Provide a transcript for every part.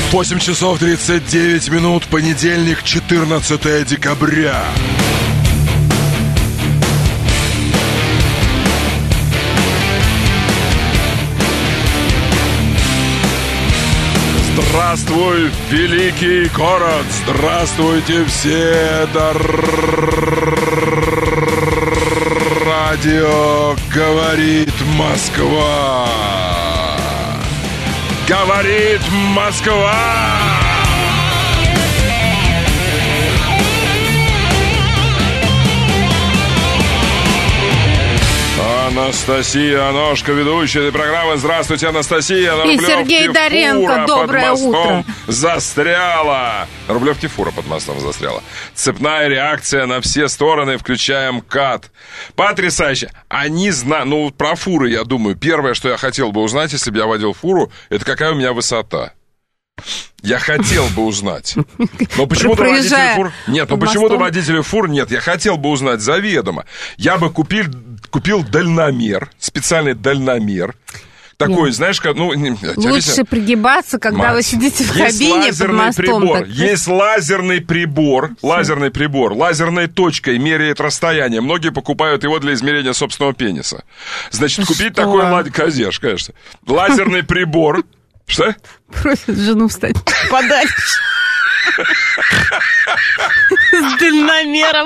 8 часов 39 минут, понедельник, 14 декабря. Здравствуй, великий город! Здравствуйте все! Радио говорит Москва! Говорит Москва! Анастасия Аношка, ведущая этой программы. Здравствуйте, Анастасия. И Сергей Доренко, доброе утро. Застряла. На Рублевке фура под мостом застряла. Цепная реакция на все стороны, включая МКАД. Потрясающе. Они знают, ну, про фуры, я думаю, первое, что я хотел бы узнать, если бы я водил фуру, это какая у меня высота. Я хотел бы узнать. Но почему-то водители фур... Нет, но почему-то водители фур нет. Я хотел бы узнать заведомо. Я бы купил дальномер, специальный дальномер. Такой, знаешь, как... Ну, лучше пригибаться, когда вы сидите в кабине под мостом. Есть лазерный прибор, лазерной точкой меряет расстояние. Многие покупают его для измерения собственного пениса. Значит, купить такой конечно. Лазерный прибор. Что? Просит жену встать подальше. С дальномером.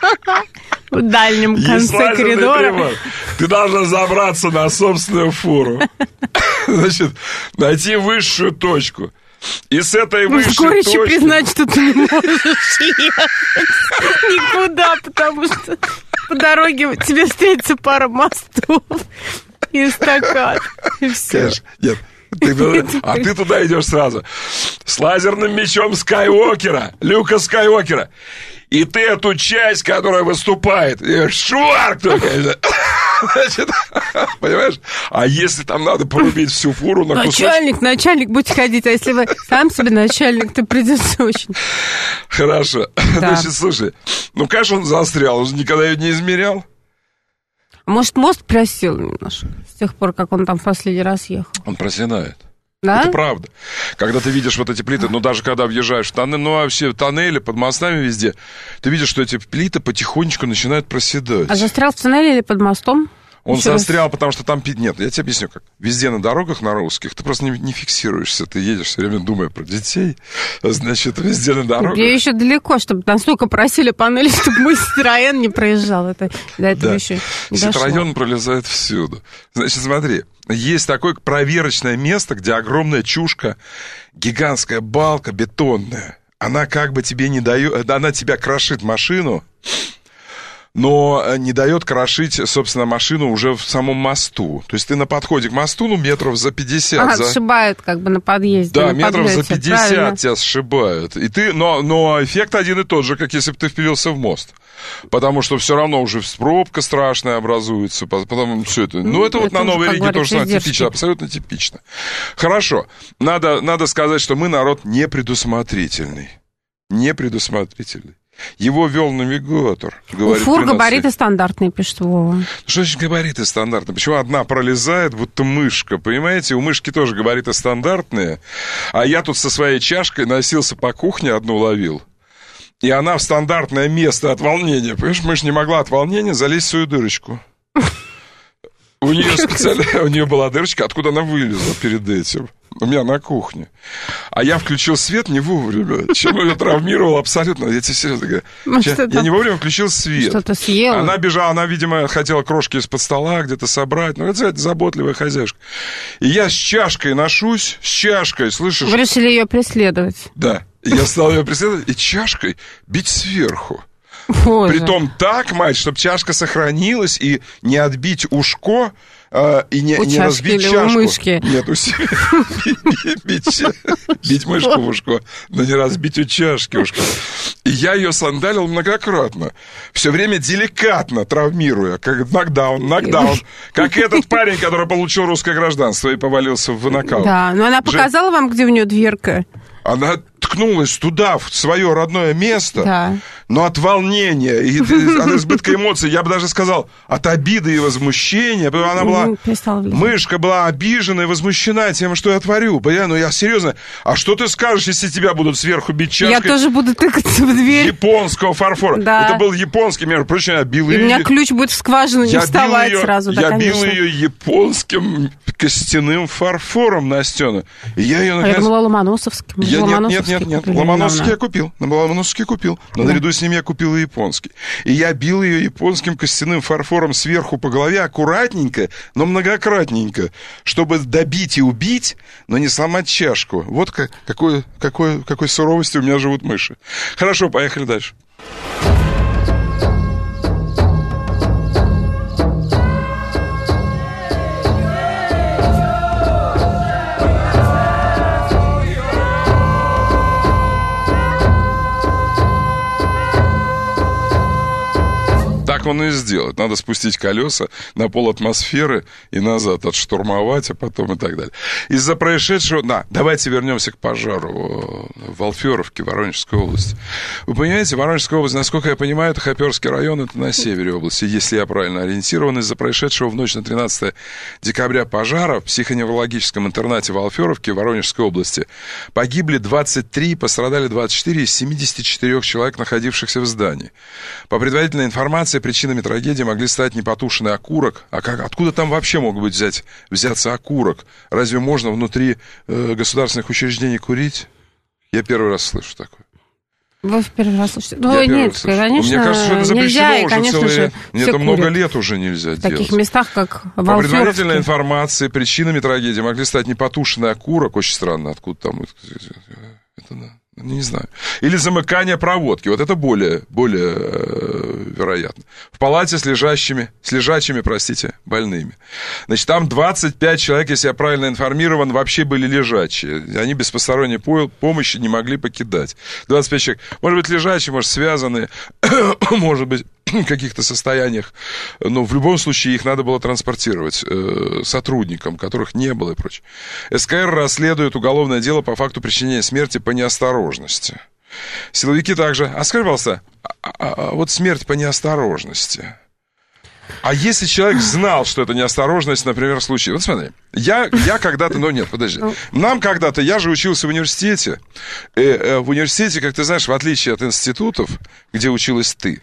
В дальнем конце коридора. Ты должна забраться на собственную фуру. Значит, найти высшую точку. И с этой высшей точки... Горечи признать, что ты не можешь ехать никуда, потому что по дороге тебе встретится пара мостов и эстакад. И все. Нет. Ты туда идешь сразу с лазерным мечом Люка Скайуокера. И ты эту часть, которая выступает, шварк только. Значит, понимаешь? А если там надо порубить всю фуру на кусочек... Начальник будет ходить, а если вы сам себе начальник, то придется очень... Хорошо. Да. Значит, слушай, ну, конечно, он застрял, он же никогда ее не измерял. Может, мост просел немножко с тех пор, как он там в последний раз ехал? Он проседает. Да? Это правда. Когда ты видишь вот эти плиты, ну, даже когда въезжаешь в тоннели, ну, вообще в тоннели, под мостами везде, ты видишь, что эти плиты потихонечку начинают проседать. А застрял в тоннеле или под мостом? Он застрял, потому что там... Нет, я тебе объясню, как. Везде на дорогах, на русских, ты просто не фиксируешься. Ты едешь все время, думая про детей. Значит, везде на дорогах... Я еще далеко, чтобы настолько просили панели, чтобы мой Citroёn не проезжал. Это, до этого еще не дошло. Citroёn пролезает всюду. Значит, смотри. Есть такое проверочное место, где огромная чушка, гигантская балка бетонная. Она как бы тебе не дает... Она тебя крошит машину... но не дает крошить, собственно, машину уже в самом мосту. То есть ты на подходе к мосту, ну, метров за 50. Сшибают как бы на подъезде. Да, на метров подлете, за 50 правильно. тебя сшибают. И ты, но эффект один и тот же, как если бы ты впилился в мост. Потому что все равно уже пробка страшная образуется. Потом все это. Ну, это вот на новой линии тоже самое типично, абсолютно типично. Хорошо. Надо сказать, что мы народ непредусмотрительный. Его вел навигатор. У фур габариты стандартные, пишет Вова. Что значит габариты стандартные? Почему одна пролезает, будто мышка, понимаете? У мышки тоже габариты стандартные. А я тут со своей чашкой носился по кухне, одну ловил. И она в стандартное место от волнения. Понимаешь, мышь не могла от волнения залезть в свою дырочку. У нее была дырочка, откуда она вылезла перед этим. У меня на кухне. А я включил свет не вовремя, чем ее травмировал абсолютно. Я тебе серьезно говорю. Я не вовремя включил свет. Что-то съела. Она бежала, она, видимо, хотела крошки из-под стола где-то собрать. Ну, это заботливая хозяюшка. И я с чашкой ношусь, слышишь? Вы решили ее преследовать? Да. Я стал ее преследовать и чашкой бить сверху. Боже. Притом так, мать, чтобы чашка сохранилась и не отбить ушко, и не разбить чашку. У мышки. Нет, у себя. Бить мышку в ушко, но не разбить у чашки ушко. И я ее сандалил многократно. Все время деликатно травмируя, как нокдаун. Как этот парень, который получил русское гражданство и повалился в нокаут. Да, но она показала вам, где у нее дверка. Она ткнулась туда, в свое родное место. Да. но от волнения и от избытка эмоций, я бы даже сказал, от обиды и возмущения, потому что она была, мышка была обижена и возмущена тем, что я творю. Ну я серьезно, а что ты скажешь, если тебя будут сверху бить чашкой? Я тоже буду тыкаться в дверь. Японского фарфора. Да. Это был японский, между прочим, я бил ее. И у меня ключ будет в скважину не вставать сразу. Я бил ее японским костяным фарфором, Настена. И я ее наконец... Я думала, ломоносовским. Нет. Ломоносовский я купил. Ломоносовский купил. Но наряду с ним я купил и японский. И я бил ее японским костяным фарфором сверху по голове аккуратненько, но многократненько, чтобы добить и убить, но не сломать чашку. Вот какой суровостью у меня живут мыши. Хорошо, поехали дальше. Так он и сделает. Надо спустить колеса на пол атмосферы и назад, отштурмовать, а потом и так далее. Из-за происшедшего... давайте вернемся к пожару в Алферовке, Воронежской области. Вы понимаете, Воронежская область, насколько я понимаю, это Хоперский район, это на севере области, если я правильно ориентирован. Из-за происшедшего в ночь на 13 декабря пожара в психоневрологическом интернате в Алферовке, Воронежской области погибли 23, пострадали 24 из 74 человек, находившихся в здании. По предварительной информации, причинами трагедии могли стать непотушенный окурок. Откуда там вообще мог быть взяться окурок? Разве можно внутри государственных учреждений курить? Я первый раз слышу такое. Вы в первый раз слышите? Нет, конечно, мне кажется, что это запрещено нельзя, уже конечно же, это много лет уже нельзя делать. В таких местах, как в По Алферовске. предварительной информации, причинами трагедии могли стать непотушенный окурок. Очень странно, откуда там... Это да. Не знаю. Или замыкание проводки. Вот это более вероятно. В палате с лежачими, больными. Значит, там 25 человек, если я правильно информирован, вообще были лежачие. Они без посторонней помощи не могли покидать. 25 человек. Может быть, лежачие, может, связанные, может быть, в каких-то состояниях. Но в любом случае их надо было транспортировать сотрудникам, которых не было и прочее. СКР расследует уголовное дело по факту причинения смерти по неосторожности. Силовики также... скажи, пожалуйста, вот смерть по неосторожности... А если человек знал, что это неосторожность, например, в случае... Вот смотри, я когда-то... подожди. Нам когда-то... Я же учился в университете. В университете, как ты знаешь, в отличие от институтов, где училась ты,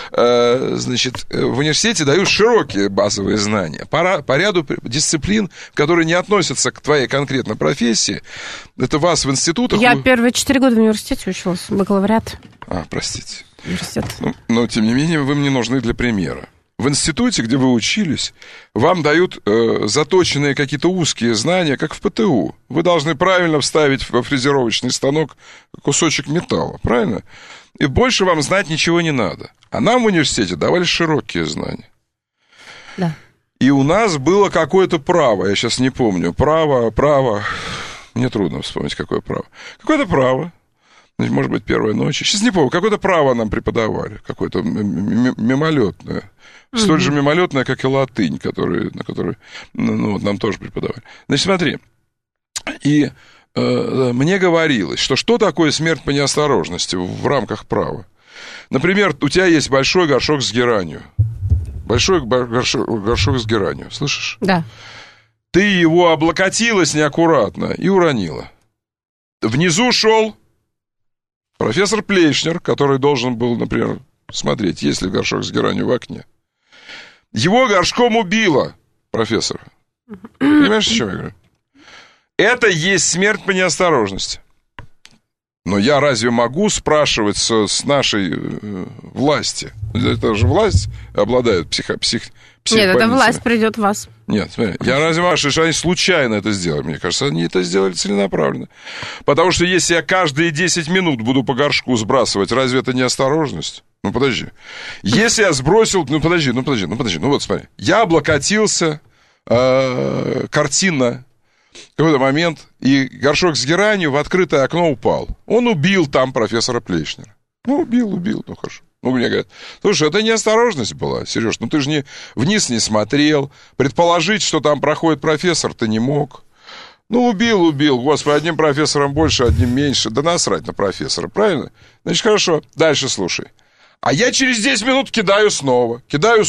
значит, в университете дают широкие базовые знания по ряду дисциплин, которые не относятся к твоей конкретно профессии. Это вас в институтах... Я первые 4 года в университете училась, бакалавриат. Простите. Университет. Но, тем не менее, вы мне нужны для примера. В институте, где вы учились, вам дают заточенные какие-то узкие знания, как в ПТУ. Вы должны правильно вставить во фрезеровочный станок кусочек металла, правильно? И больше вам знать ничего не надо. А нам в университете давали широкие знания. Да. И у нас было какое-то право, я сейчас не помню, право, мне трудно вспомнить, какое право. Какое-то право. Может быть, первой ночи. Сейчас не помню, какое-то право нам преподавали, какое-то мимолетное. Столь же мимолетное, как и латынь, на которой нам тоже преподавали. Значит, смотри. И мне говорилось, что такое смерть по неосторожности в рамках права. Например, у тебя есть большой горшок с геранью. Большой горшок с геранью. Слышишь? Да. Ты его облокотилась неаккуратно и уронила. Внизу шел профессор Плейшнер, который должен был, например, смотреть, есть ли горшок с геранью в окне. Его горшком убило профессора. Понимаешь, о чем я говорю? Это есть смерть по неосторожности. Но я разве могу спрашивать с нашей власти? Это же власть обладает психбольницами. Нет, эта власть придет в вас. Нет, смотри, я разве могу, что они случайно это сделали? Мне кажется, они это сделали целенаправленно. Потому что если я каждые 10 минут буду по горшку сбрасывать, разве это неосторожность? Ну, подожди. Если я сбросил... Подожди. Вот смотри. Я облокотился картинно в какой-то момент, и горшок с геранью в открытое окно упал. Он убил там профессора Плейшнера. Убил, хорошо. Мне говорят, слушай, это неосторожность была, Сереж, ты же вниз не смотрел, предположить, что там проходит профессор, ты не мог. Убил, господи, одним профессором больше, одним меньше, да насрать на профессора, правильно? Значит, хорошо, дальше слушай. А я через 10 минут кидаю снова,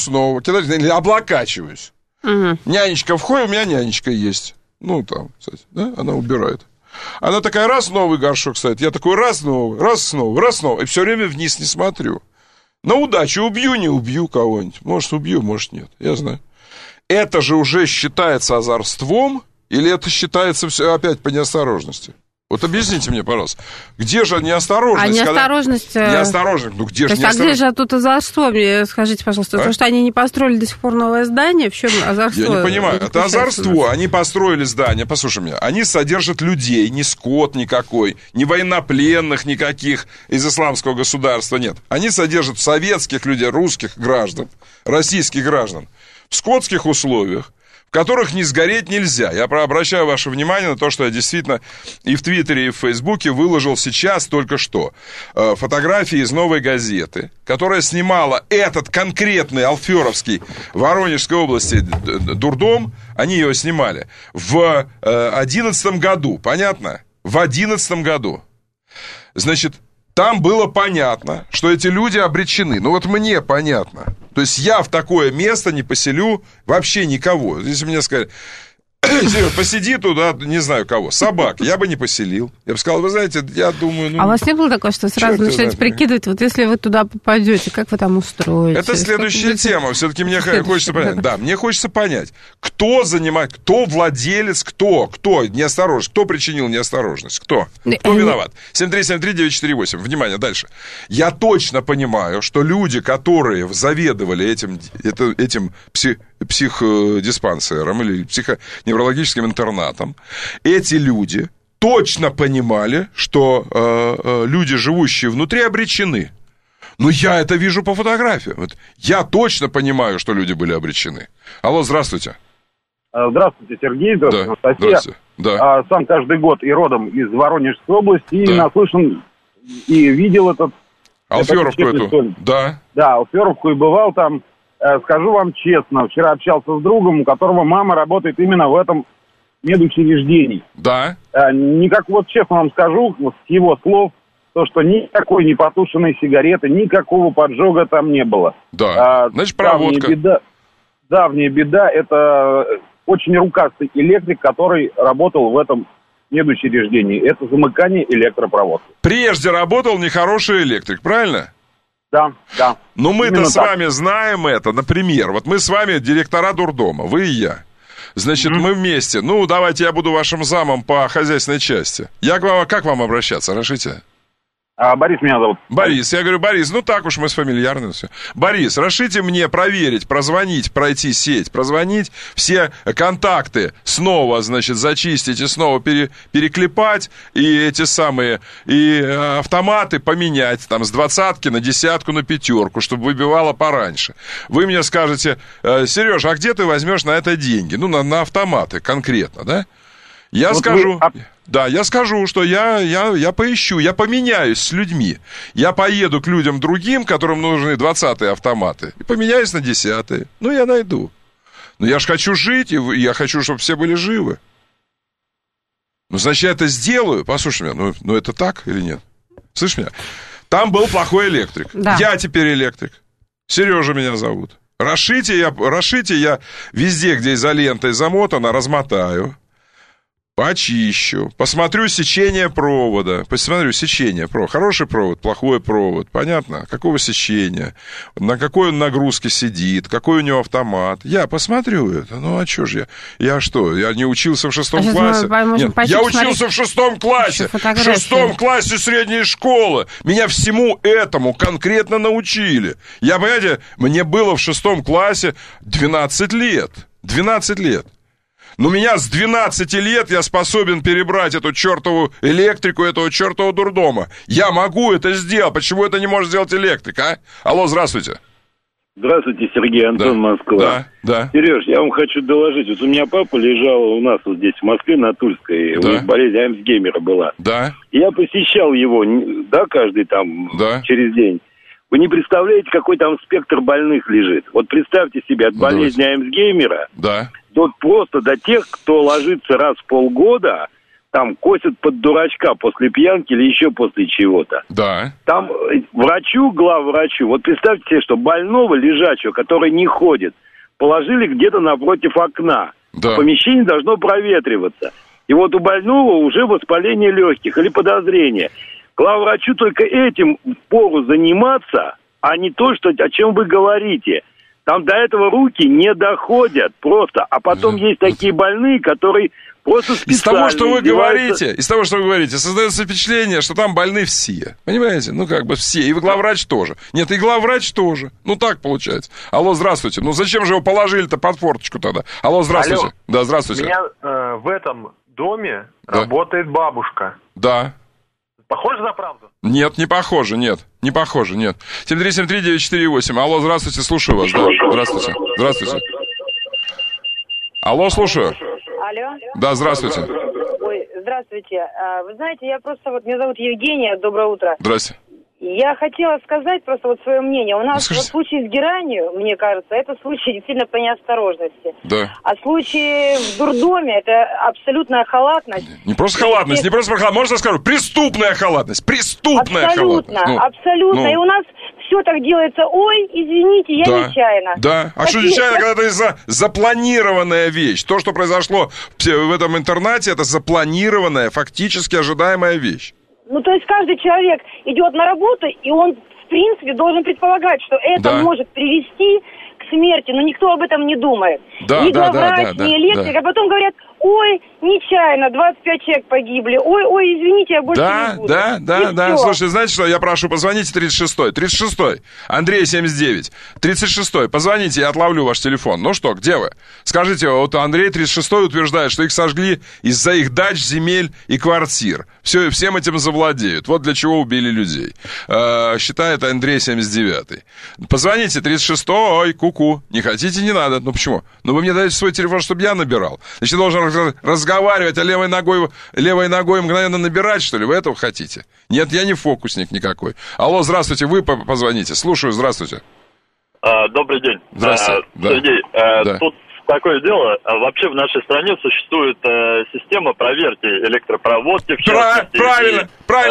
или облокачиваюсь. Нянечка входит, у меня нянечка есть. Ну, там, кстати, да, она убирает. Она такая, раз, новый горшок ставит. Я такой, раз, новый, раз, снова. И все время вниз не смотрю. На удачу, убью, не убью кого-нибудь. Может, убью, может, нет, я знаю. Это же уже считается озорством, или это считается все опять по неосторожности? Вот объясните мне, пожалуйста, где же неосторожность? Неосторожность... Неосторожность, ну где же неосторожность? А где же тут озорство? Мне скажите, пожалуйста, то, что они не построили до сих пор новое здание, в чем озорство? Я не понимаю, это озорство. Они построили здание, послушай меня, они содержат людей, ни скот никакой, ни военнопленных никаких из исламского государства, нет. Они содержат советских людей, русских граждан, российских граждан в скотских условиях, в которых не сгореть нельзя. Я обращаю ваше внимание на то, что я действительно и в Твиттере, и в Фейсбуке выложил сейчас только что фотографии из «Новой газеты», которая снимала этот конкретный Алферовский Воронежской области дурдом. Они его снимали в 2011 году, понятно? В 2011 году. Значит, там было понятно, что эти люди обречены. Ну вот мне понятно. То есть я в такое место не поселю вообще никого. Если мне сказали, Сереж, посиди туда, не знаю кого, собак, я бы не поселил. Я бы сказал, вы знаете, я думаю... Ну, а у вас не было такого, что сразу начинаете прикидывать, вот если вы туда попадете, как вы там устроитесь? Это следующая тема. Все-таки мне хочется понять. Да, мне хочется понять, кто занимает, кто владелец, кто неосторожность, кто причинил неосторожность, кто виноват. 7373948. Внимание, дальше. Я точно понимаю, что люди, которые заведовали этим психдиспансером или психоневрологическим интернатом, эти люди точно понимали, что люди, живущие внутри, обречены. Но я это вижу по фотографиям. Вот я точно понимаю, что люди были обречены. Алло, здравствуйте. Здравствуйте, Сергей. Здравствуйте, да, Анастасия. Да. Сам каждый год и родом из Воронежской области, и наслышан, и видел Алферовку эту. Да. Да, Алферовку, и бывал там. Скажу вам честно, вчера общался с другом, у которого мама работает именно в этом медучреждении. Да. Никак, вот честно вам скажу, с его слов, то, что никакой непотушенной сигареты, никакого поджога там не было. Да, значит, проводка. Давняя беда, это очень рукастый электрик, который работал в этом медучреждении. Это замыкание электропроводки. Прежде работал нехороший электрик, правильно? Да. Но мы-то с вами знаем это, например, вот мы с вами директора дурдома, вы и я. Значит, мы вместе. Ну, давайте я буду вашим замом по хозяйственной части. Как вам обращаться, разрешите? Борис меня зовут. Борис, я говорю, Борис, ну так уж мы сфамильярны. Все. Борис, разрешите мне проверить, прозвонить, пройти сеть, прозвонить, все контакты снова, значит, зачистить и снова переклепать, и эти самые, и автоматы поменять, там, с 20-ки на 10-ку на 5-ку, чтобы выбивало пораньше. Вы мне скажете, Сереж, а где ты возьмешь на это деньги? Ну, на автоматы конкретно, да? Я скажу... Да, я скажу, что я поищу, я поменяюсь с людьми. Я поеду к людям другим, которым нужны 20-е автоматы, и поменяюсь на 10-е. Ну, я найду. Но я же хочу жить, и я хочу, чтобы все были живы. Ну, значит, я это сделаю. Послушай меня, ну это так или нет? Слышь меня? Там был плохой электрик. Да. Я теперь электрик. Сережа меня зовут. Расшите я везде, где изолентой замотано, размотаю. Почищу, посмотрю сечение провода, хороший провод, плохой провод, понятно, какого сечения, на какой он нагрузке сидит, какой у него автомат, я посмотрю это, ну а что же я не учился в 6 классе? Нет, я учился в 6 классе, в 6 классе средней школы, меня всему этому конкретно научили, понимаете, мне было в 6 классе 12 лет. Но меня с 12 лет я способен перебрать эту чертову электрику, этого чертового дурдома. Я могу это сделать. Почему это не может сделать электрик, а? Алло, здравствуйте. Здравствуйте, Сергей, Антон, да. Москва. Да. Сереж, я вам хочу доложить. Вот у меня папа лежал у нас вот здесь, в Москве, на Тульской. Да. У него болезнь Альцгеймера была. Да. Я посещал его, каждый там через день. Вы не представляете, какой там спектр больных лежит. Вот представьте себе, от болезни Альцгеймера... Да. Просто до тех, кто ложится раз в полгода, там косят под дурачка после пьянки или еще после чего-то. Да. Там главврачу, вот представьте себе, что больного лежачего, который не ходит, положили где-то напротив окна. Да. Помещение должно проветриваться. И вот у больного уже воспаление легких или подозрение. Главврачу только этим впору заниматься, а не то, о чем вы говорите. Там до этого руки не доходят просто. А потом есть такие больные, которые просто специально... Из того, что вы говорите, создается впечатление, что там больны все. Понимаете? Ну, как бы все. И главврач тоже. Нет, и главврач тоже. Ну, так получается. Алло, здравствуйте. Ну, зачем же его положили-то под форточку тогда? Алло, здравствуйте. Алло. Да, здравствуйте. У меня в этом доме работает бабушка. Да. Похоже на правду? Нет, не похоже, нет. Не похоже, нет. 7373948. Алло, здравствуйте, слушаю вас. Да, здравствуйте. Здравствуйте. Алло, слушаю. Алло. Да, здравствуйте. Ой, здравствуйте. Вы знаете, меня зовут Евгения, доброе утро. Здрасте. Я хотела сказать просто вот свое мнение. У нас вот случай с геранью, мне кажется, это случай действительно по неосторожности. Да. А случай в дурдоме, это абсолютная халатность. Не просто халатность, не просто халатность, можно сказать, преступная халатность. Преступная абсолютно, халатность. Абсолютно. И у нас все так делается. Ой, извините, я нечаянно. Да. А что нечаянно, когда это запланированная вещь? То, что произошло в этом интернате, это запланированная, фактически ожидаемая вещь. Ну, то есть каждый человек идет на работу, и он, в принципе, должен предполагать, что это может привести к смерти, но никто об этом не думает. Ни главврач, ни электрик, а потом говорят, ой, нечаянно, 25 человек погибли, ой, извините, я больше не буду. Да. Слушайте, знаете что, я прошу, позвоните 36-й, Андрей 79, 36-й, позвоните, я отловлю ваш телефон. Ну что, где вы? Скажите, вот Андрей 36-й утверждает, что их сожгли из-за их дач, земель и квартир. Всем этим завладеют. Вот для чего убили людей. Считает Андрей 79-й. Позвоните 36-й, ку-ку. Не хотите, не надо. Ну почему? Ну вы мне даете свой телефон, чтобы я набирал. Значит, я должен разговаривать, а левой ногой мгновенно набирать, что ли? Вы этого хотите? Нет, я не фокусник никакой. Алло, здравствуйте, вы позвоните. Слушаю, здравствуйте. Добрый день. Здравствуйте. Сергей, тут такое дело. Вообще в нашей стране существует система проверки электропроводки. Правильно.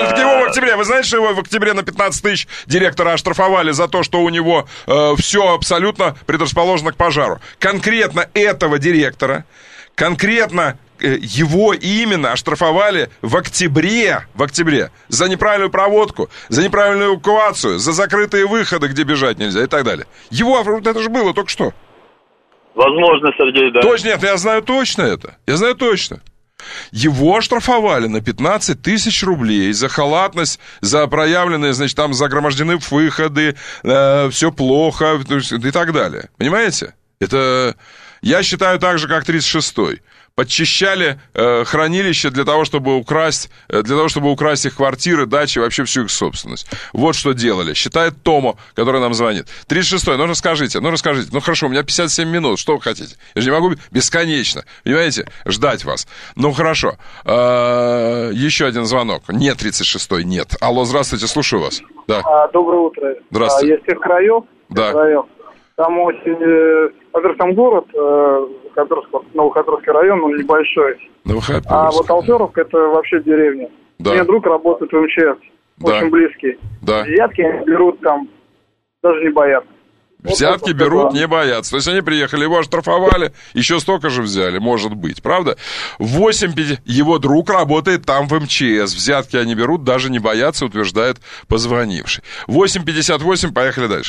В октябре. Вы знаете, что его в октябре на 15 тысяч директора оштрафовали за то, что у него все абсолютно предрасположено к пожару. Конкретно этого директора, конкретно его именно оштрафовали в октябре за неправильную проводку, за неправильную эвакуацию, за закрытые выходы, где бежать нельзя и так далее. Это же было только что. Возможно, Сергей, да. Точно, нет, я знаю точно это. Его оштрафовали на 15 тысяч рублей за халатность, за проявленные, значит, там загромождены выходы, все плохо и так далее. Понимаете? Это, я считаю, так же, как 36-й. Подчищали хранилища для того, чтобы украсть их квартиры, дачи, вообще всю их собственность. Вот что делали, считает Томо, который нам звонит. 36-й, ну расскажите. Ну хорошо, у меня 57 минут, что вы хотите? Я же не могу бесконечно, понимаете, ждать вас. Ну хорошо, еще один звонок. Нет, 36-й, нет. Алло, здравствуйте, слушаю вас. Да. Доброе утро. Здравствуйте. Я с тех краев. Да. Там очень, во-первых, там город, Новохоперский район, он небольшой. А вот Алферовка — это вообще деревня. Да. У меня друг работает в МЧС, очень близкий. Да. Взятки берут там, даже не боятся. Взятки берут, не боятся. То есть они приехали, его оштрафовали, еще столько же взяли, может быть, правда? Его друг работает там в МЧС. Взятки они берут, даже не боятся, утверждает позвонивший. 8:58, поехали дальше.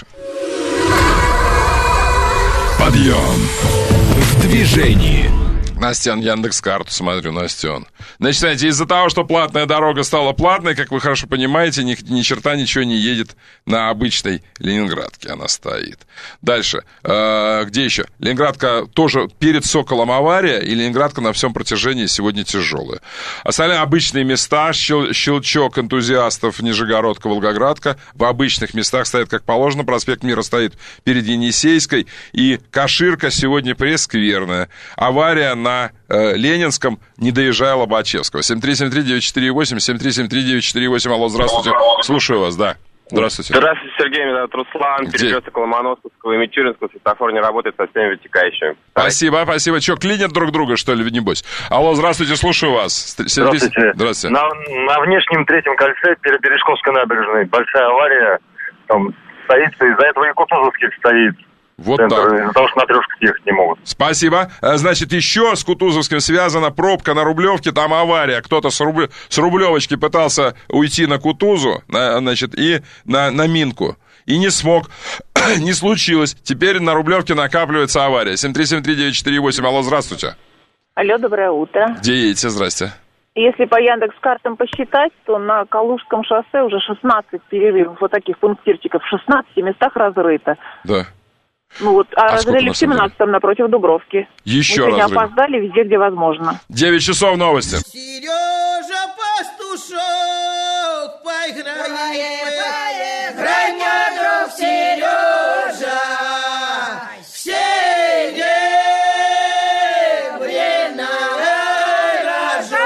Подъем в движении. Настен, Яндекс.Карту смотрю, Настен. Значит, знаете, из-за того, что платная дорога стала платной, как вы хорошо понимаете, ни черта ничего не едет на обычной Ленинградке, она стоит. Дальше, где еще? Ленинградка тоже перед Соколом авария, и Ленинградка на всем протяжении сегодня тяжелая. Остальные обычные места, Щелчок энтузиастов, Нижегородка, Волгоградка, в обычных местах стоят как положено, проспект Мира стоит перед Енисейской, и Каширка сегодня прескверная. Авария на Ленинском, не доезжая Лобачевского. 7373948, 7373948. Алло, здравствуйте. Слушаю вас, да. Здравствуйте. Здравствуйте, Сергей, меня зовут Руслан. Перекресток Ломоносовского и Мичуринского, светофор не работает со всеми вытекающими. Спасибо. Что, клинят друг друга, что ли, небось? Алло, здравствуйте, слушаю вас. Здравствуйте. На внешнем третьем кольце перед Бережковской набережной большая авария. Там стоит, из-за этого и Кутузовский стоит. Вот центр, так. Из-за того, что на Трешках ехать не могут. Спасибо. Значит, еще с Кутузовским связана пробка на Рублевке, там авария. Кто-то с Рублевочки пытался уйти на Кутузу, и на Минку. И не смог. Не случилось. Теперь на Рублевке накапливается авария. 7373948. Алло, здравствуйте. Алло, доброе утро. Где едете? Здрасте. Если по Яндекс.Картам посчитать, то на Калужском шоссе уже 16 перерывов, вот таких пунктирчиков, в 16 местах разрыто. Да. Ну вот, разрыли в 17-м напротив Дубровки. Еще раз. Мы сегодня опоздали везде, где возможно. 9 часов новости. Сережа Пастушок, поиграем, играй, мой друг Сережа, все время рожок.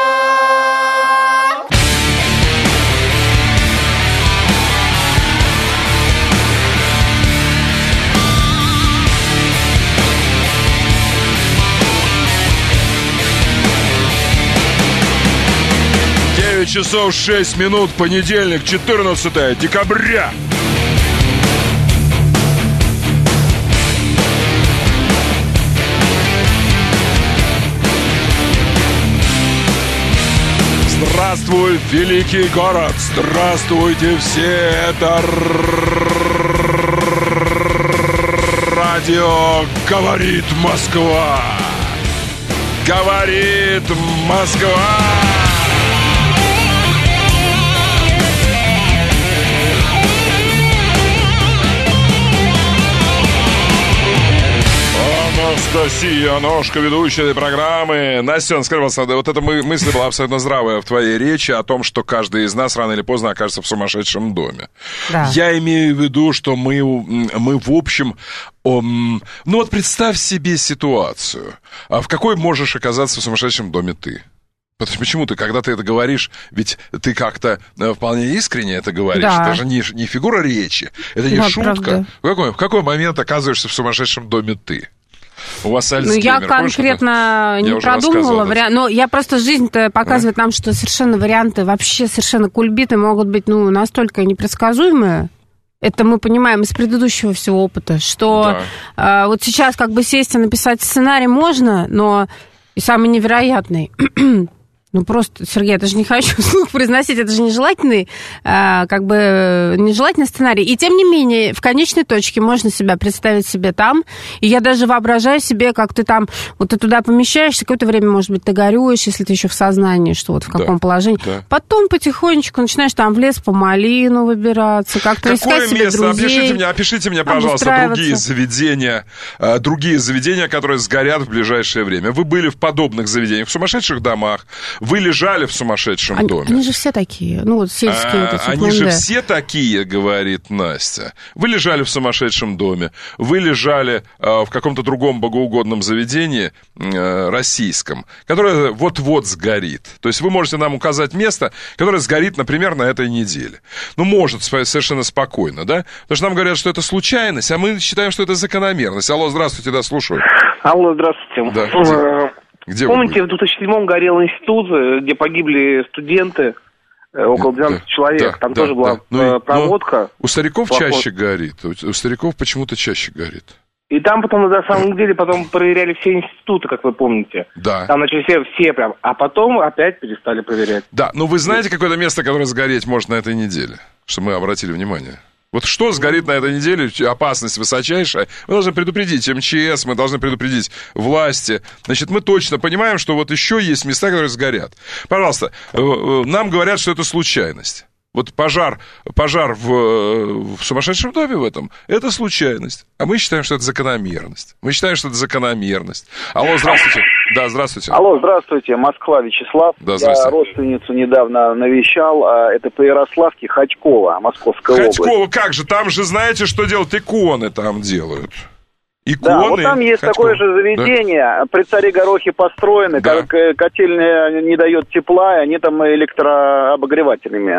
Часов 6 минут, понедельник, 14 декабря. Здравствуй, великий город! Здравствуйте все! Это радио «Говорит Москва». Говорит Москва. Анастасия Ножка, ведущая этой программы. Настя, скажи, вот эта мысль была абсолютно здравая в твоей речи о том, что каждый из нас рано или поздно окажется в сумасшедшем доме. Да. Я имею в виду, что мы в общем... ну вот представь себе ситуацию. В какой можешь оказаться в сумасшедшем доме ты? Почему ты, когда ты это говоришь, ведь ты как-то вполне искренне это говоришь. Да. Это же не фигура речи, это не шутка. В какой момент оказываешься в сумасшедшем доме ты? У вас Альцгеймер. Ну, я конкретно не продумывала вариант. Но я просто жизнь-то показывает нам, что совершенно варианты вообще совершенно кульбиты могут быть, настолько непредсказуемые. Это мы понимаем из предыдущего всего опыта, что вот сейчас как бы сесть и написать сценарий можно, но и самый невероятный... Ну, просто, Сергей, я даже не хочу вслух произносить, это же нежелательный сценарий. И, тем не менее, в конечной точке можно себя представить себе там. И я даже воображаю себе, как ты там, вот ты туда помещаешься, какое-то время, может быть, ты горюешь, если ты еще в сознании, что вот в каком положении. Да. Потом потихонечку начинаешь там в лес по малину выбираться, как-то искать себе друзей. Опишите мне, пожалуйста, другие заведения, которые сгорят в ближайшее время. Вы были в подобных заведениях, в сумасшедших домах. Вы лежали в сумасшедшем доме. Они же все такие, сельские вот эти. Они же все такие, говорит Настя. Вы лежали в сумасшедшем доме, вы лежали в каком-то другом богоугодном заведении российском, которое вот-вот сгорит. То есть вы можете нам указать место, которое сгорит, например, на этой неделе. Может совершенно спокойно, да? Потому что нам говорят, что это случайность, а мы считаем, что это закономерность. Алло, здравствуйте, да, слушаю. Алло, здравствуйте. Да. Где помните, в 2007 горел институт, где погибли студенты, около 12 человек. Там тоже была проводка. У стариков чаще горит. У стариков почему-то чаще горит. И там потом, на самом деле, проверяли все институты, как вы помните. Да. Там начали все прям. А потом опять перестали проверять. Да, но вы знаете какое-то место, которое сгореть может на этой неделе? Что мы обратили внимание. Вот что сгорит на этой неделе, опасность высочайшая, мы должны предупредить МЧС, мы должны предупредить власти. Значит, мы точно понимаем, что вот еще есть места, которые сгорят. Пожалуйста, нам говорят, что это случайность. Вот пожар в сумасшедшем доме в этом, это случайность. А мы считаем, что это закономерность. Алло, здравствуйте. Да, здравствуйте. Алло, здравствуйте, Москва, Вячеслав. Да, здравствуйте. Я родственницу недавно навещал, это по Ярославке, Хотьково, Московская область. Хотьково, как же, там же знаете, что делают? Иконы там делают. Да, вот там есть такое же заведение, при Царе Горохе построены, как котельная не дает тепла, и они там электрообогревателями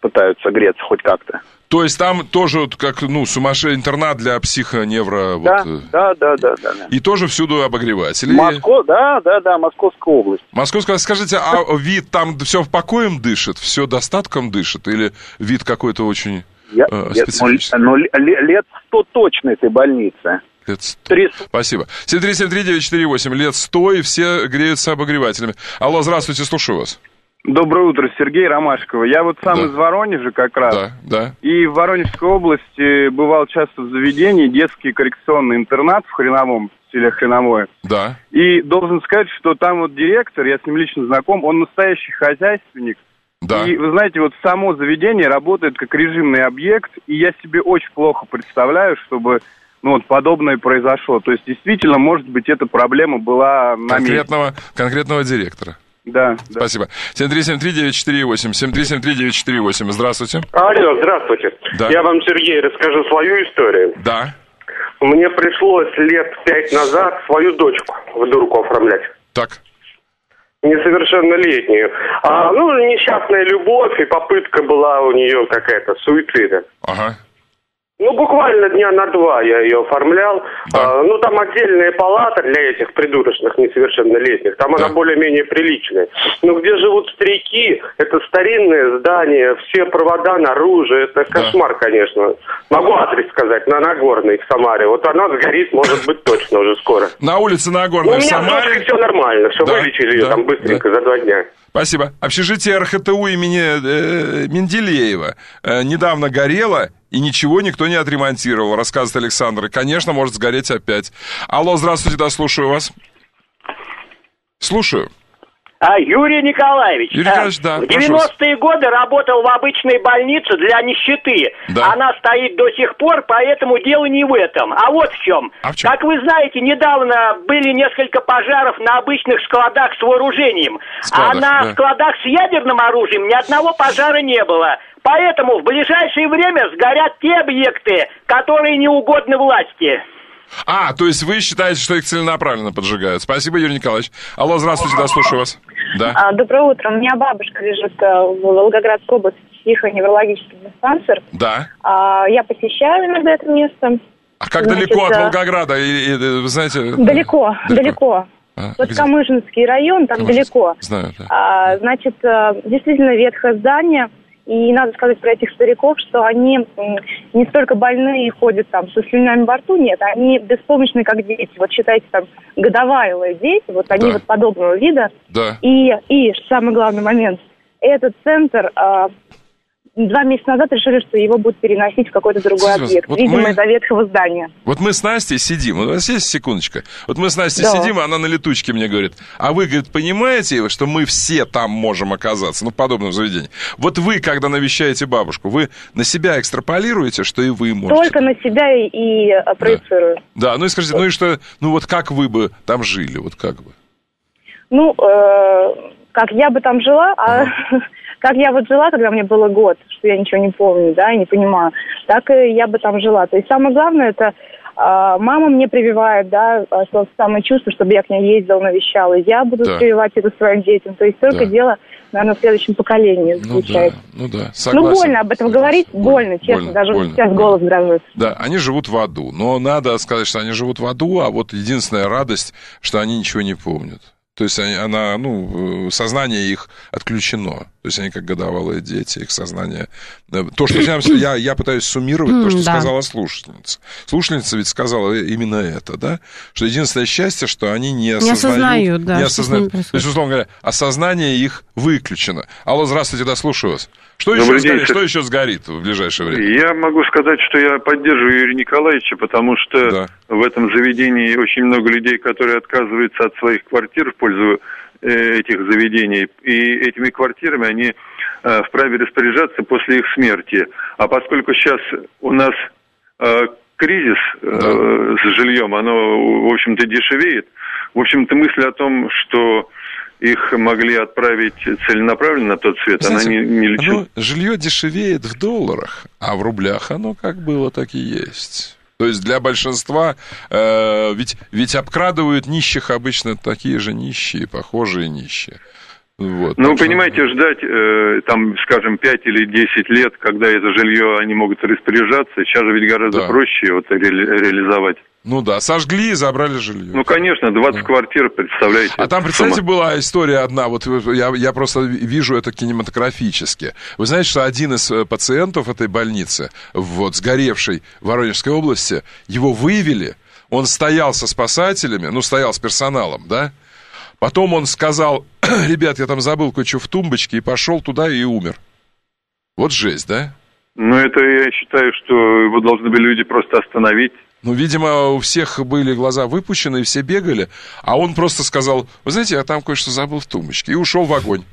пытаются греться хоть как-то. То есть там тоже как, сумасшедший интернат для психоневро... Да. И тоже всюду обогреватели? Да, Московская область. Московская, скажите, а вид там все в покоем дышит, все достатком дышит, или вид какой-то специфический? Лет 100 точно этой больнице. Лет 100. Спасибо. 7373948, лет 100, и все греются обогревателями. Алло, здравствуйте, слушаю вас. Доброе утро, Сергей Ромашково. Я вот сам из Воронежа как раз. Да. И в Воронежской области бывал часто в заведении детский коррекционный интернат в Хреновом, в селе Хреновое. Да. И должен сказать, что там вот директор, я с ним лично знаком, он настоящий хозяйственник. Да. И вы знаете, вот само заведение работает как режимный объект, и я себе очень плохо представляю, чтобы подобное произошло. То есть, действительно, может быть, эта проблема была на месте. Конкретного директора. Да. Спасибо. 7373948, 7373948, здравствуйте. Алло, здравствуйте. Да. Я вам, Сергей, расскажу свою историю. Да. Мне пришлось лет 5 назад свою дочку в дурку оформлять. Так. Несовершеннолетнюю. Несчастная любовь, и попытка была у нее какая-то суицида. Ага. Буквально дня на 2 я ее оформлял. Да. Там отдельная палата для этих придурочных несовершеннолетних. Там она более-менее приличная. Но где живут старики, это старинное здание, все провода наружу. Это кошмар, конечно. Могу адрес сказать, на Нагорной в Самаре. Вот она сгорит, может быть, точно уже скоро. На улице Нагорной в Самаре. У меня все нормально, все вылечили ее там быстренько за 2 дня. Спасибо. Общежитие РХТУ имени Менделеева недавно горело, и ничего никто не отремонтировал, рассказывает Александр. И, конечно, может сгореть опять. Алло, здравствуйте, да, слушаю вас. Слушаю. Юрий Николаевич, да, в 90-е годы работал в обычной больнице для нищеты. Да. Она стоит до сих пор, поэтому дело не в этом. А вот в чем. Как вы знаете, недавно были несколько пожаров на обычных складах с вооружением. А на складах с ядерным оружием ни одного пожара не было. Поэтому в ближайшее время сгорят те объекты, которые не угодны власти. То есть вы считаете, что их целенаправленно поджигают. Спасибо, Юрий Николаевич. Алло, здравствуйте, да, слушаю вас. Да. Доброе утро. У меня бабушка лежит в Волгоградской области, психоневрологический диспансер. Да. Я посещаю иногда это место. А как далеко от Волгограда? Вы знаете... Далеко. Камышинский район, там далеко. Знаю, да. Действительно ветхое здание. И надо сказать про этих стариков, что они не столько больные ходят там со слюнями во рту, нет, они беспомощные, как дети. Вот считайте, там, годовалые дети, вот они вот подобного вида. Да. И самый главный момент, этот центр 2 месяца назад решили, что его будут переносить в какой-то другой объект. Видимо, из-за ветхого здания. Вот мы с Настей сидим, у нас есть секундочка. Вот мы с Настей сидим, и она на летучке мне говорит, а вы, говорит, понимаете, что мы все там можем оказаться, в подобном заведении. Вот вы, когда навещаете бабушку, вы на себя экстраполируете, что и вы можете? Только на себя и проецирую. Да, и скажите, и что, как вы бы там жили, вот как бы? Как я бы там жила, как я вот жила, когда мне было год, что я ничего не помню, и не понимаю, так и я бы там жила. То есть самое главное, это мама мне прививает, самое чувство, чтобы я к ней ездила, навещала. Я буду прививать это своим детям. То есть только дело, наверное, в следующем поколении заключается. Согласен. Больно об этом говорить, больно, честно, даже сейчас голос дрожит. Да, они живут в аду, но надо сказать, что они живут в аду, а вот единственная радость, что они ничего не помнят. То есть сознание их отключено. То есть они как годовалые дети, их сознание... То, что я пытаюсь суммировать, то, что сказала слушательница. Слушательница ведь сказала именно это, да? Что единственное счастье, что они не осознают. Не осознают. То есть, условно говоря, осознание их выключено. Алло, здравствуйте, да, слушаю вас. Что еще сгорит в ближайшее время? Я могу сказать, что я поддерживаю Юрия Николаевича, потому что в этом заведении очень много людей, которые отказываются от своих квартир в пользу этих заведений. И этими квартирами они вправе распоряжаться после их смерти. А поскольку сейчас у нас кризис с жильем, оно, в общем-то, дешевеет, в общем-то, мысль о том, что их могли отправить целенаправленно на тот свет, знаете, она не лечит. Жилье дешевеет в долларах, а в рублях оно как было, так и есть. То есть для большинства, ведь обкрадывают нищих обычно такие же нищие, похожие нищие. Вот, ну, понимаете, ждать, там, скажем, 5 или 10 лет, когда это жилье они могут распоряжаться, сейчас же ведь гораздо проще вот реализовать. Ну да, сожгли и забрали жилье. Ну, конечно, 20 квартир, представляете. А там, представляете, была история одна, вот я просто вижу это кинематографически. Вы знаете, что один из пациентов этой больницы, вот, сгоревшей в Воронежской области, его вывели, он стоял со спасателями, ну, стоял с персоналом, да? Потом он сказал: ребят, я там забыл кое-что в тумбочке, и пошел туда и умер. Вот жесть, да? Ну, это я считаю, что его должны были люди просто остановить. Ну, видимо, у всех были глаза выпущены, и все бегали, а он просто сказал: вы знаете, я там кое-что забыл в тумбочке, и ушел в огонь,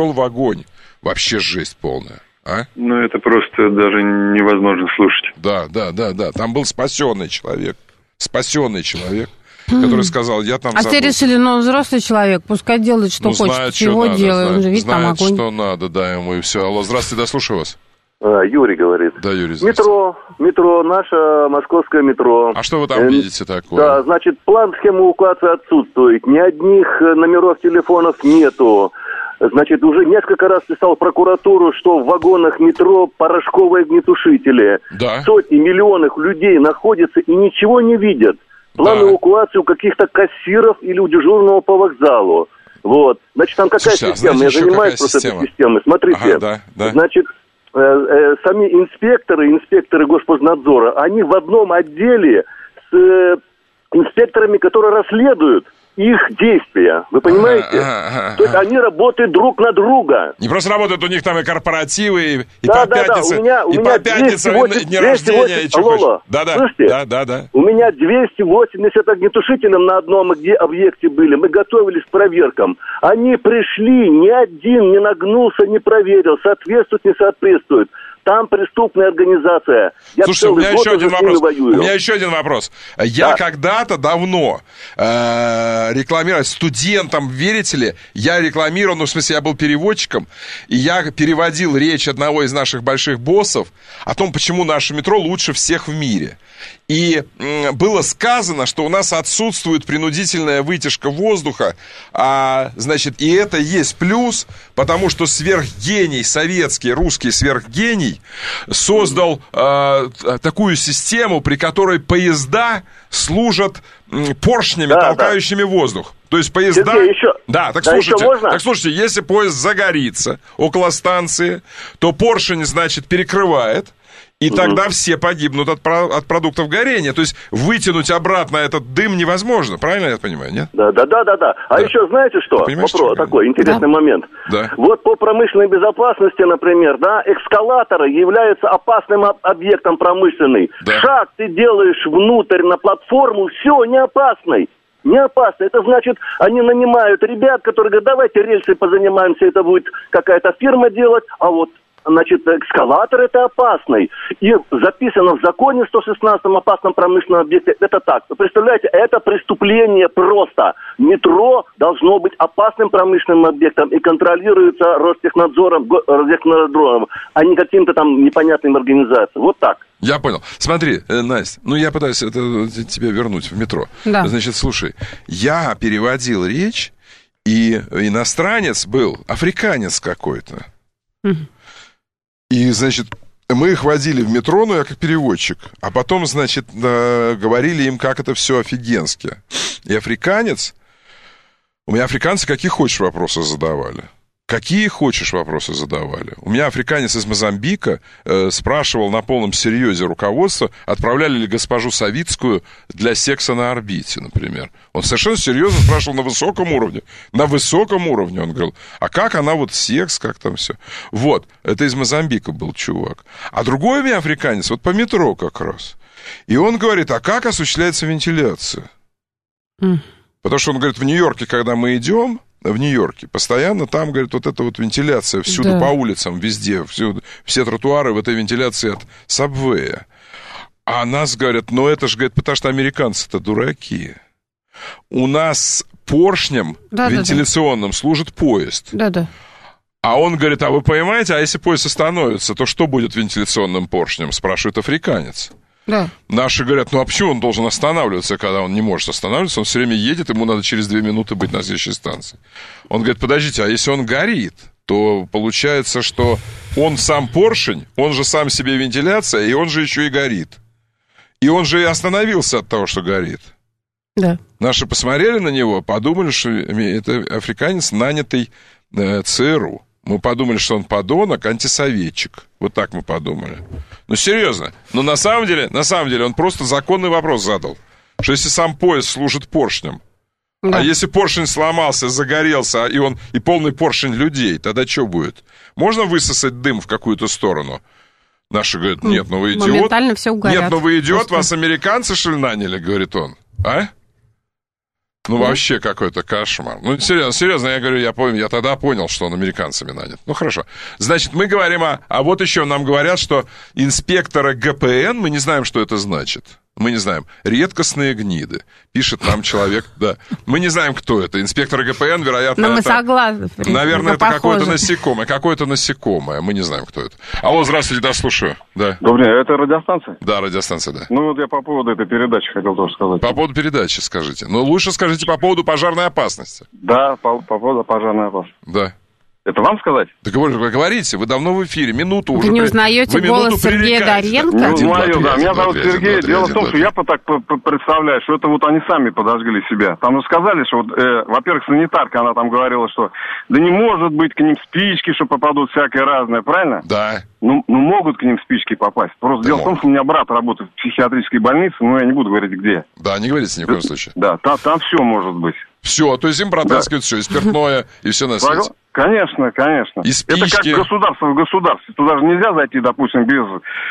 Вообще жесть полная, а? Ну, это просто даже невозможно слушать. Да, там был спасенный человек, который сказал: я там забыл. А все решили, он взрослый человек, пускай делает, что хочет, знает, чего делает, он же видит там огонь. Что надо, да, ему и все. Алло, здравствуйте, да, слушаю вас. Юрий говорит. Да, Юрий, метро, наше московское метро. А что вы там видите такое? Да, значит, план схемы эвакуации отсутствует, ни одних номеров телефонов нету. Значит, уже несколько раз писал в прокуратуру, что в вагонах метро порошковые огнетушители. Да. Сотни миллионов людей находятся и ничего не видят. План эвакуации у каких-то кассиров или у дежурного по вокзалу. Вот. Значит, там какая система? Я занимаюсь просто этой системой. Смотрите, значит, сами инспекторы Госпознадзора, они в одном отделе с инспекторами, которые расследуют их действия. Вы понимаете? То есть они работают друг на друга. Не просто работают, у них там и корпоративы, и по пятницам, и по пятницам, дни рождения, и что хочешь. Слушайте, да. У меня 280 огнетушителей на одном объекте были. Мы готовились к проверкам. Они пришли, ни один не нагнулся, не проверил, соответствует, не соответствует. Там преступная организация. Слушайте, у меня еще один вопрос. Я когда-то давно рекламировал студентам, верите ли, я рекламировал, ну, в смысле, я был переводчиком, и я переводил речь одного из наших больших боссов о том, почему наше метро лучше всех в мире. И было сказано, что у нас отсутствует принудительная вытяжка воздуха, значит, и это есть плюс, потому что сверхгений, советский, русский сверхгений, создал такую систему, при которой поезда служат поршнями, толкающими воздух. То есть поезда... слушайте, если поезд загорится около станции, то поршень, значит, перекрывает, и тогда все погибнут от продуктов горения. То есть вытянуть обратно этот дым невозможно. Правильно я понимаю, нет? Да. А еще знаете что? Вопрос такой, интересный момент. Да. Вот по промышленной безопасности, например, эскалаторы являются опасным объектом промышленный. Да. Шаг ты делаешь внутрь на платформу, все, не опасный. Не опасно. Это значит, они нанимают ребят, которые говорят: давайте рельсы позанимаемся, это будет какая-то фирма делать, а вот, значит, эскалатор это опасный. И записано в законе 116-м опасном промышленном объекте. Это так. Вы представляете, это преступление просто. Метро должно быть опасным промышленным объектом и контролируется Ростехнадзором, а не каким-то там непонятным организациям. Вот так. Я понял. Смотри, Настя, я пытаюсь тебя вернуть в метро. Да. Значит, слушай, я переводил речь, и иностранец был, африканец какой-то. И, значит, мы их водили в метро, я как переводчик, а потом, значит, говорили им, как это все офигенски. И у меня африканцы какие хочешь вопросы задавали. Какие хочешь вопросы задавали. У меня африканец из Мозамбика спрашивал на полном серьезе руководство, отправляли ли госпожу Савицкую для секса на орбите, например. Он совершенно серьезно спрашивал на высоком уровне. На высоком уровне. Он говорил: а как она секс, как там все. Вот, это из Мозамбика был чувак. А другой у меня африканец, по метро как раз. И он говорит: а как осуществляется вентиляция? Потому что он говорит, в Нью-Йорке, когда мы идем, в Нью-Йорке, постоянно там, говорит, вот эта вентиляция всюду по улицам, везде, всюду, все тротуары в этой вентиляции от сабвея. А нас говорят: это же, говорит, потому что американцы-то дураки. У нас поршнем вентиляционным служит поезд. Да. А он говорит: а вы понимаете, а если поезд остановится, то что будет вентиляционным поршнем? Спрашивает африканец. Да. Наши говорят, ну а почему он должен останавливаться, когда он не может останавливаться? Он все время едет, ему надо через 2 минуты быть на следующей станции. Он говорит, подождите, а если он горит, то получается, что он сам поршень, он же сам себе вентиляция, и он же еще и горит. И он же и остановился от того, что горит. Да. Наши посмотрели на него, подумали, что это африканец, нанятый ЦРУ. Мы подумали, что он подонок, антисоветчик. Вот так мы подумали. Ну, серьезно. Но на самом деле, он просто законный вопрос задал. Что если сам поезд служит поршнем, да. А если поршень сломался, загорелся, и полный поршень людей, тогда что будет? Можно высосать дым в какую-то сторону? Наши говорят, нет, ну вы идиот. Моментально все угорят. Нет, ну вы идиот, вас американцы, что ли, наняли, говорит он. А? Ну, вообще какой-то кошмар. Ну, серьезно, я говорю, я тогда понял, что он американцами нанят. Ну, хорошо. Значит, мы говорим а вот еще нам говорят, что инспектора ГПН, мы не знаем, что это значит. Мы не знаем. Редкостные гниды. Пишет нам человек, да. Мы не знаем, кто это. Инспектор ГПН, вероятно, но мы согласны. Наверное, это какое-то насекомое. Мы не знаем, кто это. Алло, здравствуйте, да, слушаю. Да. Добрый день, это радиостанция? Да, радиостанция, да. Ну, вот я по поводу этой передачи хотел тоже сказать. По поводу передачи скажите. Но лучше скажите по поводу пожарной опасности. Да, по поводу пожарной опасности. Да. Это вам сказать? Так вы говорите, вы давно в эфире, минуту уже. Вы не узнаете голос Сергея Доренко? Не узнаю, да. Меня зовут Сергей. Дело в том, что я так представляю, что это вот они сами подожгли себя. Там же сказали, что, во-первых, санитарка, она там говорила, что да не может быть к ним спички, что попадут всякое разное, правильно? Да. Ну, могут к ним спички попасть. Просто дело в том, что у меня брат работает в психиатрической больнице, но я не буду говорить, где. Да, не говорите ни в коем случае. Да, там все может быть. Все, то есть им протаскивают все, и спиртное, и все на свете. Конечно. И спички. Это как государство в государстве. Туда же нельзя зайти, допустим, без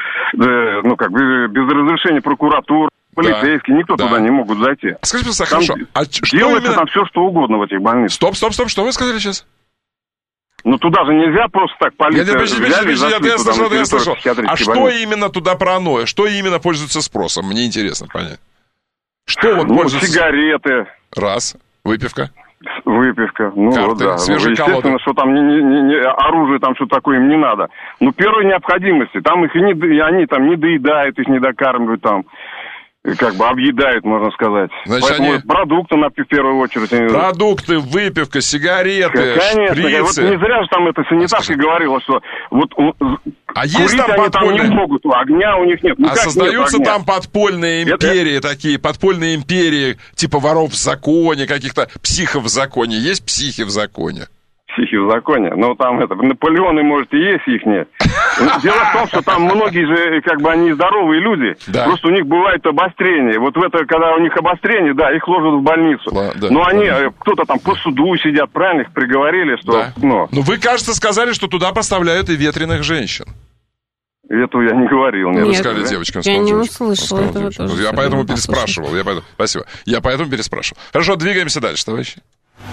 разрешения прокуратуры, полицейских. Никто туда не могут зайти. Скажите, пожалуйста, хорошо. Делается там все, что угодно в этих больницах. Стоп, что вы сказали сейчас? Ну, туда же нельзя просто так полиция я слышал. А что именно туда паранойя? Что именно пользуется спросом? Мне интересно понять. Что вот пользуется? Сигареты. Раз. Выпивка. Ну, карты, да. Свежие естественно, колоды. что там оружие, там что такое им не надо. Ну, первой необходимости. Там их они там не доедают, их не докармливают там. Как бы объедают, можно сказать. Значит, поэтому продукты, в первую очередь. Продукты, выпивка, сигареты, конечно, шприцы. Вот не зря же там эта санитарка говорила, что вот есть там подпольные... они не могут, огня у них нет. Создаются там подпольные империи, такие подпольные империи, типа воров в законе, каких-то психов в законе. Есть психи в законе? Психи в законе. Но там Наполеоны, может, и есть, их нет. Дело в том, что там многие же, они здоровые люди. Да. Просто у них бывает обострение. Вот когда у них обострение, да, их ложат в больницу. Но они, кто-то там по суду сидят, правильно, их приговорили, что... Да. Ну, вы, кажется, сказали, что туда поставляют и ветреных женщин. Этого я не говорил. Нет, вы сказали девочкам. Я не услышала этого тоже. Я поэтому переспрашивал. Спасибо. Я поэтому переспрашивал. Хорошо, двигаемся дальше, товарищи.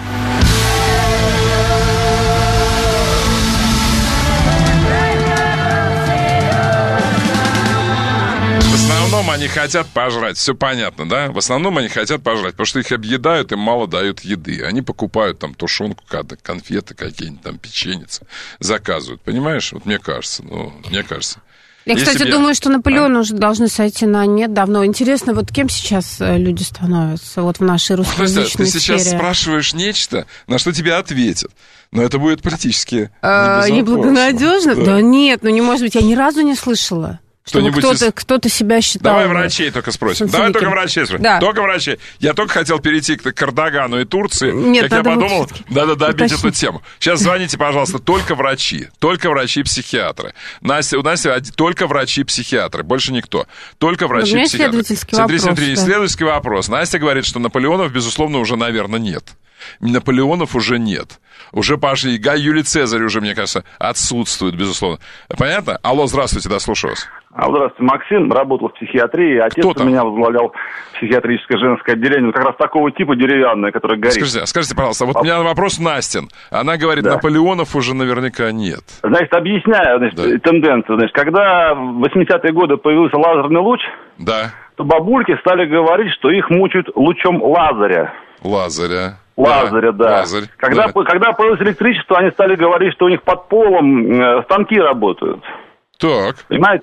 В основном они хотят пожрать, все понятно, да? В основном они хотят пожрать, потому что их объедают, им мало дают еды. Они покупают там тушенку, конфеты какие-нибудь, там печеницы, заказывают, понимаешь? Вот мне кажется. Я, кстати, думаю, что Наполеоны уже должны сойти на нет давно. Интересно, вот кем сейчас люди становятся вот в нашей русскоязычной сфере? Ты сейчас спрашиваешь нечто, на что тебе ответят. Но это будет политически неблагонадежно? Да нет, не может быть. Я ни разу не слышала. Кто-то себя считал. Давай врачей только спросим. Давай только врачей спросим. Да. Только врачей. Я только хотел перейти к Эрдогану и Турции. Нет, как я подумал, надо добить эту тему. Сейчас звоните, пожалуйста, только врачи. Только врачи-психиатры. У нас только врачи-психиатры. Больше никто. Только врачи-психиатры. Исследовательский вопрос. Настя говорит, что Наполеонов, безусловно, уже, наверное, нет. Наполеонов уже нет. Уже пошли. Юлий Цезарь уже, мне кажется, отсутствует, безусловно. Понятно? Алло, здравствуйте, да, слушаю вас. Здравствуйте, Максим, работал в психиатрии. Отец у меня возглавлял психиатрическое женское отделение, как раз такого типа деревянное, которое горит. Скажите, пожалуйста, вот у меня вопрос Настин. Она говорит, да. Наполеонов уже наверняка нет. Значит, объясняю тенденцию. Значит, когда в 80-е годы появился лазерный луч, то бабульки стали говорить, что их мучают лучом Лазаря. Лазаря, да. Лазарь, когда появилось электричество, они стали говорить, что у них под полом станки работают. Так. Понимаете?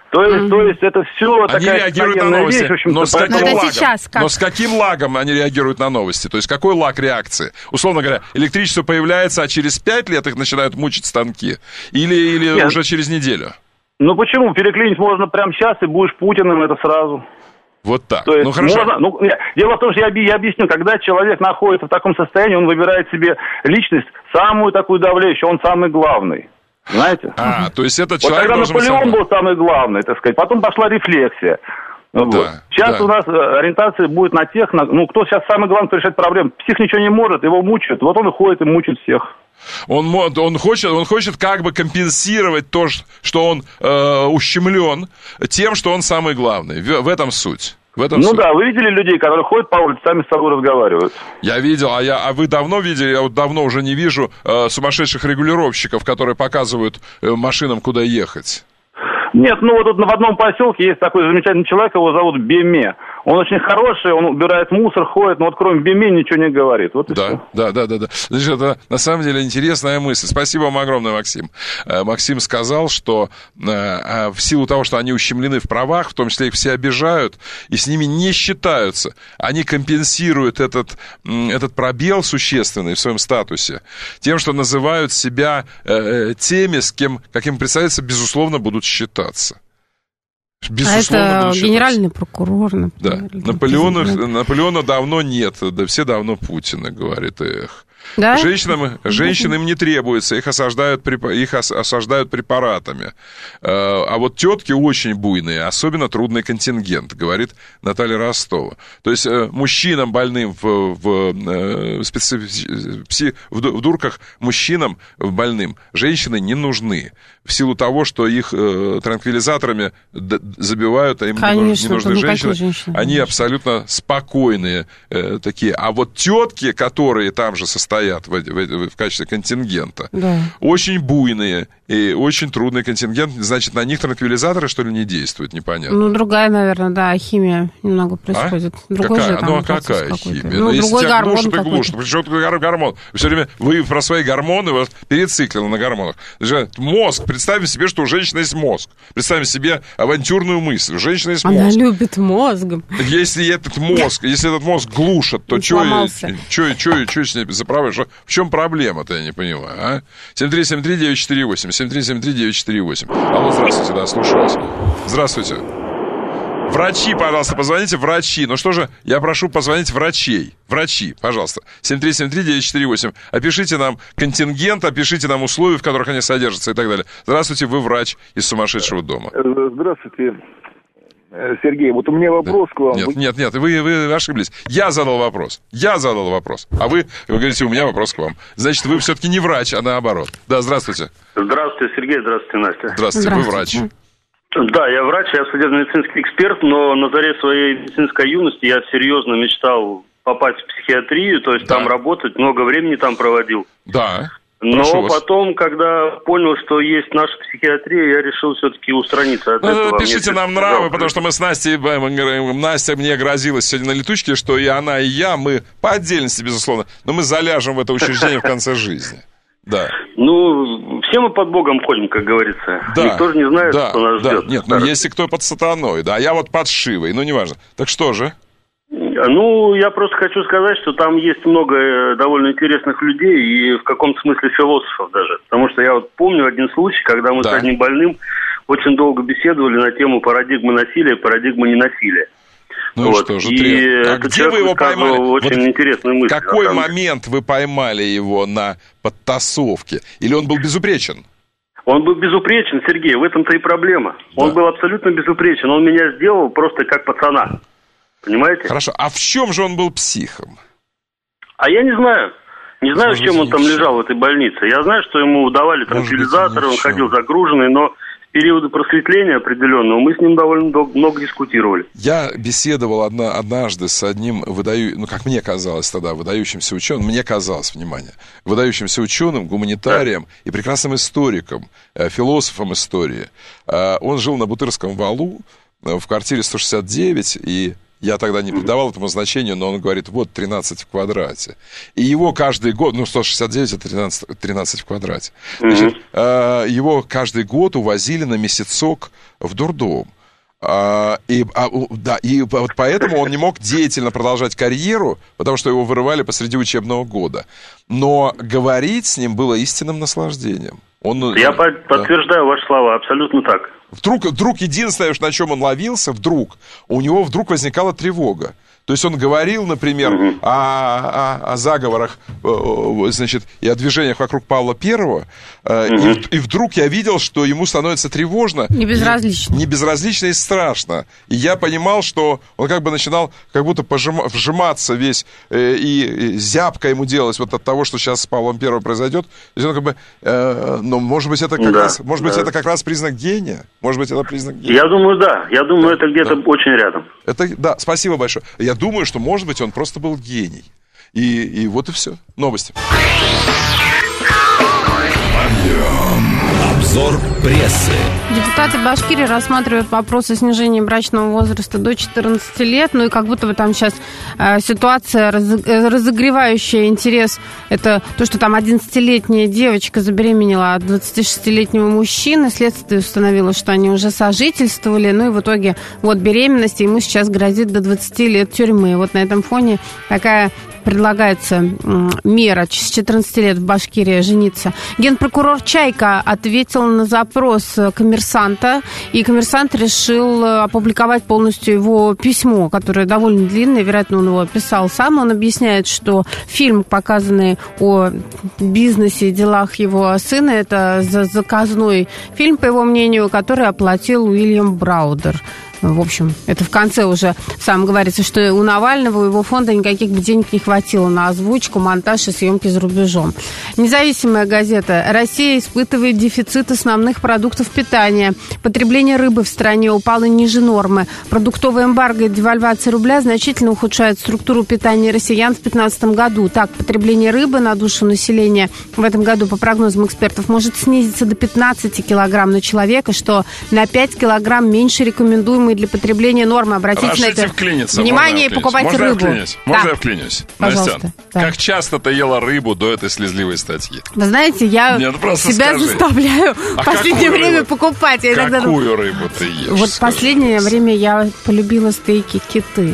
То есть это все такая обыкновенная вещь, в общем-то. Но с каким лагом они реагируют на новости? То есть какой лаг реакции? Условно говоря, электричество появляется, а через 5 лет их начинают мучить станки? Или уже через неделю? Ну почему? Переклинить можно прямо сейчас, и будешь Путиным, это сразу. Вот так. То есть ну хорошо. Дело в том, что я объясню, когда человек находится в таком состоянии, он выбирает себе личность, самую такую давляющую, он самый главный. Знаете? То есть этот человек когда должен Наполеон был самый главный, так сказать, потом пошла рефлексия. Да, сейчас у нас ориентация будет на тех, кто сейчас самый главный, кто решает проблему. Псих ничего не может, его мучают, вот он и ходит и мучает всех. Он хочет как бы компенсировать то, что он ущемлен, тем, что он самый главный. В этом суть. суть. Да, вы видели людей, которые ходят по улице, сами с собой разговаривают? Я видел, а вы давно видели, я вот давно уже не вижу сумасшедших регулировщиков, которые показывают машинам, куда ехать. Нет, вот тут в одном поселке есть такой замечательный человек, его зовут Беме. Он очень хороший, он убирает мусор, ходит, но кроме Беме ничего не говорит. Вот и все. Да. Значит, это на самом деле интересная мысль. Спасибо вам огромное, Максим. Максим сказал, что в силу того, что они ущемлены в правах, в том числе их все обижают, и с ними не считаются, они компенсируют этот пробел существенный в своем статусе тем, что называют себя теми, с кем, как им представляется, безусловно, будут считаться. Безусловно, это генеральный прокурор, например. Да. Наполеона давно нет, да все давно Путина, говорит их. Да? Женщинам не требуется, их осаждают препаратами. А вот тетки очень буйные, особенно трудный контингент, говорит Наталья Ростова. То есть мужчинам больным в дурках, мужчинам больным женщины не нужны. В силу того, что их транквилизаторами забивают, а им не нужны женщины. Они абсолютно спокойные такие. А вот тетки, которые там же состоят в качестве контингента, очень буйные и очень трудный контингент. Значит, на них транквилизаторы, что ли, не действуют? Непонятно. Другая, наверное, химия немного происходит. Какая химия? Если тебя глушат и глушат. Причем тут гормон? Вы про свои гормоны перециклены на гормонах. Мозг. Представим себе, что у женщины есть мозг. Представим себе авантюрную мысль. У женщины есть мозг. Она любит мозгом. Если этот мозг глушат, то что с ней заправишь? В чем проблема-то, я не понимаю, 7373948, 7373948. Алло, здравствуйте, да, слушаю вас. Здравствуйте. Врачи, пожалуйста, позвоните, врачи. Ну что же, я прошу позвонить врачей. Врачи, пожалуйста. 7373948. Опишите нам контингент, опишите нам условия, в которых они содержатся и так далее. Здравствуйте, вы врач из сумасшедшего дома. Здравствуйте, Сергей. Вот у меня вопрос к вам. Нет, вы ошиблись. Я задал вопрос. А вы говорите, у меня вопрос к вам. Значит, вы все-таки не врач, а наоборот. Да, здравствуйте. Здравствуйте, Сергей. Здравствуйте, Настя. Здравствуйте, вы врач. Да, я врач, я судебно-медицинский эксперт, но на заре своей медицинской юности я серьезно мечтал попасть в психиатрию, то есть там работать, много времени там проводил. Да. Но потом, когда понял, что есть наша психиатрия, я решил все-таки устраниться от этого. Пишите нам нравы, потому что мы с Настей, Настя мне грозилась сегодня на летучке, что и она, и я, мы по отдельности, безусловно, но мы заляжем в это учреждение в конце жизни. Да. Все мы под Богом ходим, как говорится. Да. Никто же не знает, что нас ждет. Нет, если кто под сатаной, а я вот под Шивой, неважно. Так что же? Я просто хочу сказать, что там есть много довольно интересных людей и в каком-то смысле философов даже. Потому что я вот помню один случай, когда мы с одним больным очень долго беседовали на тему парадигмы насилия и парадигмы ненасилия. Что же, где вы его поймали? Очень интересную мысль. Какой момент вы поймали его на подтасовке? Или он был безупречен? Он был безупречен, Сергей, в этом-то и проблема. Он был абсолютно безупречен. Он меня сделал просто как пацана. Понимаете? Хорошо, а в чем же он был психом? А я не знаю. Не знаю, с чем он там лежал в этой больнице. Я знаю, что ему давали транквилизаторы, он ходил загруженный, но в периоды просветления определенного мы с ним довольно много дискутировали. Я беседовал однажды с одним как мне казалось тогда, выдающимся ученым, выдающимся ученым, гуманитарием и прекрасным историком, философом истории. Он жил на Бутырском валу, в квартире 169, и Я тогда не придавал этому значению, но он говорит, вот 13 в квадрате. И его каждый год, 169 это 13 в квадрате. Значит, его каждый год увозили на месяцок в дурдом. И вот поэтому он не мог деятельно продолжать карьеру, потому что его вырывали посреди учебного года. Но говорить с ним было истинным наслаждением. Я подтверждаю ваши слова, абсолютно так. Вдруг единственное, на чем он ловился, у него вдруг возникала тревога. То есть он говорил, например, о заговорах, значит, и о движениях вокруг Павла Первого, и вдруг я видел, что ему становится тревожно. Не безразлично. Не безразлично и страшно. И я понимал, что он как бы начинал как будто вжиматься весь, и зябко ему делалось вот от того, что сейчас с Павлом Первым произойдет. То есть он как бы, ну, может быть, это как раз признак гения? Может быть, это признак гения? Я думаю, да. Я думаю, это где-то очень рядом. Да, спасибо большое. Я думаю, что, может быть, он просто был гений. И вот и все. Новости. Обзор прессы. Депутаты Башкирии рассматривают вопрос о снижении брачного возраста до 14 лет. Ну и как будто бы там сейчас ситуация, разогревающая интерес. Это то, что там 11-летняя девочка забеременела от 26-летнего мужчины. Следствие установило, что они уже сожительствовали. Ну и в итоге вот беременность, и ему сейчас грозит до 20 лет тюрьмы. Вот на этом фоне такая предлагается мера с 14 лет в Башкирии жениться. Генпрокурор Чайка ответил на запрос «Коммерсанта», и «Коммерсант» решил опубликовать полностью его письмо, которое довольно длинное, вероятно, он его писал сам. Он объясняет, что фильм, показанный о бизнесе и делах его сына, это заказной фильм, по его мнению, который оплатил Уильям Браудер. В общем, это в конце уже сам говорится, что у Навального, у его фонда никаких бы денег не хватило на озвучку, монтаж и съемки за рубежом. Независимая газета. Россия испытывает дефицит основных продуктов питания. Потребление рыбы в стране упало ниже нормы. Продуктовая эмбарго и девальвация рубля значительно ухудшают структуру питания россиян в 2015 году. Так, потребление рыбы на душу населения в этом году, по прогнозам экспертов, может снизиться до 15 килограмм на человека, что на 5 килограмм меньше рекомендуемой для потребления нормы. Обратите на это внимание и покупайте рыбу. Можно я вклинюсь? Пожалуйста. Настя, как часто ты ела рыбу до этой слезливой статьи? Вы знаете, я себя заставляю в последнее время покупать. Какую рыбу ты ешь? Вот в последнее время я полюбила стейки киты.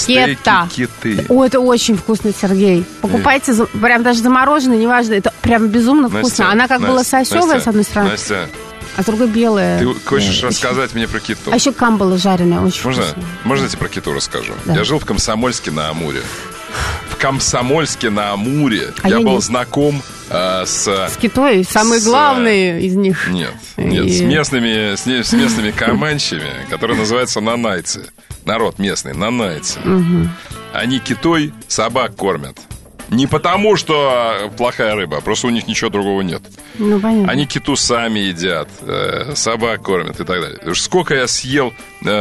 Киты. О, это очень вкусно, Сергей. Покупайте, прям даже замороженные, неважно, это прям безумно вкусно. Она как была сосевая, с одной стороны. Настя, а с другой белая. Ты хочешь рассказать мне про киту? А еще камбала жареная, очень вкусно. Можно я тебе про киту расскажу? Да. Я жил в Комсомольске-на-Амуре. В Комсомольске-на-Амуре я был знаком с китой, самый главный из них. Нет, с местными команчами, которые называются нанайцы. Народ местный, нанайцы. Угу. Они китой собак кормят. Не потому, что плохая рыба, просто у них ничего другого нет. Ну, понятно. Они киту сами едят, собак кормят и так далее. Сколько я съел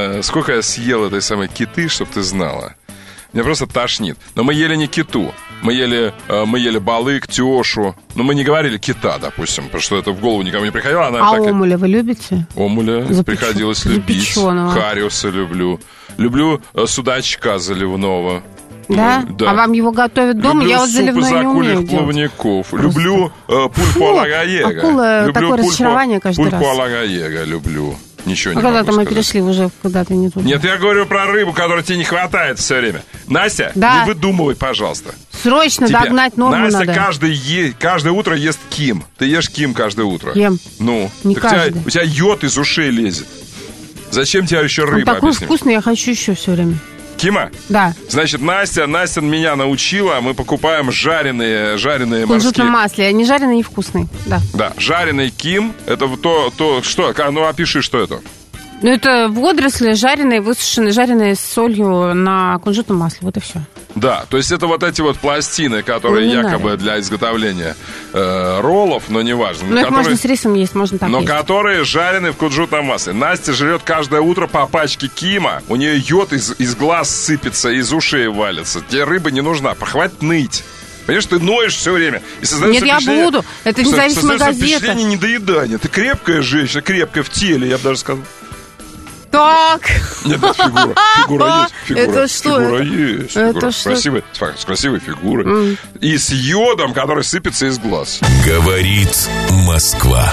этой самой киты, чтобы ты знала. Меня просто тошнит. Но мы ели не киту. Мы ели балык, тёшу. Но мы не говорили кита, допустим, потому что это в голову никому не приходило. Омуля вы любите? Омуля приходилось любить. Хариуса люблю. Люблю судачка заливного. Да? Да? А вам его готовят дома? Люблю я вот заливной не умею делать. Плавников. Люблю пульпу алагаега. Акула, такое разочарование каждый раз. Пульпу алагаега люблю. Ничего не когда-то мы сказать. перешли уже куда-то не туда. Нет, я говорю про рыбу, которой тебе не хватает все время. Настя, да. не выдумывай, пожалуйста. Срочно догнать норму Настя надо. каждое утро ест ким. Ты ешь ким каждое утро. Ем. Ну, не каждый. У тебя йод из ушей лезет. Зачем тебе еще рыба? Он такой вкусный, я хочу еще все время. Кима? Да. Значит, Настя меня научила, мы покупаем жареные морские. В кунжутном масле, не жареный, не вкусный. Да. Да, жареный ким, это то, что? Ну, опиши, что это. Ну, это водоросли жареные, высушенные, жареные с солью на кунжутном масле, вот и все. Да, то есть это вот эти вот пластины, которые якобы для изготовления роллов, но неважно. Ну, их можно с рисом есть, можно так но есть. которые жарены в кунжутном масле. Настя жрет каждое утро по пачке кима, у нее йод из глаз сыпется, из ушей валится. Тебе рыба не нужна, хватит ныть. Понимаешь, ты ноешь все время. И нет, я буду. Это независимая газета. Впечатление недоедания. Ты крепкая женщина, крепкая в теле, я бы даже сказал. Как? Нет, фигура есть. Это что? Фигура есть. Это что? С красивой фигурой. И с йодом, который сыпется из глаз. Говорит Москва.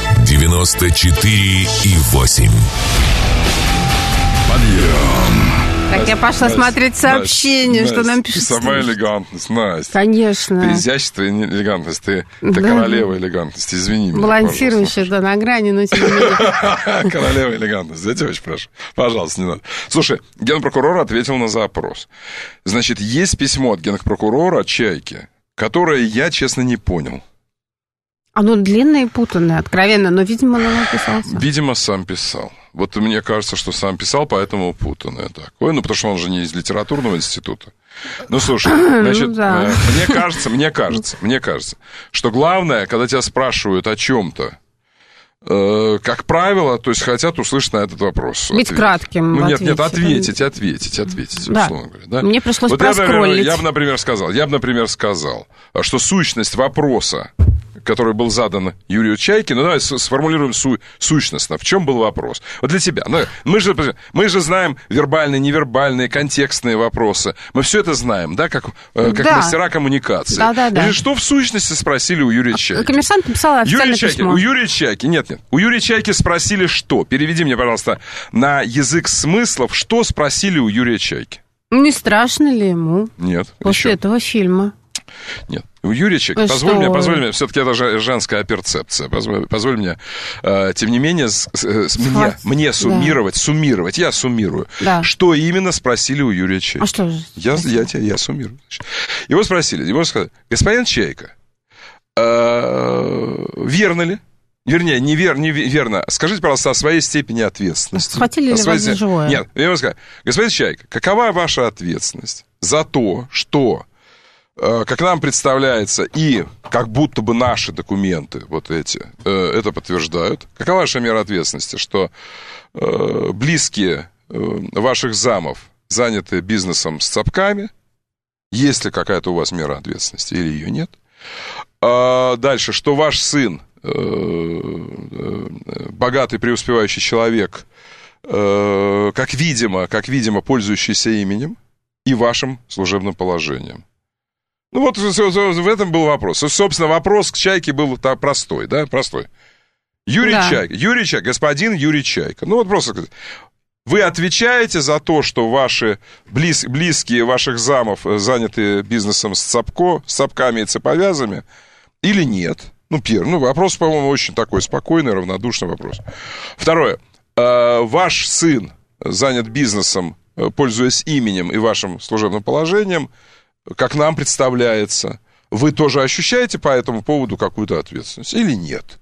94,8. Подъем. Так, я пошла смотреть сообщение, что нам пишут. Сама элегантность, Настя. Конечно. Ты изящество и элегантность, ты королева элегантности, извини меня. Балансирующая, да, на грани, но тем не менее. Королева элегантности, я тебя очень прошу. Пожалуйста, не надо. Слушай, генпрокурор ответил на запрос. Значит, есть письмо от генпрокурора Чайки, которое я, честно, не понял. Оно длинное и путанное, откровенно, но, видимо, оно написал сам. Видимо, сам писал. Вот мне кажется, что сам писал, поэтому путанное такое. Ну, потому что он же не из литературного института. Ну, слушай, значит, мне кажется, что главное, когда тебя спрашивают о чем-то, как правило, то есть хотят услышать на этот вопрос. Быть кратким. Ну, нет, ответить, да. условно говоря. Да? Мне пришлось проскроллить. Я бы, например, сказал, что сущность вопроса, который был задан Юрию Чайке, ну, давай сформулируем сущностно. В чем был вопрос? Вот для тебя. Ну, мы же знаем вербальные, невербальные, контекстные вопросы. Мы все это знаем, да, как мастера коммуникации. Да. Что в сущности спросили у Юрия Чайки? Коммерсант написал официальное письмо. У Юрия Чайки, нет. У Юрия Чайки спросили что? Переведи мне, пожалуйста, на язык смыслов, что спросили у Юрия Чайки? Не страшно ли ему? Нет. После этого фильма? Нет. У Юрия Чайки, позволь мне, все-таки это женская перцепция, позволь мне, тем не менее, мне суммировать, я суммирую. Да. Что именно спросили у Юрия Чайки? А что же? Я суммирую. Его сказали, господин Чайка, верно ли? Вернее, неверно. Скажите, пожалуйста, о своей степени ответственности. Схватили ли вас за живое? Нет, я ему сказал, господин Чайка, какова ваша ответственность за то, что, как нам представляется, и как будто бы наши документы вот эти это подтверждают, какова ваша мера ответственности, что близкие ваших замов заняты бизнесом с цапками, есть ли какая-то у вас мера ответственности или ее нет? Дальше, что ваш сын, богатый преуспевающий человек, как видимо, пользующийся именем и вашим служебным положением. Ну вот в этом был вопрос. Собственно, вопрос к Чайке был простой, да, простой. Юрий Чайка, господин Юрий Чайка. Ну вот просто вы отвечаете за то, что ваши близкие ваших замов заняты бизнесом с цапками и цеповязами, или нет? Ну, первый. Вопрос, по-моему, очень такой спокойный, равнодушный вопрос. Второе. Ваш сын занят бизнесом, пользуясь именем и вашим служебным положением, как нам представляется, вы тоже ощущаете по этому поводу какую-то ответственность? Или нет?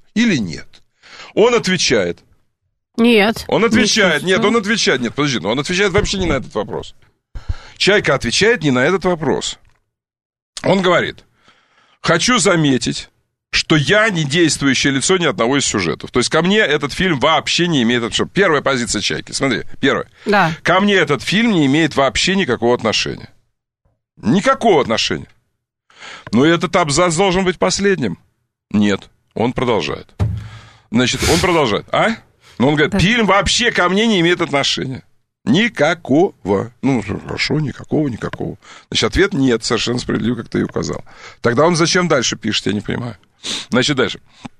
Он отвечает. Нет. Он отвечает. Нет, подожди, он отвечает вообще не на этот вопрос. Чайка отвечает не на этот вопрос. Он говорит: хочу заметить, что я не действующее лицо ни одного из сюжетов. То есть ко мне этот фильм вообще не имеет отношения. Первая позиция Чайки, смотри, первая. Да. Ко мне этот фильм не имеет вообще никакого отношения. Никакого отношения. Но этот абзац должен быть последним. Нет, он продолжает. Значит, он продолжает. Но он говорит, фильм вообще ко мне не имеет отношения. Никакого. Ну, хорошо, никакого. Значит, ответ нет, совершенно справедливо, как ты и указал. Тогда он зачем дальше пишет, я не понимаю. Значит, дальше.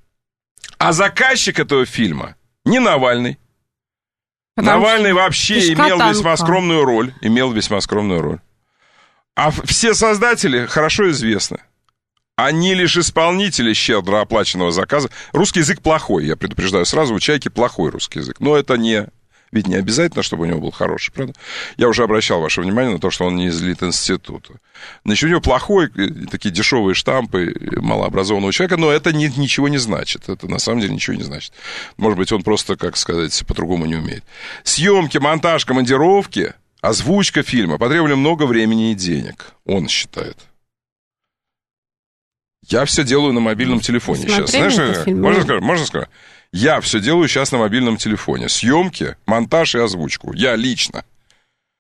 А заказчик этого фильма не Навальный. Навальный вообще имел весьма скромную роль. А все создатели хорошо известны. Они лишь исполнители щедро оплаченного заказа. Русский язык плохой, я предупреждаю сразу, у Чайки плохой русский язык. Но это ведь не обязательно, чтобы у него был хороший, правда? Я уже обращал ваше внимание на то, что он не из Литинститута. Значит, у него плохой, такие дешевые штампы малообразованного человека, но это ничего не значит. Это на самом деле ничего не значит. Может быть, он просто, как сказать, по-другому не умеет. Съемки, монтаж, командировки, озвучка фильма потребовали много времени и денег, он считает. Я все делаю на мобильном телефоне сейчас. Знаешь, можно сказать? Я все делаю сейчас на мобильном телефоне. Съемки, монтаж и озвучку. Я лично.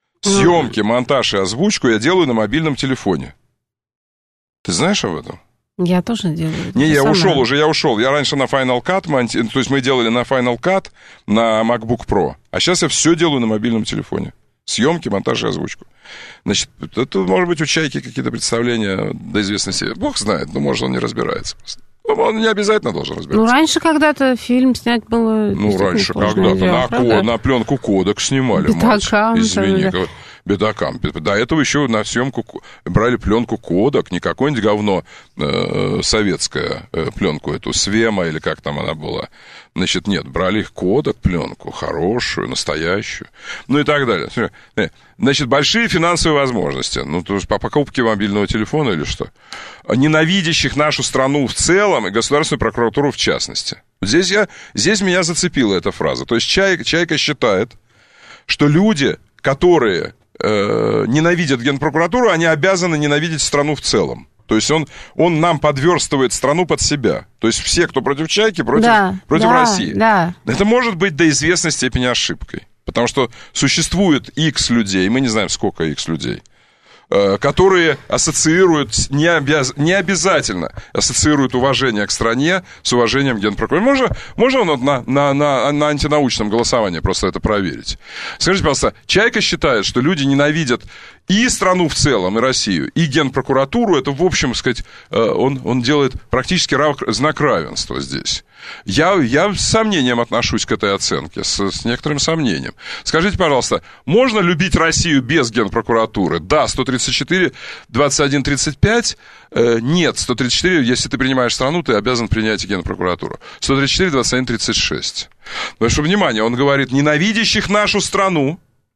Съемки, монтаж и озвучку я делаю на мобильном телефоне. Ты знаешь об этом? Я тоже делаю. Не, я ушел. Я раньше на Final Cut, то есть мы делали на Final Cut на MacBook Pro, а сейчас я все делаю на мобильном телефоне. Съемки, монтаж и озвучку. Значит, это, может быть, у Чайки какие-то представления до известности. Бог знает, но, может, он не разбирается просто. Он не обязательно должен разбираться. Ну, раньше когда-то фильм снять было... Ну, раньше когда-то на пленку кодек снимали. Бетакам. Извини, Бетакам. До этого еще на съемку брали пленку кодек, не какое-нибудь говно советское, пленку эту, Свема или как там она была. Значит, нет, брали их кодек, пленку, хорошую, настоящую, ну и так далее. Значит, большие финансовые возможности, ну, то есть по покупке мобильного телефона или что, ненавидящих нашу страну в целом и государственную прокуратуру в частности. Здесь меня зацепила эта фраза. То есть Чайка считает, что люди, которые ненавидят Генпрокуратуру, они обязаны ненавидеть страну в целом. То есть он нам подверстывает страну под себя. То есть все, кто против Чайки, против России. Да. Это может быть до известной степени ошибкой. Потому что существует X людей, мы не знаем, сколько X людей, которые ассоциируют, не обязательно ассоциируют уважение к стране с уважением к Генпрокуратуре. Можно на антинаучном голосовании просто это проверить? Скажите, пожалуйста, Чайка считает, что люди ненавидят и страну в целом, и Россию, и Генпрокуратуру. Это, в общем, сказать, он делает практически знак равенства здесь. Я с сомнением отношусь к этой оценке, с некоторым сомнением. Скажите, пожалуйста, можно любить Россию без Генпрокуратуры? Да, 134, 21, 35. Нет, 134, если ты принимаешь страну, ты обязан принять и Генпрокуратуру. 134, 21, 36. Потому что, внимание, он говорит, ненавидящих нашу страну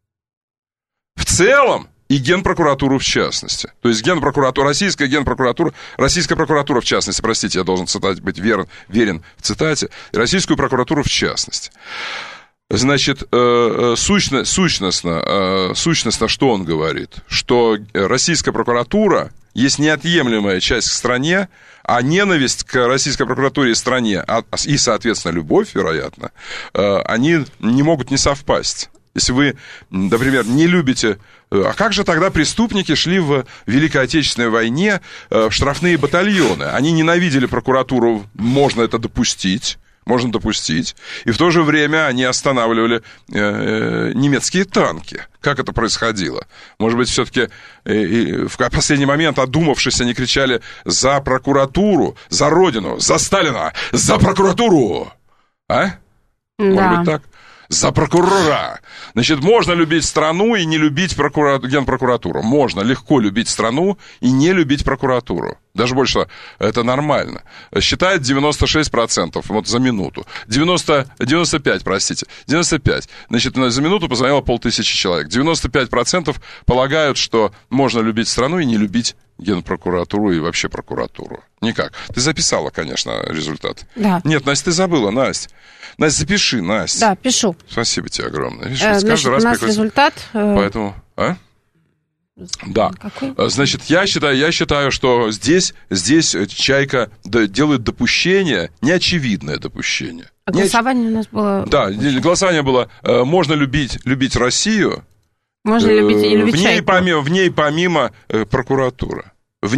в целом, и Генпрокуратуру в частности. То есть российская прокуратура в частности, простите, я должен быть верен в цитате, российскую прокуратуру в частности. Значит, сущностно, что он говорит? Что российская прокуратура есть неотъемлемая часть к стране, а ненависть к российской прокуратуре и стране, и, соответственно, любовь, вероятно, они не могут не совпасть. Если вы, например, не любите... А как же тогда преступники шли в Великой Отечественной войне в штрафные батальоны? Они ненавидели прокуратуру, можно допустить, и в то же время они останавливали немецкие танки. Как это происходило? Может быть, все-таки в последний момент, одумавшись, они кричали «За прокуратуру! За Родину! За Сталина! За прокуратуру!» А? Да. Может быть, так? За прокурора. Значит, можно любить страну и не любить Генпрокуратуру. Можно легко любить страну и не любить прокуратуру. Даже больше, это нормально. Считает 96% вот за минуту. 95, простите. 95. Значит, за минуту позвонило 500 человек. 95% полагают, что можно любить страну и не любить Генпрокуратуру и вообще прокуратуру. Никак. Ты записала, конечно, результат. Да. Нет, Настя, ты забыла, Настя. Настя, запиши, Настя. Да, пишу. Спасибо тебе огромное. Видишь, значит, у нас результат... Поэтому... Да. Какой? Значит, я считаю, что здесь Чайка делает допущение, неочевидное допущение. А голосование у нас было... Да, голосование было, можно любить Россию... Можно любить и не любить Чайку. В ней помимо прокуратуры.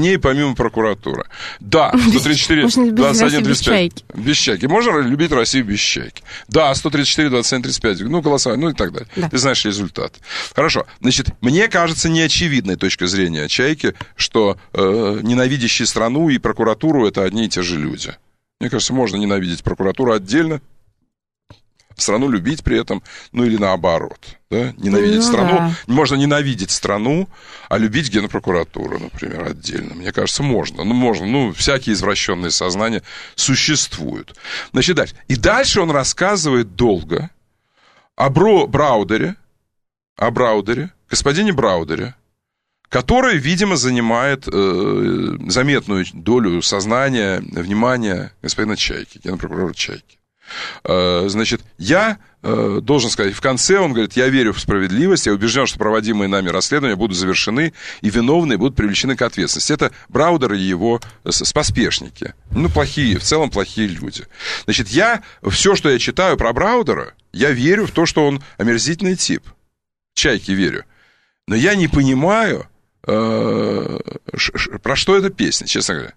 Да, 134, 21, 35. Без Чайки. Можно любить Россию без Чайки. Да, 134, 21, 35. Ну, голосование, ну и так далее. Да. Ты знаешь результат. Хорошо. Значит, мне кажется неочевидной точка зрения Чайки, что ненавидящие страну и прокуратуру это одни и те же люди. Мне кажется, можно ненавидеть прокуратуру отдельно, страну любить при этом, ну или наоборот, да, ненавидеть страну. Да. Можно ненавидеть страну, а любить Генпрокуратуру, например, отдельно. Мне кажется, можно. Всякие извращенные сознания существуют. Значит, дальше. И дальше он рассказывает долго о Браудере, господине Браудере, который, видимо, занимает заметную долю сознания, внимания господина Чайки, генпрокурора Чайки. Значит, я должен сказать, в конце он говорит, я верю в справедливость, я убежден, что проводимые нами расследования будут завершены, и виновные будут привлечены к ответственности. Это Браудер и его поспешники. В целом плохие люди. Значит, все, что я читаю про Браудера, я верю в то, что он омерзительный тип. Чайке верю. Но я не понимаю, про что эта песня, честно говоря.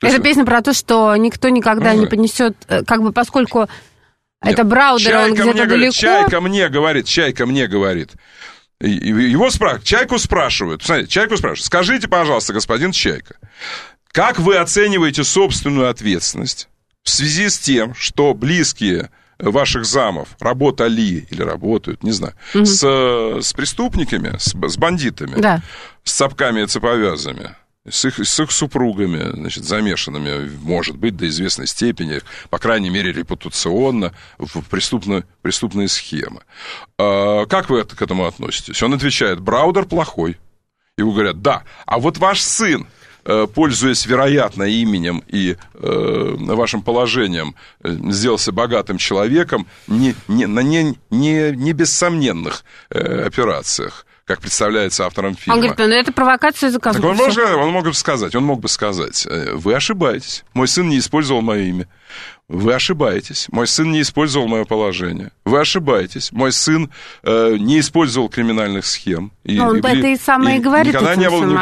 Это песня про то, что никто никогда не понесет, как бы поскольку это Браудер, он где-то далеко. Чайка мне говорит. Его спрашивают, Чайку спрашивают. Смотрите, Чайку спрашивают. Скажите, пожалуйста, господин Чайка, как вы оцениваете собственную ответственность в связи с тем, что близкие ваших замов работали или работают, не знаю, с преступниками, с бандитами, с цапками и цеповязами, с их супругами, значит, замешанными, может быть, до известной степени, по крайней мере, репутационно, в преступные схемы. Как вы к этому относитесь? Он отвечает, Браудер плохой. Ему говорят, да, а вот ваш сын, пользуясь, вероятно, именем и вашим положением, сделался богатым человеком на не бессомненных операциях, как представляется автором фильма. Он говорит, ну это провокация заказа. Он мог бы сказать, вы ошибаетесь, мой сын не использовал мое имя. Вы ошибаетесь, мой сын не использовал мое положение. Вы ошибаетесь, мой сын не использовал криминальных схем. Он это и самое говорит. Никогда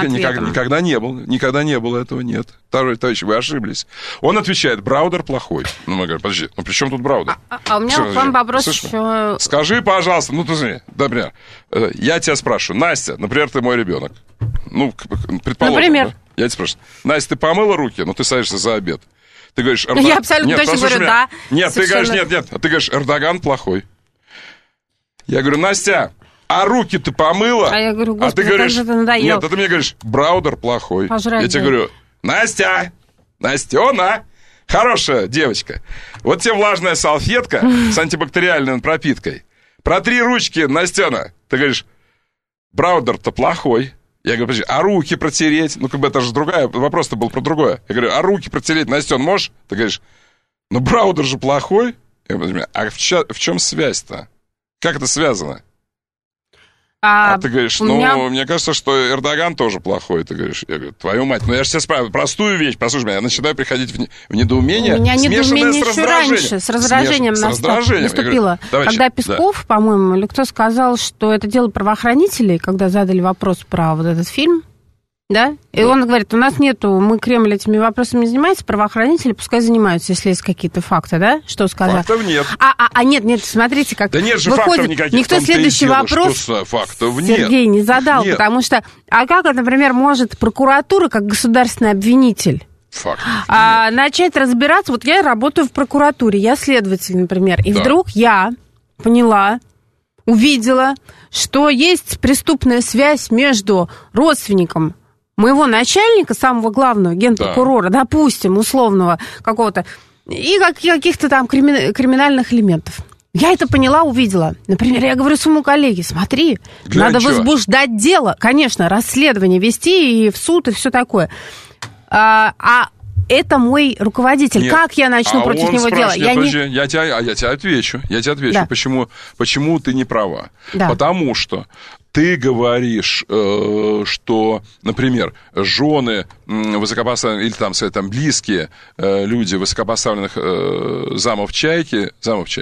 не было этого, нет. Товарищи, вы ошиблись. Он отвечает, Браудер плохой. Ну, мы говорим, подожди, ну при чем тут Браудер? А у меня к вам вопрос еще... Скажи, пожалуйста, ну ты смотри, например, я тебя спрашиваю, Настя, например, ты мой ребенок. Ну, предположим, например? Да? Я тебя спрашиваю, Настя, ты помыла руки? Ну, ты садишься за обед. Ты говоришь, я абсолютно точно говорю, да. Нет, ты говоришь, нет. А ты говоришь, Эрдоган плохой. Я говорю, Настя, а руки ты помыла? А я говорю, господи, ты говоришь, как же ты надоел. Нет, а ты мне говоришь, Браудер плохой. Пожрать, я тебе говорю, Настена, хорошая девочка. Вот тебе влажная салфетка с антибактериальной пропиткой. Протри ручки, Настена. Ты говоришь, Браудер-то плохой. Я говорю, подожди, а руки протереть? Ну, как бы это же другая, вопрос-то был про другое. Я говорю, а руки протереть, Настен, можешь? Ты говоришь, ну, Браудер же плохой. Я говорю, а в чем связь-то? Как это связано? А ты говоришь, мне кажется, что Эрдоган тоже плохой. Ты говоришь, я говорю, твою мать, ну я же тебе спрашиваю, простую вещь, послушай меня, я начинаю приходить в недоумение. У меня недоумение еще раньше, с раздражением наступило. Когда Песков, по-моему, или кто сказал, что это дело правоохранителей, когда задали вопрос про вот этот фильм, да? И он говорит, у нас нету, мы Кремль этими вопросами не занимается, правоохранители пускай занимаются, если есть какие-то факты, да? Что сказать? Фактов нет. Нет, смотрите, как да нет же выходит. Фактов никаких. Никто следующий вопрос Сергей не задал, нет. Потому что, а как, например, может прокуратура, как государственный обвинитель, начать разбираться? Вот я работаю в прокуратуре, я следователь, например, и вдруг я поняла, увидела, что есть преступная связь между родственником моего начальника, самого главного генпрокурора, допустим, условного какого-то, и каких-то там криминальных элементов. Я это поняла, увидела. Например, я говорю своему коллеге, смотри, надо возбуждать дело, конечно, расследование вести и в суд, и все такое. Это мой руководитель. Нет. Как я начну против него делать? Я тебе отвечу. Да. Почему ты не права? Да. Потому что ты говоришь, что, например, жены высокопоставленных, или там близкие люди высокопоставленных замов Чайки,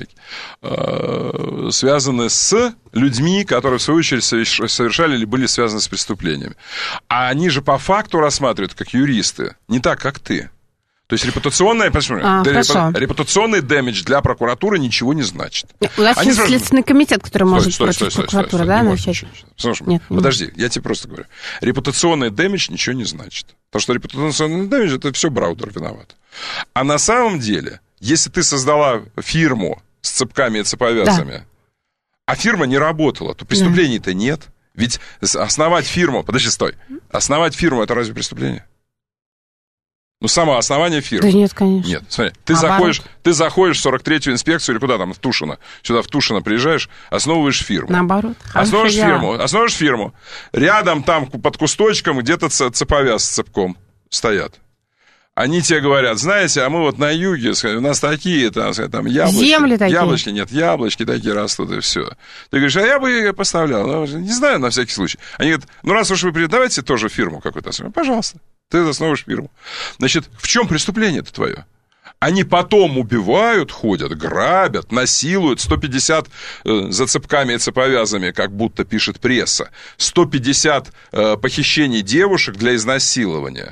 связаны с людьми, которые, в свою очередь, совершали или были связаны с преступлениями. А они же по факту рассматривают как юристы, не так, как ты. То есть репутационный дэмидж для прокуратуры ничего не значит. У нас есть Следственный комитет, который может против прокуратуры, да, начать? Нет, подожди, я тебе просто говорю. Репутационный дэмидж ничего не значит. Потому что репутационный дэмидж, это все Браудер виноват. А на самом деле, если ты создала фирму с цепками и цеповязами, а фирма не работала, то преступлений-то нет. Ведь основать фирму... Подожди, стой. Основать фирму — это разве преступление? Ну, само основание фирмы. Да нет, конечно. Нет, смотри, ты заходишь в 43-ю инспекцию, или куда там, в Тушино, сюда в Тушино приезжаешь, основываешь фирму. Наоборот. Основываешь фирму. Рядом там под кусточком где-то цеповяз с цепком стоят. Они тебе говорят, знаете, а мы вот на юге, у нас такие, там яблочки. Земли такие. Яблочки такие растут, и все. Ты говоришь, а я бы ее поставлял. Не знаю, на всякий случай. Они говорят, ну раз уж вы давайте тоже фирму какую-то основываем. Пожалуйста. Ты основываешь фирму. Значит, в чем преступление-то твое? Они потом убивают, ходят, грабят, насилуют. 150 за цепками и цеповязами, как будто пишет пресса. 150 похищений девушек для изнасилования.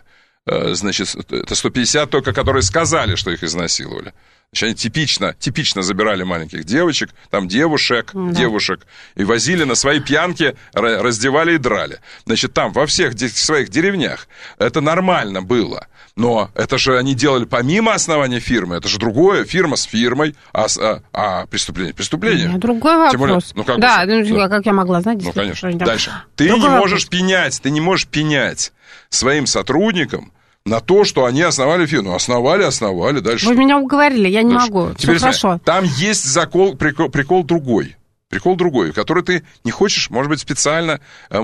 значит, это 150 только, которые сказали, что их изнасиловали. Значит, они типично забирали маленьких девочек, там девушек, и возили на свои пьянки, раздевали и драли. Значит, там во всех своих деревнях это нормально было. Но это же они делали помимо основания фирмы, это же другое, фирма с фирмой, а преступление. Другой вопрос. Более, как я могла знать? Ну, конечно. Дальше. Ты не можешь пенять своим сотрудникам на то, что они основали фирму. Основали, дальше. Вы меня уговорили, я не могу. Теперь хорошо. Там есть прикол другой. Прикол другой, который ты не хочешь, может быть, специально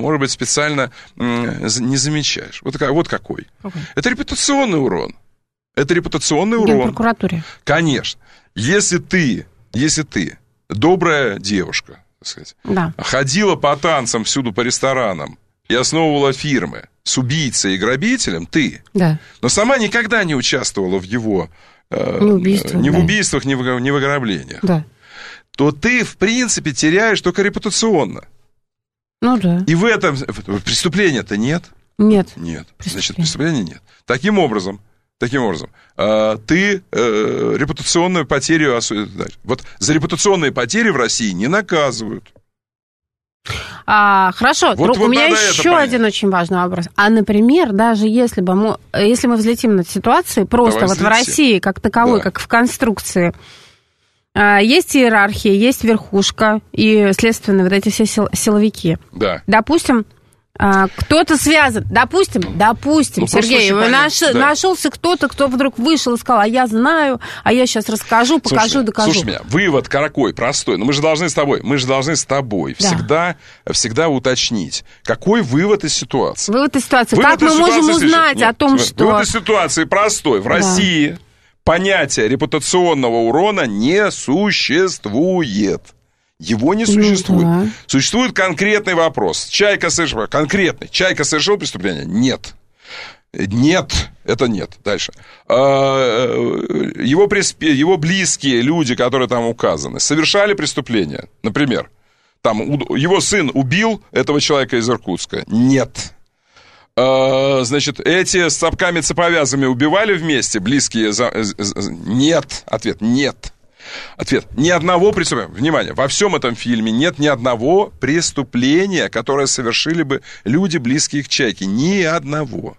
не замечаешь. Вот какой. Это репутационный урон. В прокуратуре. Конечно. Если ты добрая девушка, так сказать, ходила по танцам всюду по ресторанам и основывала фирмы с убийцей и грабителем, но сама никогда не участвовала в его ни в убийствах, ни в ограблениях, то ты, в принципе, теряешь только репутационно. Ну да. И в этом преступления-то нет. Нет. Значит, преступления нет. Таким образом, ты репутационную потерю... Вот за репутационные потери в России не наказывают. Хорошо, у меня еще один очень важный вопрос. Например, даже если мы взлетим над ситуацией, просто в России, как таковой, как в конструкции, есть иерархия, есть верхушка и следственные вот эти все силовики. Да. Допустим, кто-то связан. Допустим, Сергей, нашелся кто-то, кто вдруг вышел и сказал, я знаю, я сейчас расскажу, покажу, докажу. Слушай меня, вывод какой простой. Но мы же должны с тобой всегда уточнить, какой вывод из ситуации. Как мы можем узнать о том, что... Вывод из ситуации простой. В России понятия репутационного урона не существует. Его не существует. Существует конкретный вопрос. Чайка совершил преступление? Нет. Это нет. Дальше. Его близкие люди, которые там указаны, совершали преступление. Например, там его сын убил этого человека из Иркутска? Нет. Значит, эти с цапками-цеповязами убивали вместе, близкие? Нет. Ответ – нет. Ни одного преступления. Внимание, во всем этом фильме нет ни одного преступления, которое совершили бы люди, близкие к Чайке. Ни одного.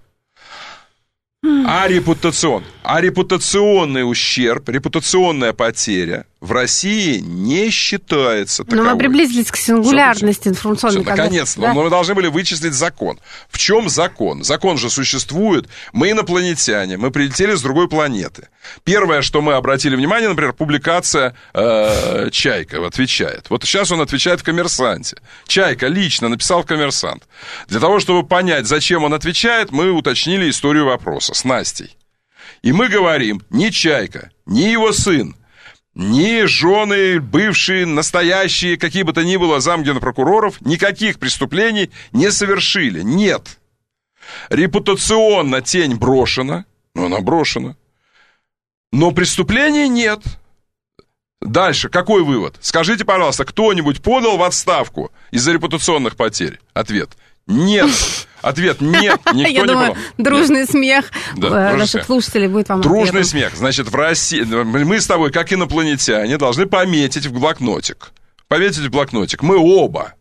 Репутационный ущерб, репутационная потеря в России не считается таковой. Но мы приблизились к сингулярности информационной. Наконец-то. Но мы должны были вычислить закон. В чем закон? Закон же существует. Мы инопланетяне, мы прилетели с другой планеты. Первое, что мы обратили внимание, например, публикация Чайка отвечает. Вот сейчас он отвечает в «Коммерсанте». Чайка лично написал в «Коммерсант». Для того, чтобы понять, зачем он отвечает, мы уточнили историю вопроса с Настей. И мы говорим, ни Чайка, ни его сын, ни жены, бывшие, настоящие, какие бы то ни было замгенпрокуроров, никаких преступлений не совершили. Нет. Репутационно тень брошена, она брошена, но преступлений нет. Дальше, какой вывод? Скажите, пожалуйста, кто-нибудь подал в отставку из-за репутационных потерь? Ответ – нет. Ответ – нет, никто не подал. Дружный смех наших слушателей будет вам ответом. Дружный смех. Значит, в России мы с тобой, как инопланетяне, должны пометить в блокнотик. Мы оба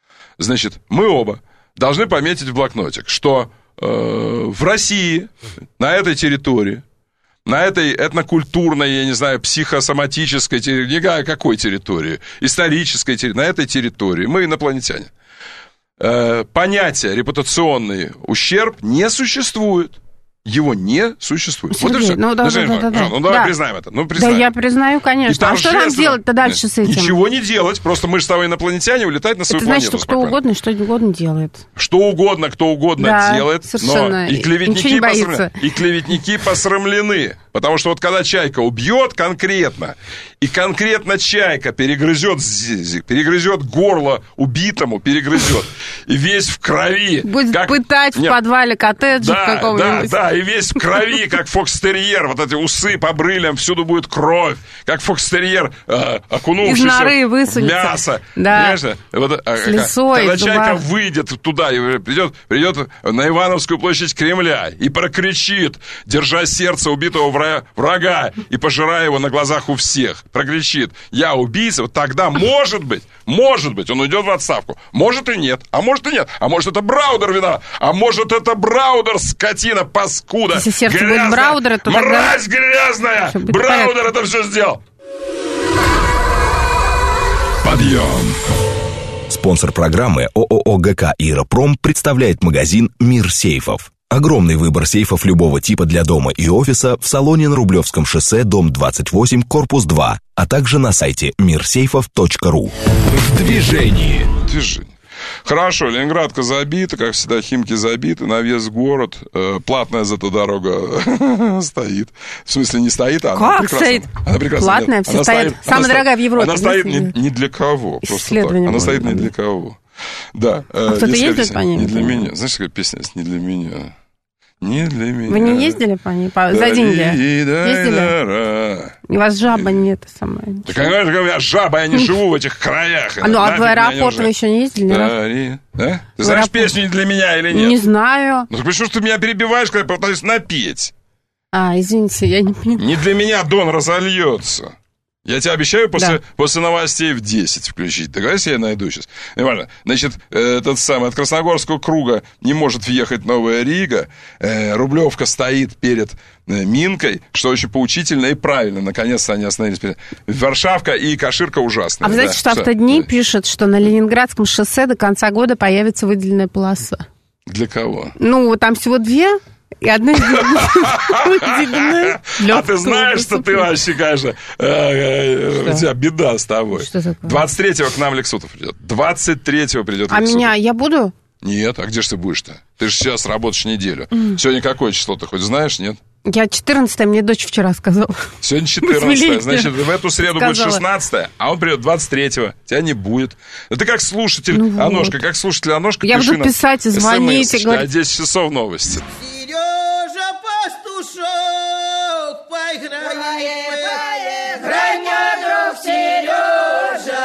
должны пометить в блокнотик, что в России, на этой территории, на этой этнокультурной, я не знаю, психосоматической территории, какой территории, исторической территории, на этой территории, мы инопланетяне. Понятие репутационный ущерб не существует. Его не существует. Сергей, вот и все. Давай признаем это. Да, я признаю, конечно. А что нам делать-то дальше с этим? Ничего не делать. Просто мы же с тобой инопланетяне, улетать на свою планету. Это значит, что кто угодно, что угодно делает. Кто угодно делает. Совершенно. Но и клеветники посрамлены. Потому что вот когда чайка убьет конкретно, и конкретно чайка перегрызет горло убитому, перегрызет, и весь в крови. Будет пытать в подвале коттеджа какого-нибудь. Да, и весь в крови, как фокстерьер, вот эти усы по брылям, всюду будет кровь, как фокстерьер, окунувшийся из норы высунется. В мясо. Да. Вот, с лисой, когда чайка выйдет туда и придет на Ивановскую площадь Кремля и прокричит, держа сердце убитого врага и пожирая его на глазах у всех, прокричит: я убийца, вот тогда может быть, он уйдет в отставку. Может и нет, а может это Браудер виноват, а может это Браудер, скотина, паскуда, если сердце будет Браудера, то мразь грязная, Браудер это все сделал. Подъем. Спонсор программы ООО ГК «Иропром» представляет магазин «Мир сейфов». Огромный выбор сейфов любого типа для дома и офиса в салоне на Рублевском шоссе, дом 28, корпус 2, а также на сайте mirsейфов.ру. В движении. Хорошо, Ленинградка забита, как всегда, Химки забиты, на весь город. Платная зато дорога стоит. В смысле, не стоит, а она прекрасна. Стоит? Она прекрасна. Платная, нет. все стоит. Самая дорогая в Европе. Она стоит не для кого, просто так. Она стоит не для кого. Да. Кто-то ездит по ней? Не для меня. Знаешь, какая песня? Не для меня. Не для меня. Вы не ездили по ней? За деньги? Ездили? У вас жаба нет самая. Так, конечно, жаба, я не живу в этих краях. А в аэропорт вы еще не ездили? Да? Ты знаешь песню «Не для меня» или нет? Не знаю. Ну, почему ты меня перебиваешь, когда я пытаюсь напеть? Извините, я не понимаю. «Не для меня Дон разольется». Я тебе обещаю после новостей в 10 включить. Договорись, я найду сейчас. Значит, от Красногорского круга не может въехать Новая Рига. Рублевка стоит перед Минкой, что очень поучительно и правильно. Наконец-то они остановились перед... Варшавка и Каширка ужасная. А вы знаете, что Автодни пишет, что на Ленинградском шоссе до конца года появится выделенная полоса? Для кого? Там всего 2. И одна выделенная. А ты знаешь, что ты вообще, конечно, у тебя беда с тобой. 23-го к нам Лексутов придет. 23-го придет Лексутов. А меня я буду? Нет, а где же ты будешь-то? Ты же сейчас работаешь неделю. Сегодня какое число ты хоть знаешь, нет? Я 14-е, мне дочь вчера сказала. Сегодня 14-е, значит, в эту среду будет 16-е, а он придет 23-го, тебя не будет. Да ты как слушатель Аношка, я буду писать и звонить. И говорить... 10 часов новости. Сережа Пастушок, поиграй, друг Сережа,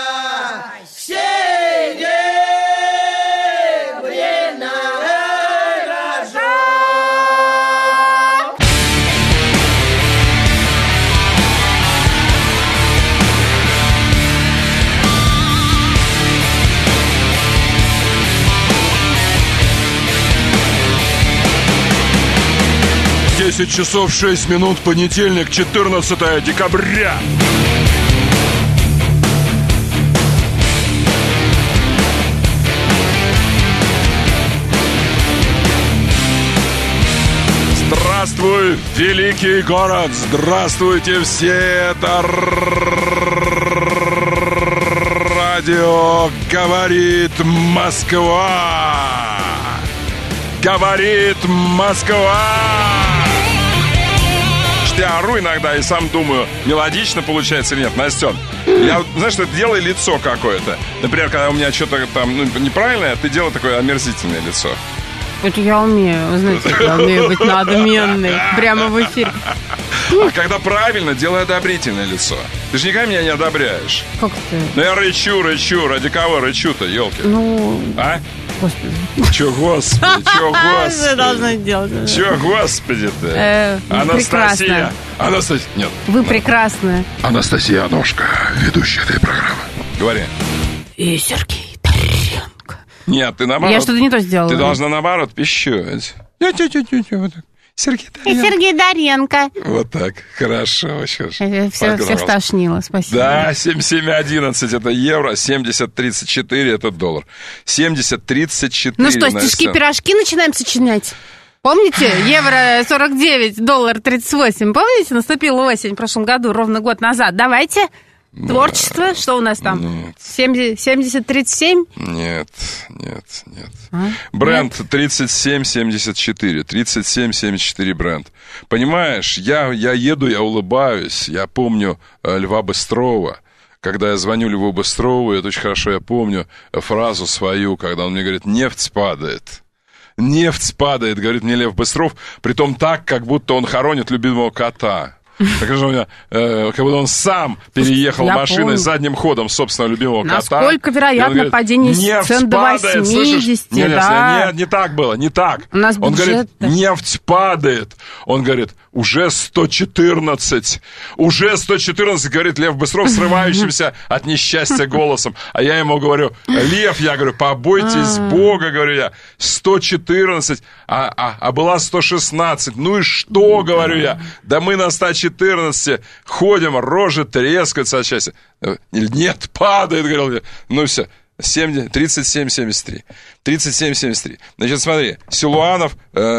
Десять часов 6 минут, понедельник, 14 декабря. Здравствуй, великий город! Здравствуйте все! Это радио «Говорит Москва». Говорит Москва. Я ору иногда и сам думаю, мелодично получается или нет. Настен, я, знаешь, что делай лицо какое-то. Например, когда у меня что-то там неправильное, ты делай такое омерзительное лицо. Это я умею, знаете, я умею быть надменной. Прямо в эфире. А когда правильно, делай одобрительное лицо. Ты же никогда меня не одобряешь. Как ты? Ну я рычу. Ради кого рычу-то, елки? А? Господи. Чё, господи? Что должны делать? Чё, господи-то? Анастасия. Нет. Вы прекрасная. Анастасия Аношка, ведущая этой программы. Говори. И Сергей Доренко. Нет, ты наоборот. Я что-то не то сделала. Ты должна наоборот пищать. Сергей Доренко. Вот так, хорошо. Всех стошнило, спасибо. Да, 7711 это евро, 7034 это доллар. 7034. Ну что, стишки-пирожки начинаем сочинять? Помните, евро 49, доллар 38. Помните, наступила осень в прошлом году, ровно год назад. Давайте Творчество? Что у нас там? 70-37? Нет. Бренд 37-74. 37-74 бренд. Понимаешь, я еду, я улыбаюсь. Я помню Льва Быстрова. Когда я звоню Льву Быстрову, это очень хорошо я помню фразу свою, когда он мне говорит: нефть падает. Нефть падает, говорит мне Лев Быстров, притом так, как будто он хоронит любимого кота. Так же у меня, как будто он сам переехал машиной задним ходом собственного любимого кота. Насколько вероятно говорит, падение цен до 80, Нет, не так было, не так. Он говорит, нефть падает. Он говорит, уже 114. Уже 114, говорит Лев Быстров, срывающимся от несчастья голосом. А я ему говорю, Лев, я говорю, побойтесь Бога, говорю я, 114, а была 116. Ну и что, говорю я, да мы на 114 ходим, рожи трескаются от счастья. Нет, падает, говорил я. Ну все, 37-73. 37-73. Значит, смотри, Силуанов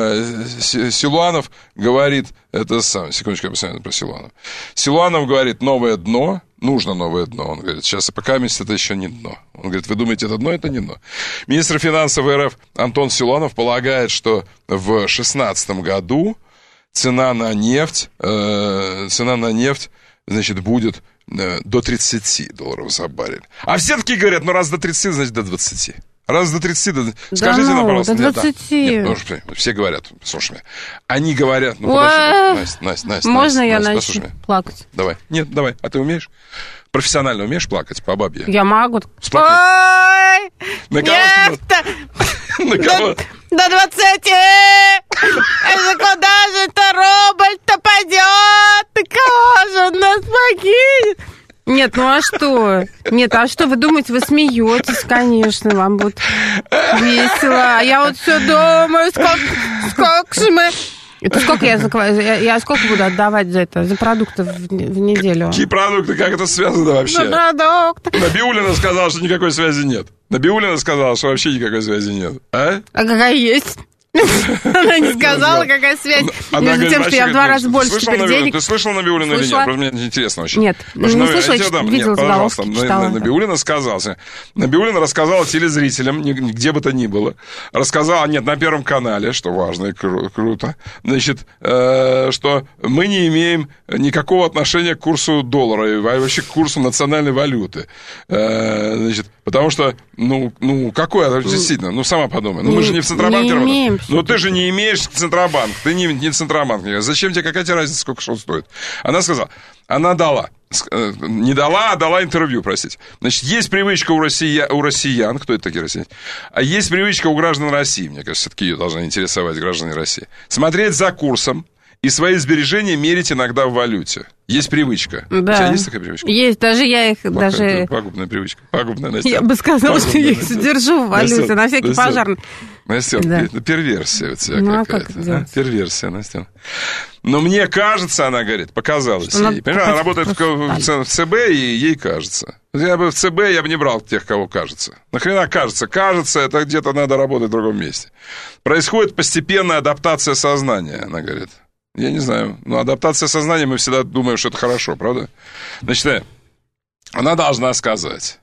говорит, это сам, секундочку, я посмотрю про Силуанов. Силуанов говорит, новое дно, нужно новое дно. Он говорит, сейчас и пока месяц это еще не дно. Он говорит, вы думаете, это дно, это не дно. Министр финансов РФ Антон Силуанов полагает, что в 2016 году цена на нефть, значит, будет до $30 за баррель. А все такие говорят, ну раз до 30, значит до 20. Раз до 30, скажите нам, пожалуйста. До 20. Нет, все говорят, послушай меня. Они говорят, ну подожди, Настя, можно я начну плакать? Давай, нет, давай, а ты умеешь? Профессионально умеешь плакать по бабе? Я могу. Ой! На кого? На кого? До 20! Это куда же это рубль-то пойдет? Кого же он нас покинет? Нет, ну а что? Нет, а что вы думаете? Вы смеетесь, конечно, вам будет весело. А я вот все думаю, сколько же мы... Это сколько я сколько буду отдавать за это, за продукты в неделю? Какие продукты? Как это связано вообще? За продукты. Набиуллина сказала, что никакой связи нет. Набиуллина сказала, что вообще никакой связи нет. А какая есть? Она не сказала, какая связь между тем, что я в 2 раза больше теперь денег. Ты слышал Набиуллину или нет? Мне интересно очень. Нет, не слышала, видела заголовки, читала. Набиуллина сказала. Набиуллина рассказала телезрителям, где бы то ни было. Рассказала, нет, на Первом канале, что важно и круто, значит, что мы не имеем никакого отношения к курсу доллара и вообще к курсу национальной валюты. Значит, потому что, какое, действительно, сама подумай. Мы же не в Центробанке работаем. Но ты же не имеешь Центробанк, ты не Центробанк. Зачем тебе, какая тебе разница, сколько что стоит? Она сказала, она дала, не дала, а дала интервью, простите. Значит, есть привычка у россиян, кто это такие россияне? А есть привычка у граждан России, мне кажется, все-таки ее должны интересовать граждане России. Смотреть за курсом и свои сбережения мерить иногда в валюте. Есть привычка. Да. У тебя есть такая привычка? Есть, даже я их даже... Пагубная привычка. Пагубная, Настя. Я бы сказала, что я их содержу в валюте, на всякий пожарный. Настя, перверсия у тебя какая-то. Перверсия, Настя. Но мне кажется, она говорит, показалось ей. Понимаешь, она работает в ЦБ, и ей кажется. Я бы в ЦБ я бы не брал тех, кого кажется. Нахрена кажется? Кажется, это где-то надо работать в другом месте. Происходит постепенная адаптация сознания, она говорит. Я не знаю. Но адаптация сознания, мы всегда думаем, что это хорошо, правда? Значит, она должна сказать,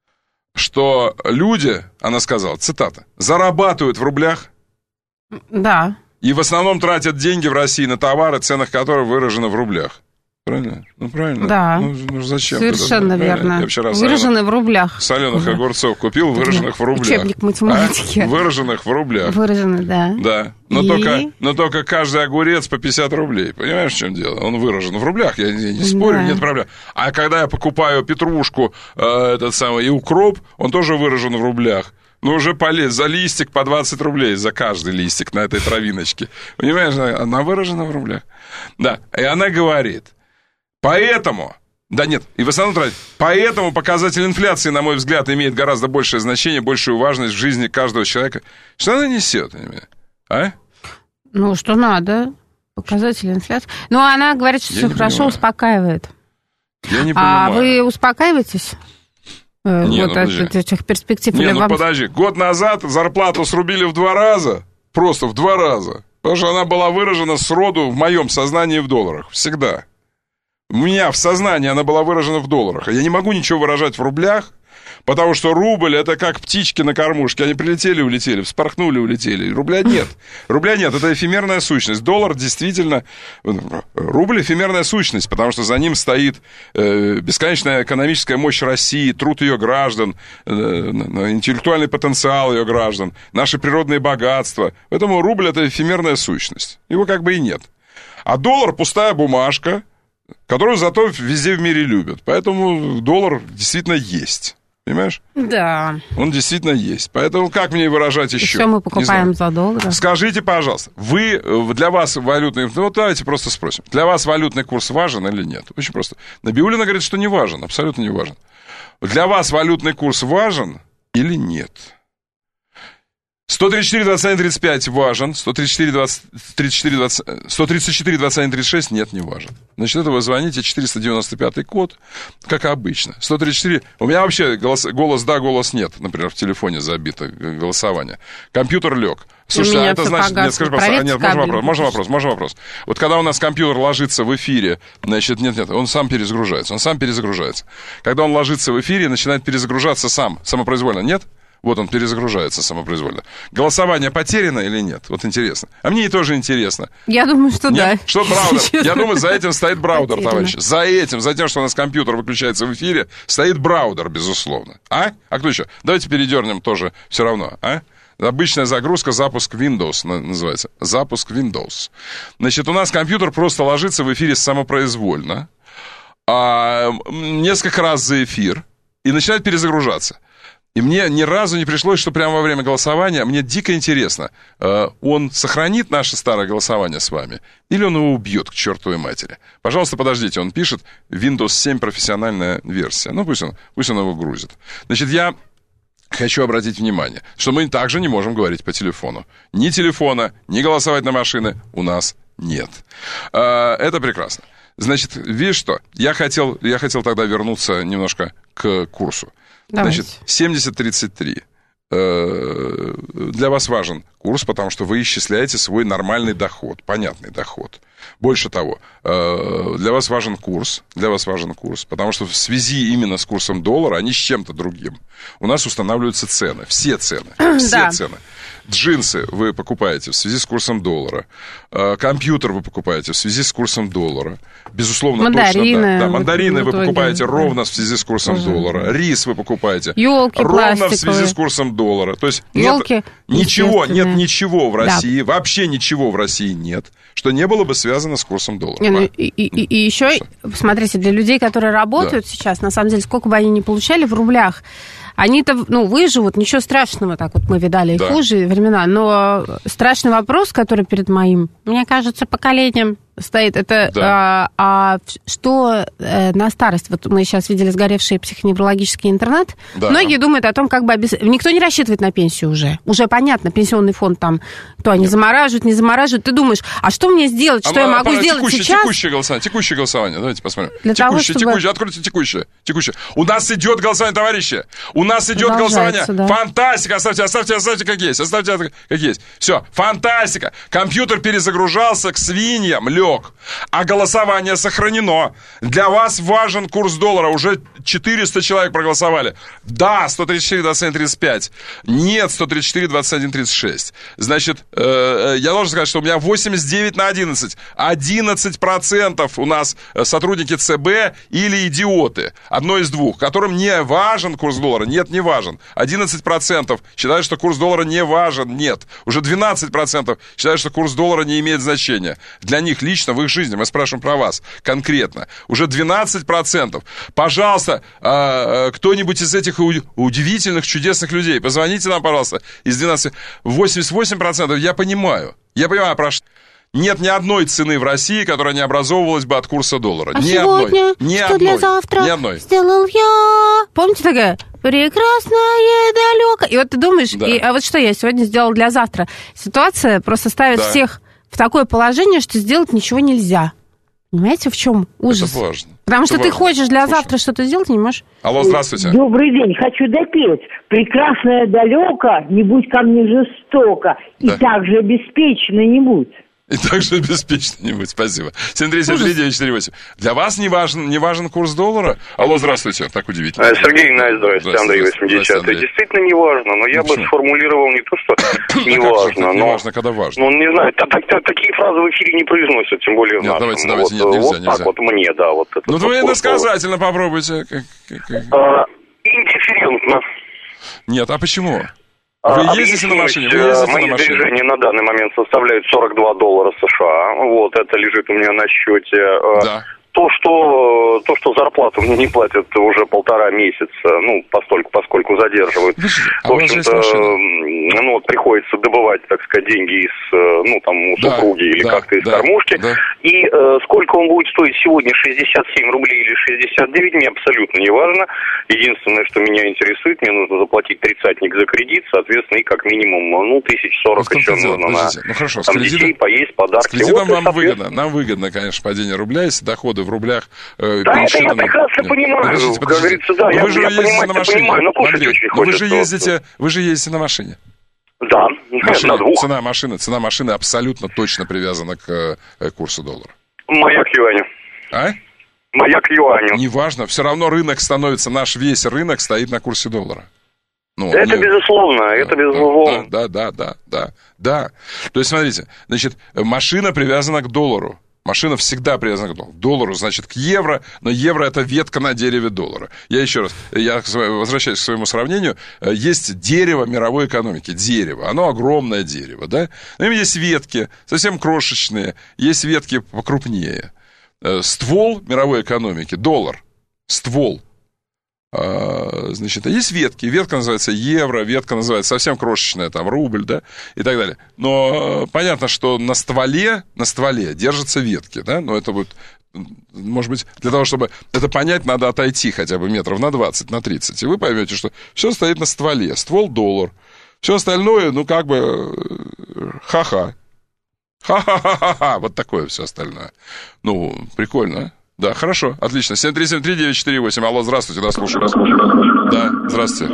что люди, она сказала, цитата, зарабатывают в рублях. Да. И в основном тратят деньги в России на товары, ценах которых выражены в рублях. Правильно? Правильно. Да. Зачем? Совершенно верно. Выражены в рублях. Соленых огурцов купил, выраженных в рублях. Учебник математики. Выраженных в рублях. Выражены, да. Да. Но только каждый огурец по 50 рублей. Понимаешь, в чем дело? Он выражен в рублях. Я не спорю, нет проблем. А когда я покупаю петрушку, и укроп, он тоже выражен в рублях. Уже за листик по 20 рублей, за каждый листик на этой травиночке. Понимаешь, она выражена в рублях. Да. И она говорит... Поэтому, и в основном тратить. Поэтому показатель инфляции, на мой взгляд, имеет гораздо большее значение, большую важность в жизни каждого человека. Что она несет? А? Что надо. Показатель инфляции. Она говорит, что все хорошо, успокаивает. Я не понимаю. А вы успокаиваетесь? От этих перспектив? Подожди. Год назад зарплату срубили в 2 раза. Просто в 2 раза. Потому что она была выражена сроду в моем сознании в долларах. Всегда. У меня в сознании она была выражена в долларах. Я не могу ничего выражать в рублях, потому что рубль — это как птички на кормушке. Они прилетели, улетели, вспорхнули, улетели. Рубля нет. Рубля нет, это эфемерная сущность. Доллар действительно... Рубль — эфемерная сущность, потому что за ним стоит бесконечная экономическая мощь России, труд ее граждан, интеллектуальный потенциал ее граждан, наши природные богатства. Поэтому рубль — это эфемерная сущность. Его как бы и нет. А доллар — пустая бумажка, которую зато везде в мире любят. Поэтому доллар действительно есть. Понимаешь? Да. Он действительно есть. Поэтому как мне выражать еще? Все мы покупаем за доллары. Скажите, пожалуйста, для вас валютный... Ну, давайте просто спросим. Для вас валютный курс важен или нет? Очень просто. Набиуллина говорит, что не важен, абсолютно не важен. Для вас валютный курс важен или нет? 134-21-35 важен, 134-21-36 нет, не важен. Значит, это вы звоните, 495-й код, как обычно. 134... У меня вообще голос да, голос нет, например, в телефоне забито голосование. Компьютер лег. Слушайте, а это значит... Нет, скажи, пожалуйста, нет, можно вопрос. Вот когда у нас компьютер ложится в эфире, значит, нет, он сам перезагружается. Когда он ложится в эфире, начинает перезагружаться самопроизвольно, нет? Вот он перезагружается самопроизвольно. Голосование потеряно или нет? Вот интересно. А мне и тоже интересно. Я думаю, что нет? Да. Что браудер? Я думаю, за этим стоит браудер, товарищи. За тем, что у нас компьютер выключается в эфире, стоит браудер, безусловно. А кто еще? Давайте передернем тоже все равно, Обычная загрузка, запуск Windows называется. Запуск Windows. Значит, у нас компьютер просто ложится в эфире самопроизвольно, несколько раз за эфир, и начинает перезагружаться. И мне ни разу не пришлось, что прямо во время голосования, мне дико интересно, он сохранит наше старое голосование с вами, или он его убьет к чертовой матери? Пожалуйста, подождите, он пишет Windows 7 профессиональная версия. Ну, пусть он его грузит. Значит, я хочу обратить внимание, что мы также не можем говорить по телефону. Ни телефона, ни голосовать на машины у нас нет. Это прекрасно. Значит, видишь что? Я хотел тогда вернуться немножко к курсу. Давайте. Значит, 70-33. Для вас важен курс, потому что вы исчисляете свой нормальный доход, понятный доход. Больше того, для вас важен курс, потому что в связи именно с курсом доллара, а не с чем-то другим, у нас устанавливаются цены, все цены. Джинсы вы покупаете в связи с курсом доллара, компьютер вы покупаете в связи с курсом доллара, безусловно, мандарины, точно, мандарины вы покупаете ровно в связи с курсом доллара, рис вы покупаете ровно в связи с курсом доллара. То есть нет ничего в России, вообще ничего в России нет, что не было бы связано с курсом доллара. И еще, смотрите, для людей, которые работают сейчас, на самом деле, сколько бы они ни получали в рублях, они-то, выживут, ничего страшного, так вот мы видали и хуже времена, но страшный вопрос, который перед моим, мне кажется, поколением стоит, это что на старость, вот мы сейчас видели сгоревший психоневрологический интернат, многие думают о том, как бы никто не рассчитывает на пенсию уже понятно, пенсионный фонд там, то они замораживают, не замораживают, ты думаешь, а что мне сделать, что я могу сделать сейчас? Текущее голосование, давайте посмотрим. Текущее, откройте текущее. У нас идет голосование, товарищи, у нас идет голосование, фантастика, оставьте как есть, все, фантастика, компьютер перезагружался к свиньям, а голосование сохранено. Для вас важен курс доллара. Уже 400 человек проголосовали. Да, 134-27-35. Нет, 134-21-36. Значит, я должен сказать, что у меня 89/11. 11% у нас сотрудники ЦБ или идиоты. Одно из двух. Которым не важен курс доллара. Нет, не важен. 11% считают, что курс доллара не важен. Нет. Уже 12% считают, что курс доллара не имеет значения. Для них лично в их жизни, мы спрашиваем про вас конкретно, уже 12%. Пожалуйста, кто-нибудь из этих удивительных, чудесных людей, позвоните нам, пожалуйста, из 12, 88% я понимаю, про что. Нет ни одной цены в России, которая не образовывалась бы от курса доллара. А сегодня, что для завтра сделал я? Помните такая? Прекрасное далеко. И вот ты думаешь, а вот что я сегодня сделал для завтра? Ситуация просто ставит всех в такое положение, что сделать ничего нельзя. Понимаете, в чем ужас? Это важно. Потому что ты хочешь для завтра что-то сделать, не можешь. Алло, здравствуйте. Добрый день, хочу допеть. Прекрасное далеко, не будь ко мне жестоко, и так же обеспечено не будь. И также беспечно не быть. Спасибо. 7373948. Для вас не важен курс доллара? Алло, здравствуйте. Так удивительно. Сергей, здравствуйте. Андрей 80. Действительно не важно, но я бы сформулировал не то, что не важно. Не важно, когда важно. Ну, не знаю, такие фразы в эфире не произносят, тем более в нашем. Давайте, нельзя. Так вот мне, да. Вот это. Ну, вы иносказательно попробуйте. Индифферентно. Нет, а почему? Вы ездите на машине? Мои сбережения на данный момент составляют $42 США. Вот, это лежит у меня на счете. Да. То, что зарплату мне не платят уже 1,5 месяца, поскольку задерживают. В общем-то, приходится добывать, так сказать, деньги из, у супруги или как-то из кормушки. Да. И сколько он будет стоить сегодня, 67 рублей или 69, мне абсолютно не важно. Единственное, что меня интересует, мне нужно заплатить 30-ник за кредит, соответственно, и как минимум, 1040 еще нужно на детей, поесть, подарки. С кредитом нам выгодно, конечно, падение рубля, если доходы в рублях. Да, это я прекрасно понимаю. Как говорится, да, я понимаю, но кушать очень хочется. Вы же ездите на машине. Да, на двух. Цена машины абсолютно точно привязана к курсу доллара. Моя к юаню. А? Моя к юаню. Неважно, все равно рынок становится, наш весь рынок стоит на курсе доллара. Безусловно. Да. То есть, смотрите, значит, машина привязана к доллару. Машина всегда привязана к доллару, значит, к евро, но евро – это ветка на дереве доллара. Я возвращаюсь к своему сравнению. Есть дерево мировой экономики, дерево, оно огромное дерево, да? На нем есть ветки, совсем крошечные, есть ветки покрупнее. Ствол мировой экономики – доллар, ствол. Значит, есть ветки. Ветка называется евро, ветка называется совсем крошечная, там, рубль, да, и так далее. Но понятно, что на стволе держатся ветки, да, но это будет, может быть, для того, чтобы это понять, надо отойти хотя бы метров на 20, на 30, и вы поймете, что все стоит на стволе, ствол доллар, все остальное, ха-ха, вот такое все остальное. Прикольно, а? Да, хорошо, отлично. 7373948. Алло, здравствуйте, да, слушаю. Да, здравствуйте.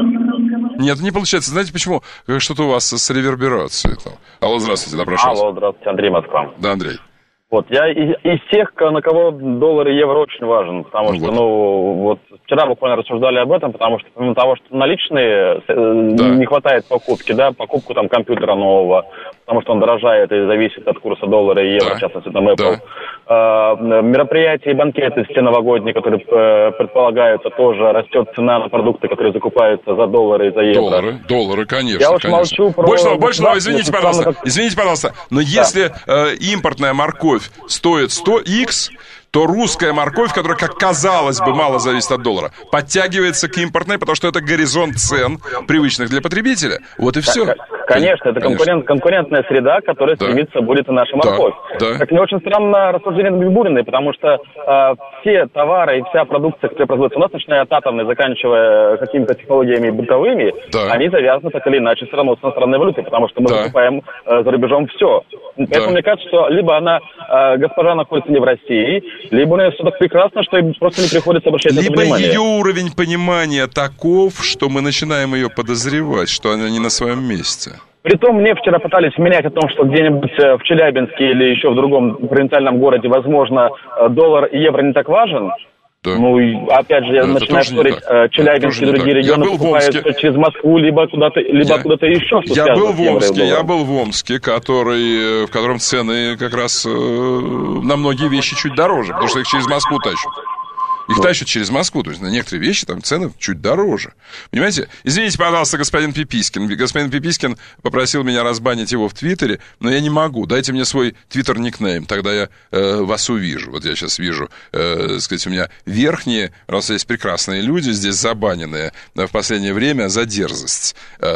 Нет, не получается. Знаете, почему? Что-то у вас с реверберацией там. Алло, здравствуйте, да, прошу. Алло, здравствуйте, Андрей, Москва. Да, Андрей. Вот, я из тех, на кого доллар и евро очень важен, потому что, вчера буквально рассуждали об этом, потому что, помимо того, что наличные не хватает покупки, да, покупку там компьютера нового, потому что он дорожает и зависит от курса доллара и евро, в частности, там Apple. Мероприятия и банкеты все новогодние, которые предполагаются, тоже растет цена на продукты, которые закупаются за доллары и за евро. Доллары, конечно. Я уж молчу про... Больше, извините, пожалуйста, но если импортная морковь стоит 100х, то русская морковь, которая, как казалось бы, мало зависит от доллара, подтягивается к импортной, потому что это горизонт цен, привычных для потребителя. Вот и все. Конечно, это конкурентная среда, которая стремится будет и наша морковь. Так мне очень странно рассуждение Бибуриной, потому что все товары и вся продукция, которая производится у нас, начиная от атомной, заканчивая какими-то технологиями бытовыми, они завязаны так или иначе все равно с иностранной валютой, потому что мы закупаем за рубежом все. Поэтому мне кажется, что либо госпожа находится не в России, либо у нее все так прекрасно, что ей просто не приходится обращать на это внимание. Либо ее уровень понимания таков, что мы начинаем ее подозревать, что она не на своем месте. Притом мне вчера пытались вменять о том, что где-нибудь в Челябинске или еще в другом провинциальном городе, возможно, доллар и евро не так важен. Да. Опять же, я начинаю спорить, Челябинск и другие регионы покупают через Москву, либо откуда-то еще. Я был в Омске, в котором цены как раз на многие вещи чуть дороже, потому что их через Москву тащат. Их тащат через Москву, то есть на некоторые вещи там цены чуть дороже. Понимаете? Извините, пожалуйста, господин Пипискин. Господин Пипискин попросил меня разбанить его в Твиттере, но я не могу. Дайте мне свой Твиттер-никнейм, тогда я вас увижу. Вот я сейчас вижу, сказать, у меня верхние, раз есть прекрасные люди, здесь забаненные в последнее время за дерзость.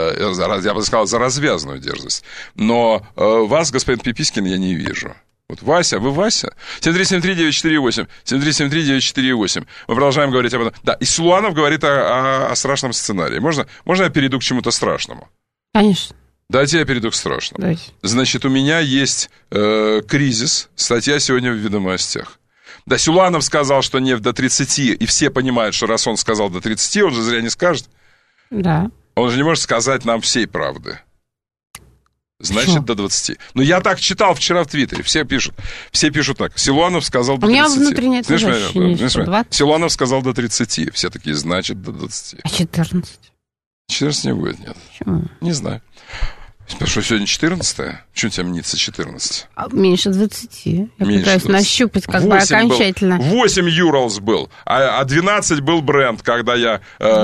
Я бы сказал, за развязную дерзость. Но вас, господин Пипискин, я не вижу. Вот Вася, вы Вася? 7373948, 7373948. Мы продолжаем говорить об этом. Да, и Силуанов говорит о страшном сценарии. Можно я перейду к чему-то страшному? Конечно. Дайте я перейду к страшному. Дайте. Значит, у меня есть кризис, статья сегодня в «Ведомостях». Да, Силуанов сказал, что нефть до 30, и все понимают, что раз он сказал до 30, он же зря не скажет. Да. Он же не может сказать нам всей правды. Значит, до 20. Ну, я так читал вчера в Твиттере. Все пишут так. Силуанов сказал до 30. У меня внутреннее ощущение, Силуанов сказал до 30. Все такие, значит, до 20. А 14? 14 не будет, нет. Почему? Не знаю. Потому что сегодня 14-е. Почему тебе мнится 14? Меньше 20. Я пытаюсь нащупать как бы окончательно. 8 Юрлс был, а 12 был бренд, когда я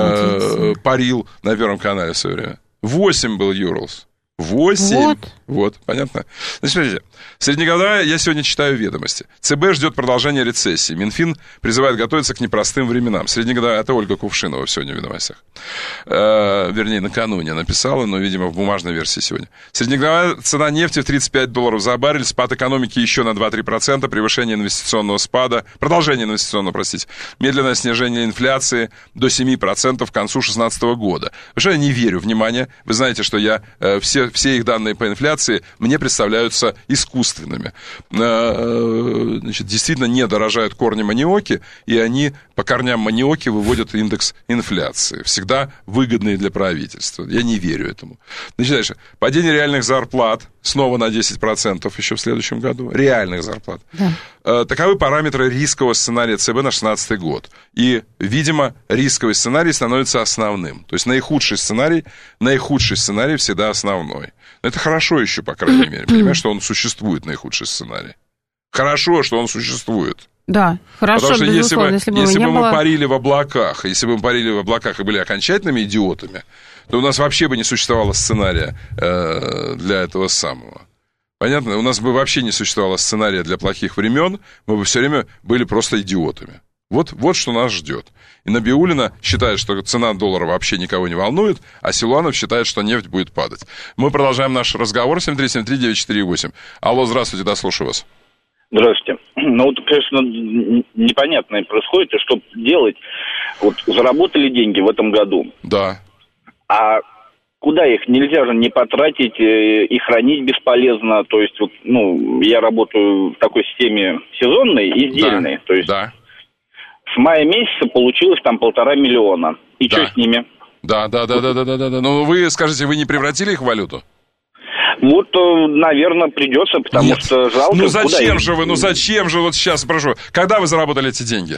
парил на Первом канале в свое время. 8 был Юрлс. 8. Вот, понятно. Значит, смотрите, среднегодовая, я сегодня читаю «Ведомости». ЦБ ждет продолжения рецессии. Минфин призывает готовиться к непростым временам. Среднегодовая, это Ольга Кувшинова сегодня в «Ведомостях». Вернее, накануне написала, но, видимо, в бумажной версии сегодня. Среднегодовая цена нефти в $35 за баррель, спад экономики еще на 2-3%, превышение инвестиционного спада, продолжение инвестиционного, медленное снижение инфляции до 7% к концу 2016 года. Потому что я не верю, внимание, вы знаете, что я все их данные по инфляции мне представляются искусственными. Значит, действительно не дорожают корни маниоки, и они по корням маниоки выводят индекс инфляции, всегда выгодный для правительства. Я не верю этому. Значит, дальше. Падение реальных зарплат снова на 10% еще в следующем году. Реальных зарплат. Да. Таковы параметры рискового сценария ЦБ на 2016 год. И, видимо, рисковый сценарий становится основным. То есть наихудший сценарий всегда основной. Но это хорошо еще, по крайней мере. Понимаешь, что он существует, наихудший сценарий. Хорошо, что он существует. Да, хорошо, потому что безусловно, если бы мы парили в облаках, и были окончательными идиотами, то у нас вообще бы не существовало сценария для этого самого. Понятно? У нас бы вообще не существовало сценария для плохих времен, мы бы все время были просто идиотами. Вот что нас ждет. И Набиуллина считает, что цена доллара вообще никого не волнует, а Силуанов считает, что нефть будет падать. Мы продолжаем наш разговор. 7373948. Алло, здравствуйте, да, слушаю вас. Здравствуйте. Ну, вот, конечно, непонятное происходит, и что делать? Вот заработали деньги в этом году. Да. А куда их? Нельзя же не потратить и хранить бесполезно. То есть, вот, ну, я работаю в такой системе сезонной, издельной. Да. То есть, да. С мая месяца получилось там 1,5 миллиона. И да. Что с ними? Да. Ну, вы скажите, вы не превратили их в валюту? Вот, наверное, придется, потому что жалко. Ну зачем же, вот сейчас спрошу, когда вы заработали эти деньги?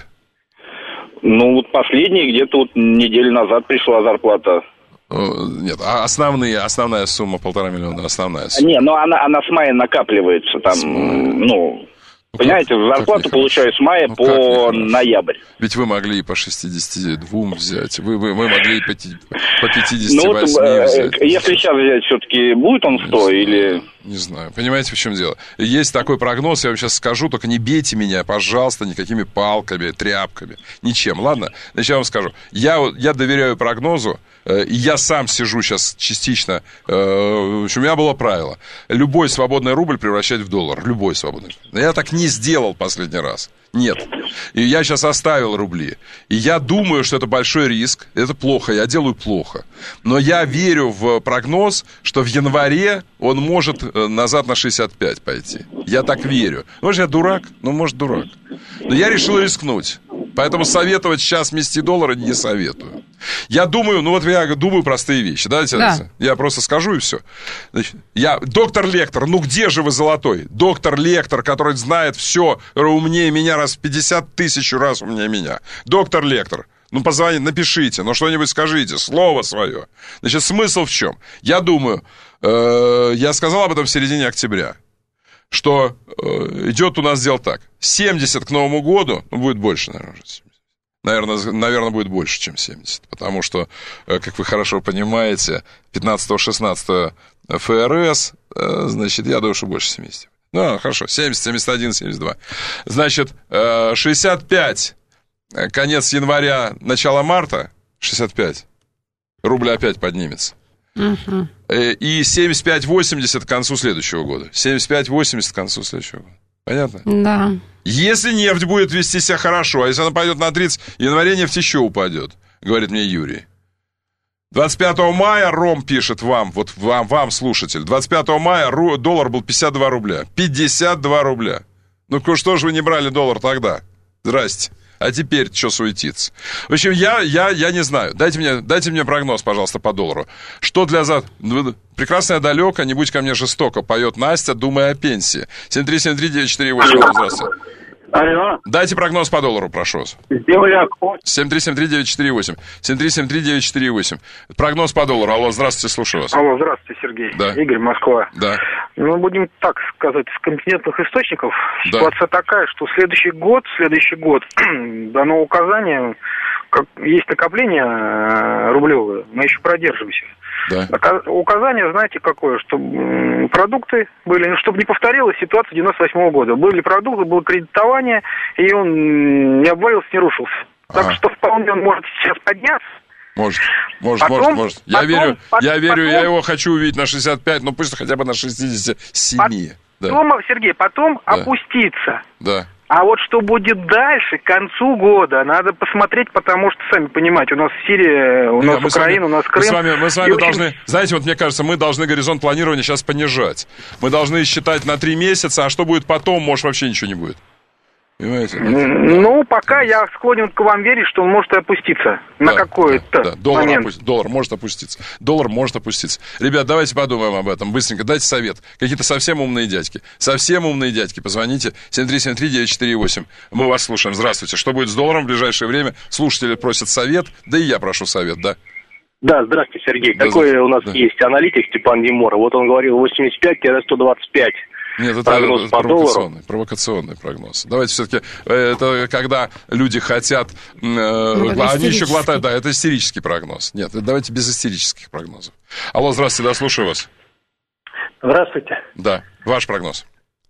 Ну, вот последние, где-то вот неделю назад пришла зарплата. Нет, а основная сумма 1,5 миллиона, основная сумма. Не, ну она с мая накапливается, там, ну... Понимаете, зарплату получаю с мая по ноябрь. Ведь вы могли и по 62 взять, вы могли и по 58 взять. Если сейчас взять, все-таки будет он 100 или... Не знаю. Понимаете, в чем дело? Есть такой прогноз, я вам сейчас скажу, только не бейте меня, пожалуйста, никакими палками, тряпками, ничем, ладно? Значит, я вам скажу. Я доверяю прогнозу, и я сам сижу сейчас частично. В общем, у меня было правило. Любой свободный рубль превращать в доллар. Любой свободный. Но я так не сделал последний раз. Нет. И я сейчас оставил рубли. И я думаю, что это большой риск. Это плохо, я делаю плохо. Но я верю в прогноз, что в январе он может назад на 65 пойти. Я так верю. Может, я дурак? Ну, может, дурак. Но я решил рискнуть. Поэтому советовать сейчас вместе доллара не советую. Я думаю, я думаю простые вещи. Да. Я просто скажу и все. Значит, доктор Лектор, ну где же вы золотой? Доктор Лектор, который знает все, умнее меня раз в 50 тысяч раз умнее меня. Доктор Лектор, ну позвоните, напишите, что-нибудь скажите, слово свое. Значит, смысл в чем? Я думаю, я сказал об этом в середине октября, что идет у нас дело так. 70 к Новому году, будет больше, наверное, уже 70. Наверное, будет больше, чем 70. Потому что, как вы хорошо понимаете, 15-16 ФРС, значит, я думаю, что больше 70. Ну, хорошо, 70, 71, 72. Значит, 65, конец января, начало марта, 65, рубль опять поднимется. Угу. И 75-80 к концу следующего года. 75-80 к концу следующего года. Понятно? Да. Если нефть будет вести себя хорошо, а если она пойдет на 30, в январе нефть еще упадет, говорит мне Юрий. 25 мая Ром пишет вам, вот вам, слушатель, 25 мая доллар был 52 рубля. 52 рубля. Ну, что же вы не брали доллар тогда? Здрасте. А теперь что суетиться? В общем, я не знаю. Дайте мне прогноз, пожалуйста, по доллару. Что для завтра? Прекрасное далеко, не будь ко мне жестоко, поет Настя, думая о пенсии. 7373948. Здравствуйте. Алло. Дайте прогноз по доллару, прошу вас. Земляк. 7373948. 7373948. Прогноз по доллару. Алло, здравствуйте, слушаю вас. Алло, здравствуйте, Сергей. Да. Игорь, Москва. Да. Ну, будем так сказать, с компетентных источников. Да. Ситуация такая, что следующий год дано указание, как есть накопление рублевое, мы еще продержимся. Да. Указание, знаете, какое, чтобы продукты были, чтобы не повторилась ситуация 98-го года. Были продукты, было кредитование, и он не обвалился, не рушился. Так что вполне он может сейчас подняться. Может. Я верю, я его хочу увидеть на 65, но пусть хотя бы на 67. Сергей, потом опуститься. Да. А вот что будет дальше, к концу года, надо посмотреть, потому что, сами понимаете, у нас Сирия, у нас Украина, у нас Крым. Мы с вами должны, знаете, вот мне кажется, мы должны горизонт планирования сейчас понижать. Мы должны считать на 3 месяца, а что будет потом, может, вообще ничего не будет. Понимаете? Ну, пока я склонен к вам верить, что он может и опуститься на какой-то момент. Доллар может опуститься. Ребят, давайте подумаем об этом. Быстренько дайте совет. Какие-то совсем умные дядьки. Позвоните. 7373948. Мы вас слушаем. Здравствуйте. Что будет с долларом в ближайшее время? Слушатели просят совет. Да и я прошу совет, да? Да, здравствуйте, Сергей. Такой у нас есть аналитик Степан Немора. Вот он говорил 85-125. Нет, это провокационный прогноз. Давайте все-таки, это когда люди хотят, они еще глотают, это истерический прогноз. Нет, давайте без истерических прогнозов. Алло, здравствуйте, да, слушаю вас. Здравствуйте. Да, ваш прогноз.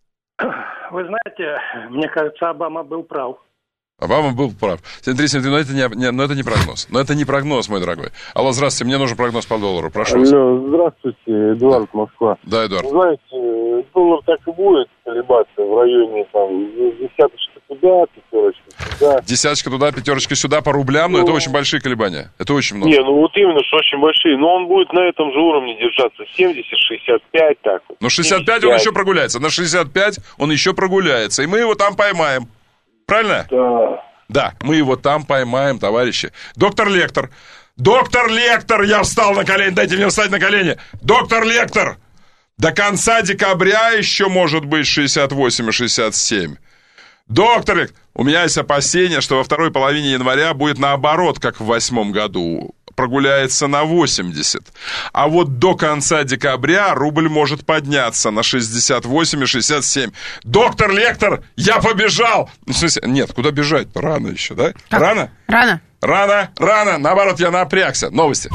Вы знаете, мне кажется, Обама был прав. Обама был прав. 737, но это не прогноз. Но это не прогноз, мой дорогой. Алло, здравствуйте, мне нужен прогноз по доллару, прошу вас. Алло, здравствуйте, Эдуард, Москва. Да, Эдуард. Знаете, доллар так и будет колебаться в районе, десяточка туда, пятерочка сюда. Десяточка туда, пятерочка сюда по рублям, но это очень большие колебания. Это очень много. Не, вот именно, что очень большие. Но он будет на этом же уровне держаться. 70, 65, так вот. Но 65 75. Он еще прогуляется. На 65 он еще прогуляется. И мы его там поймаем. Правильно? Да, мы его там поймаем, товарищи. Доктор Лектор, я встал на колени, дайте мне встать на колени. Доктор Лектор, до конца декабря еще может быть 68 и 67. Доктор Лектор, у меня есть опасение, что во второй половине января будет наоборот, как в 2008 году. Прогуляется на 80. А вот до конца декабря рубль может подняться на 68 и 67. Доктор Лектор, я побежал! В смысле, нет, куда бежать-то? Рано еще, да? Рано. Рано. Наоборот, я напрягся. Новости.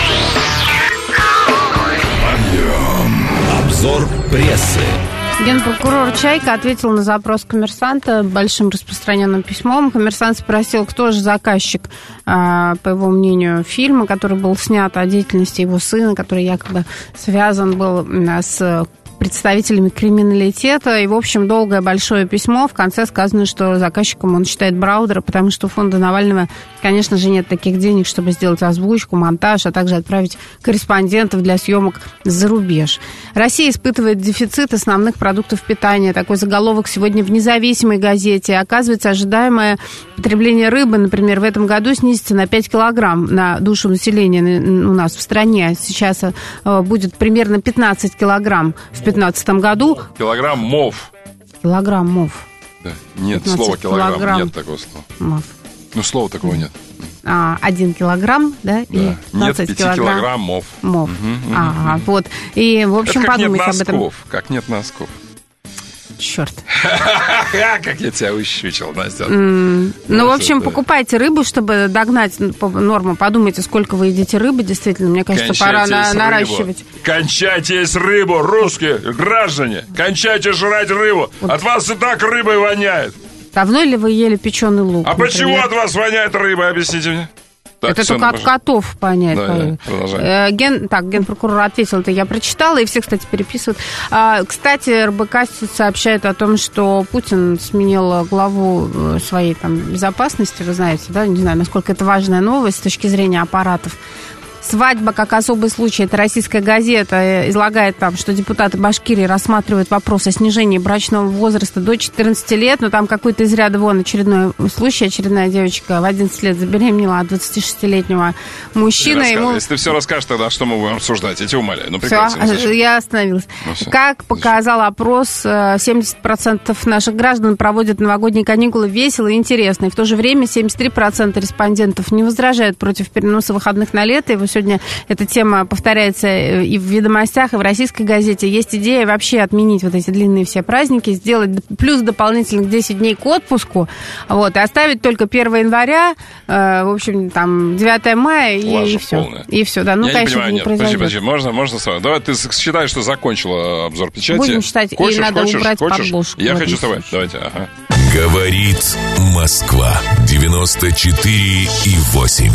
Обзор прессы. Генпрокурор Чайка ответил на запрос «Коммерсанта» большим распространенным письмом. «Коммерсант» спросил, кто же заказчик, по его мнению, фильма, который был снят о деятельности его сына, который якобы связан был с представителями криминалитета. И, в общем, долгое большое письмо. В конце сказано, что заказчиком он считает Браудера, потому что у фонда Навального, конечно же, нет таких денег, чтобы сделать озвучку, монтаж, а также отправить корреспондентов для съемок за рубеж. Россия испытывает дефицит основных продуктов питания. Такой заголовок сегодня в «Независимой» газете. Оказывается, ожидаемое потребление рыбы, например, в этом году снизится на 5 килограмм на душу населения у нас в стране. Сейчас будет примерно 15 килограмм в 2015 году. Килограммов. Да. Нет, слова килограмм. Нет такого слова. Мов. Ну, слова такого нет. 1 килограмм, да? И 15 нет, 5 килограммов. Вот. И, в общем, подумайте об этом. Как нет носков. Черт. Как я тебя ущучил, Настя. Ну, в общем, покупайте рыбу, чтобы догнать норму. Подумайте, сколько вы едите рыбы, действительно. Мне кажется, пора наращивать. Кончайте есть рыбу, русские граждане. Кончайте жрать рыбу. От вас и так рыбой воняет. Давно ли вы ели печеный лук? А почему от вас воняет рыба, объясните мне? Так, это только от котов понять. Да, Генпрокурор ответил, это я прочитала, и все, кстати, переписывают. Кстати, РБК сообщает о том, что Путин сменил главу своей безопасности, вы знаете, да, не знаю, насколько это важная новость с точки зрения аппаратов Свадьба как особый случай. Это российская газета излагает там, что депутаты Башкирии рассматривают вопрос о снижении брачного возраста до 14 лет. Но там какой-то из ряда вон очередной случай. Очередная девочка в 11 лет забеременела от 26-летнего мужчины. Если ты все расскажешь, тогда что мы будем обсуждать? Я тебя умоляю. Все, я остановилась. Как показал опрос, 70% наших граждан проводят новогодние каникулы весело и интересно. И в то же время 73% респондентов не возражают против переноса выходных на лето. И сегодня эта тема повторяется и в «Ведомостях», и в российской газете. Есть идея вообще отменить вот эти длинные все праздники, сделать плюс дополнительных 10 дней к отпуску, вот, и оставить только 1 января, в общем, там, 9 мая, и все. Полная. И все, да. Ну, я конечно, не произойдет. Подожди, можно сразу. Давай, ты считаешь, что закончила обзор печати. Будем считать, и надо убрать подложку. Я хочу с тобой. Давайте, ага. Говорит Москва. 94,8.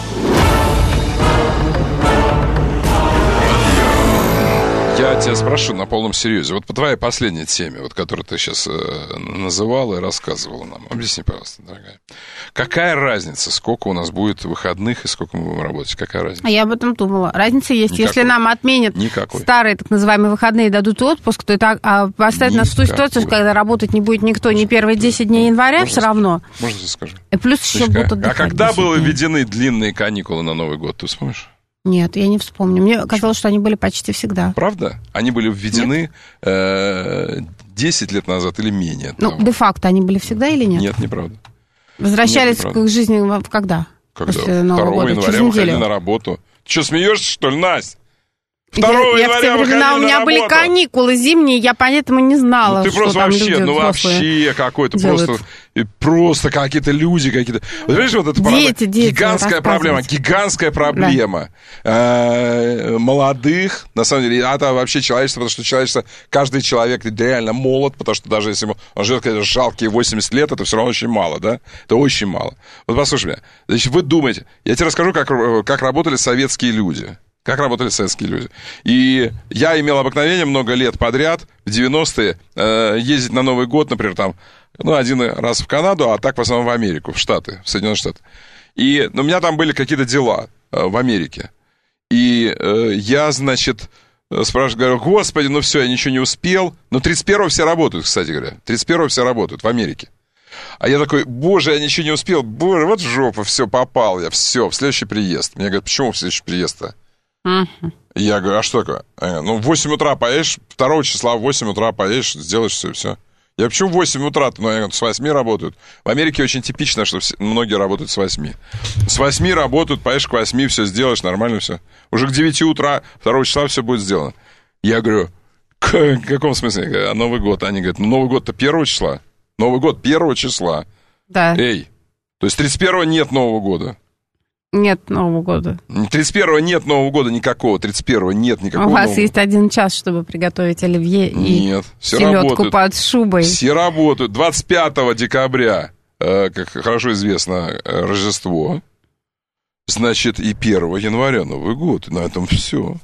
Я тебя спрошу на полном серьезе. Вот по твоей последней теме, вот, которую ты сейчас называла и рассказывала нам. Объясни, пожалуйста, дорогая. Какая разница, сколько у нас будет выходных и сколько мы будем работать? Какая разница? Я об этом думала. Разница есть. Никакой. Если нам отменят старые так называемые выходные и дадут отпуск, то это поставит нас в ту ситуацию, когда работать не будет никто ни первые 10 дней января, можно все равно. Можно я скажу? И плюс еще будут отдыхать. А когда были введены длинные каникулы на Новый год, ты вспомнишь? Нет, я не вспомню. Мне казалось, что они были почти всегда. Правда? Они были введены 10 лет назад или менее? Ну, де-факто они были всегда или нет? Нет, неправда. Возвращались к жизни когда? Когда? 2 января выходили на работу. Ты что, смеешься, что ли, Настя? 2 января выходили на работу. У меня были каникулы зимние, я поэтому не знала, ну, ты что просто там вообще, люди вообще какой-то просто какие-то люди какие-то. Вот видишь, вот это гигантская проблема да. Молодых, на самом деле, это вообще человечество, потому что человечество, каждый человек реально молод, потому что даже если он живет какие-то жалкие 80 лет, это все равно очень мало, да? Это очень мало. Вот послушай меня, значит, вы думаете, я тебе расскажу, как работали советские люди. Как работали советские люди. И я имел обыкновение много лет подряд, в 90-е, ездить на Новый год, например, там, один раз в Канаду, а так в основном в Америку, в Штаты, в Соединенные Штаты. И у меня там были какие-то дела в Америке. И я, значит, спрашиваю, говорю, господи, ну все, я ничего не успел. Но 31-го все работают, кстати говоря. 31-го все работают в Америке. А я такой, боже, я ничего не успел. Боже, вот в жопу, все, попал я, все, в следующий приезд. Мне говорят, почему в следующий приезд-то? Я говорю, а что такое? Ну, в 8 утра поедешь, 2 числа в 8 утра поедешь, сделаешь все и все. Я почему в 8 утра-то? Ну, я говорю, с 8 работают. В Америке очень типично, что многие работают с 8. С 8 работают, поедешь к 8, все сделаешь, нормально все. Уже к 9 утра, 2 числа все будет сделано. Я говорю, в каком смысле? Я говорю, а Новый год? Они говорят, ну, Новый год-то 1 числа. Новый год 1 числа. Да. Эй, то есть 31-го нет Нового года. Нет Нового года. 31-го нет Нового года никакого. 31-го нет никакого. У вас есть 1 час, чтобы приготовить оливье и селедку под шубой. Все работают. 25 декабря, как хорошо известно, Рождество. Значит, и 1 января Новый год. И на этом все.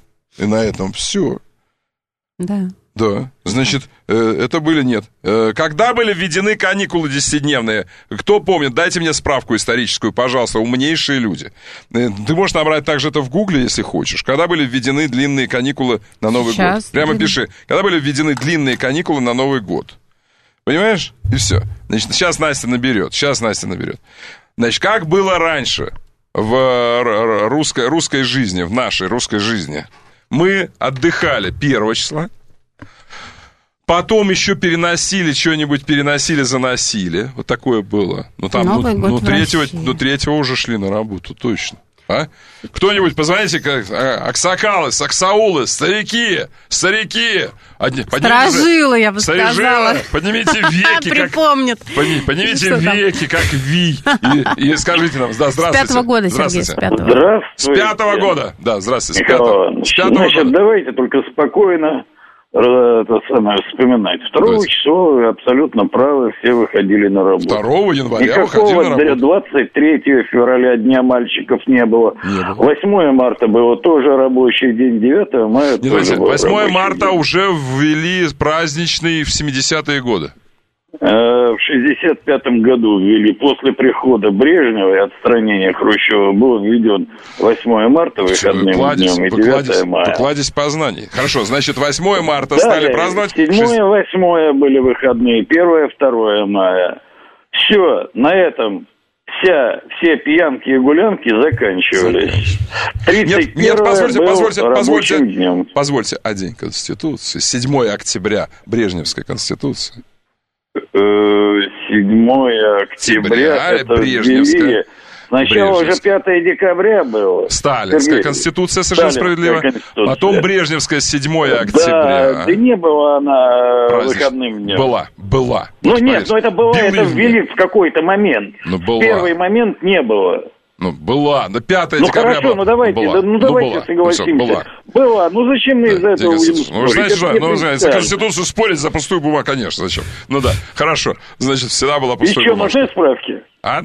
Да. Да, значит, это были нет. Когда были введены каникулы 10-дневные? Кто помнит? Дайте мне справку историческую, пожалуйста, умнейшие люди. Ты можешь набрать также это в Гугле, если хочешь. Когда были введены длинные каникулы на Новый год? Прямо пиши. Когда были введены длинные каникулы на Новый год? Понимаешь? И все. Значит, сейчас Настя наберет. Значит, как было раньше в русской жизни, в нашей русской жизни? Мы отдыхали 1 числа. Потом еще заносили. Вот такое было. Ну, там, третьего уже шли на работу, точно. А? Кто-нибудь, позвоните, аксакалы, саксаулы, старики. Сторожилы, я бы сказала. Поднимите веки, припомнят. Поднимите веки, как Ви. И скажите нам, да, здравствуйте. С 5-го года, Сергей, с 5-го. Здравствуйте. С 5-го года. Да, здравствуйте, с 5-го. Значит, давайте только спокойно вспоминать. 2 числа абсолютно правы, все выходили на работу. 2 января выходили на работу. 23 февраля Дня мальчиков не было. 8 марта было тоже рабочий день, 9 мая тоже был 8 марта уже ввели праздничный в 70-е годы. В 65-м году ввели, после прихода Брежнева и отстранения Хрущева, был введен 8 марта выходным днем и 9 мая. Покладись познаний. Хорошо, значит, 8 марта стали праздновать... 7 и 8 были выходные, 1 и 2 мая. Все, на этом все пьянки и гулянки заканчивались. 31 позвольте, а день Конституции, 7 октября, Брежневская Конституция. 7 октября, это Брежневская. Сначала уже 5 декабря было. Сталинская Конституция, совершенно справедливо. Потом Брежневская, 7 октября. Да не была она выходным днем. Была. Ну нет, это ввели в какой-то момент. В первый момент не было. Была. На 5 декабря хорошо, была. Давайте согласимся. Была. Зачем мы из-за этого будем спорить? Знаете, за Конституцию спорить за пустую бумагу, конечно, зачем? Хорошо. Значит, всегда была пустая бумага. Еще нужны справки?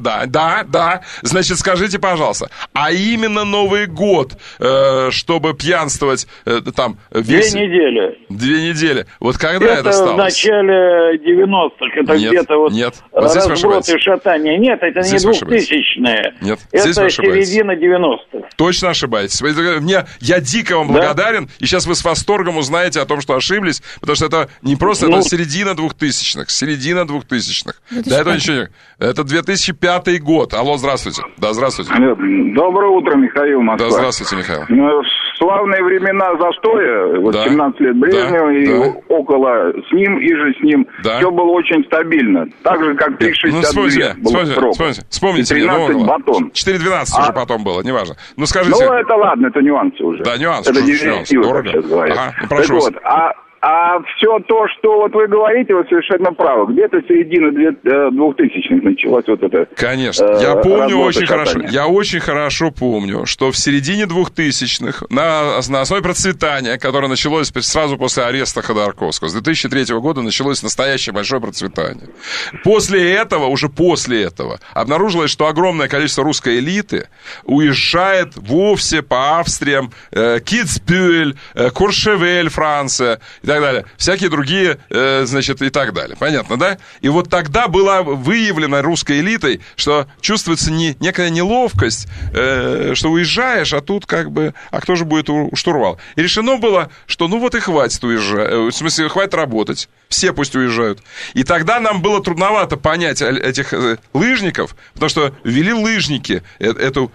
Да. Значит, скажите, пожалуйста, а именно Новый год, чтобы пьянствовать там... 2 недели. 2 недели. Вот когда это стало? В начале 90-х. Это где-то разброд и шатание. Нет, это не 2000-е. Нет, это середина 90-х. Точно ошибаетесь. Я дико вам благодарен, и сейчас вы с восторгом узнаете о том, что ошиблись, потому что это не просто, это середина 2000-х. Середина 2000-х. Да, это ничего не... Это 2005 год. Алло, здравствуйте. Да, здравствуйте. Доброе утро, Михаил, Москва. Да, здравствуйте, Михаил. Славные времена застоя, 17 лет Брежнева, и около с ним, и же с ним, все было очень стабильно. Так же, как 3,62 было срок. Вспомните, 13 батон. 4,12 уже потом было, неважно. Скажите... это ладно, это нюансы уже. Да, нюансы. Это директива, как сейчас говорят. Прошу вас. А все то, что вы говорите, вы совершенно правы. Где-то середина 2000-х началась это. Конечно. Я помню очень хорошо. Я очень хорошо помню, что в середине 2000-х на основе процветания, которое началось сразу после ареста Ходорковского, с 2003 года началось настоящее большое процветание. После этого, обнаружилось, что огромное количество русской элиты уезжает вовсе по Австриям, Китсбюль, Куршевель, Франция и так далее. Всякие другие, и так далее. Понятно, да? И вот тогда была выявлена русской элитой, что чувствуется некая неловкость, что уезжаешь, а тут а кто же будет у штурвала? И решено было, что и хватит уезжать. В смысле, хватит работать. Все пусть уезжают. И тогда нам было трудновато понять этих лыжников, потому что ввели лыжники. Это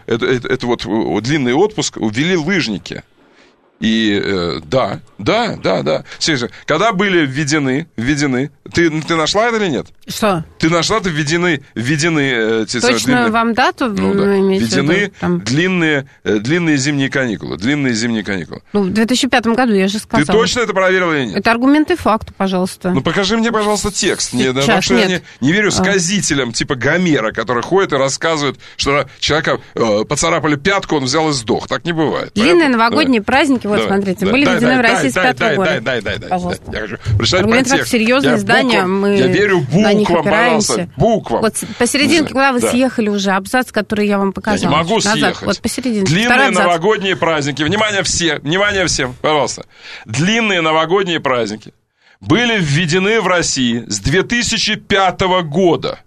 длинный отпуск ввели лыжники. И да. Слушай, когда были введены, ты нашла это или нет? Что? Ты нашла, введены точно вам дату? Введены длинные зимние каникулы. В 2005 году, я же сказала. Ты точно это проверила или нет? Это аргументы факта, пожалуйста. Покажи мне, пожалуйста, текст. Потому что я не верю сказителям типа Гомера, который ходит и рассказывает, что человека поцарапали пятку, он взял и сдох. Так не бывает. Длинные новогодние праздники, смотрите, были введены в России с 5 года. Дай. Я хочу прочитать про текст. Серьезные издания, я верю буквам, пожалуйста. Буквам. Посерединке, куда вы съехали уже, абзац, который я вам показала. Я не могу съехать. Посерединке. Длинные новогодние праздники. Внимание всем, пожалуйста. Длинные новогодние праздники были введены в России с 2005 года.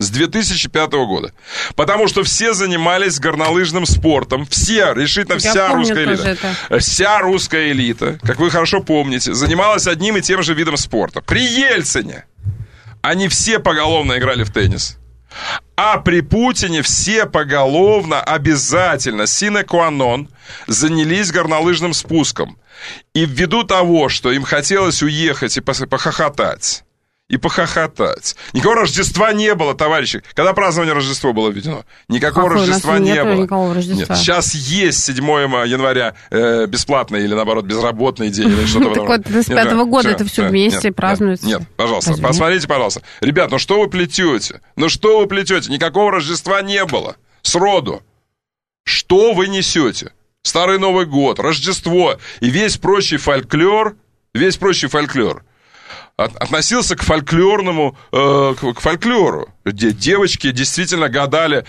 Потому что все занимались горнолыжным спортом. Решительно вся русская элита. Вся русская элита, как вы хорошо помните, занималась одним и тем же видом спорта. При Ельцине они все поголовно играли в теннис. А при Путине все поголовно обязательно, sine qua non, занялись горнолыжным спуском. И ввиду того, что им хотелось уехать и похохотать, никакого Рождества не было, товарищи. Когда празднование Рождества было введено? Никакого Рождества не было. Никакого Рождества. Нет, сейчас есть 7 января бесплатный или, наоборот, безработный день. Или что-то так вот, с 5-го года это все вместе празднуется. Нет, пожалуйста, посмотрите, пожалуйста. Ребят, что вы плетете? Никакого Рождества не было. Сроду. Что вы несете? Старый Новый год, Рождество и весь прочий фольклор, относился к фольклорному, к фольклору, где девочки действительно гадали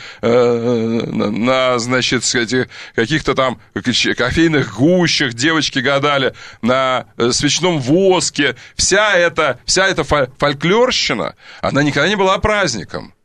на, значит, каких-то там кофейных гущах, девочки гадали на свечном воске. Вся эта фольклорщина, она никогда не была праздником.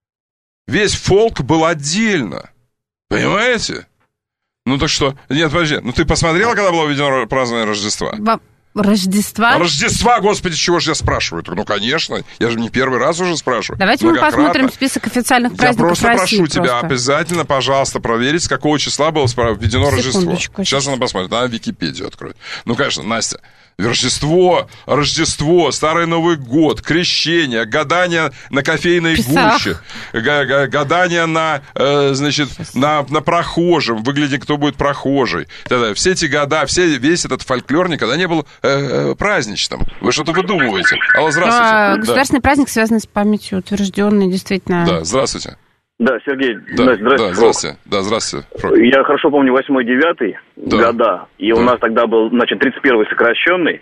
Весь фолк был отдельно. Понимаете? Ну так что, нет, подожди, ну ты посмотрела, когда было введено празднование Рождества? Рождества? Рождества, господи, чего же я спрашиваю? Ну, конечно, я же не первый раз уже спрашиваю. Давайте мы посмотрим список официальных праздников России. Я просто прошу тебя обязательно, пожалуйста, проверить, с какого числа было введено Рождество. Сейчас она посмотрит, она Википедию откроет. Ну, конечно, Настя, Рождество, Старый Новый год, крещение, гадание на кофейной гуще, гадание на, значит, на прохожем, выглядит, кто будет прохожий. Все эти года, весь этот фольклор никогда не был праздничным. Вы что-то выдумываете. Алло, здравствуйте. Государственный праздник связан с памятью, утвержденный, действительно. Да, здравствуйте. Да, Сергей, здравствуйте. Да, здравствуйте. Я хорошо помню 8-9 года, и у нас тогда был, значит, 31-й сокращенный,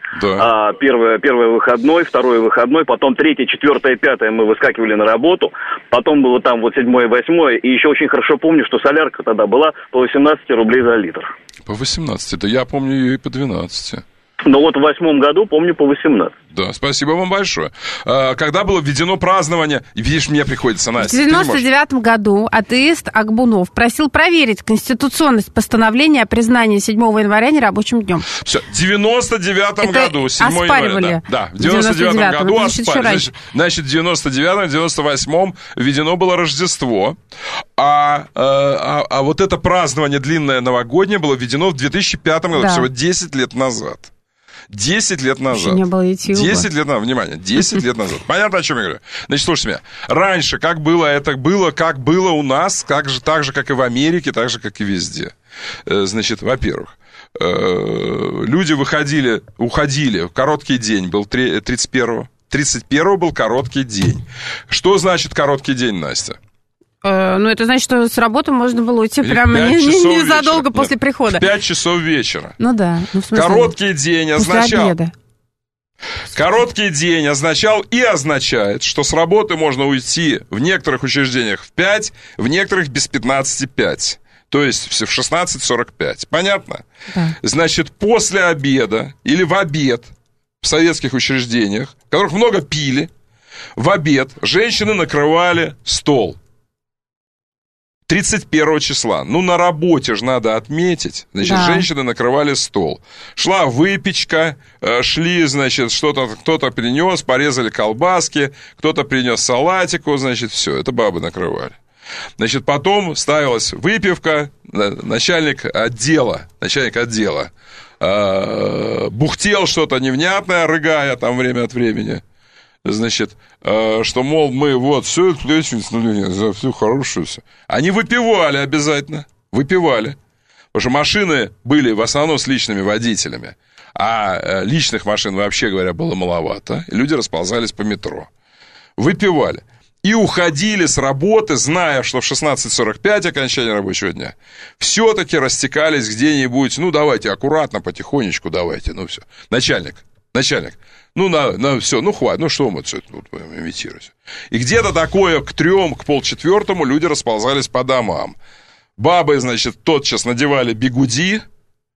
первый выходной, второй выходной, потом 3-й, 4-й, 5-й мы выскакивали на работу, потом было там вот 7-й, 8-й, и еще очень хорошо помню, что солярка тогда была по 18 рублей за литр. По 18, да я помню ее и по 12. Но вот в 8 году, помню, по 18. Да, спасибо вам большое. Когда было введено празднование... Видишь, мне приходится, Настя. В 99 году атеист Акбунов просил проверить конституционность постановления о признании 7 января нерабочим днем. Все, в 99 году, 7 оспаривали. января. Да, в 99 году оспаривали. Значит, в 99-м, 98-м введено было Рождество. А вот это празднование длинное новогоднее было введено в 2005 году, всего 10 лет назад. 10 лет назад. Не было YouTube. 10 лет назад, внимание, 10 лет назад. Понятно, о чем я говорю? Значит, слушайте меня. Раньше, как было как было у нас, так же, как и в Америке, так же, как и везде. Значит, во-первых, люди уходили, короткий день был 31-го. 31-го был короткий день. Что значит короткий день, Настя? Ну, это значит, что с работы можно было уйти прямо незадолго после прихода. В 5 часов вечера. Ну да. Ну, в смысле, короткий день означал... Короткий день означал и означает, что с работы можно уйти в некоторых учреждениях в 5, в некоторых без 15:05. То есть в 16:45. Понятно? Да. Значит, после обеда или в обед в советских учреждениях, в которых много пили, в обед женщины накрывали стол. 31 числа. Ну, на работе же надо отметить. Значит, женщины накрывали стол. Шла выпечка, шли, значит, кто-то принес, порезали колбаски, кто-то принес салатику, значит, все, это бабы накрывали. Значит, потом ставилась выпивка, начальник отдела бухтел что-то невнятное, рыгая там время от времени. Значит, что, мол, мы вот все за всю хорошую все. Они выпивали обязательно, выпивали. Потому что машины были в основном с личными водителями, а личных машин, вообще говоря, было маловато. И люди расползались по метро. Выпивали. И уходили с работы, зная, что в 16:45 окончание рабочего дня, все-таки растекались где-нибудь, ну, давайте, аккуратно, потихонечку давайте, ну, все. Начальник, ну, на все, ну, хватит, ну, что мы все это будем имитировать. И где-то такое к 3, к 3:30 люди расползались по домам. Бабы, значит, тотчас надевали бигуди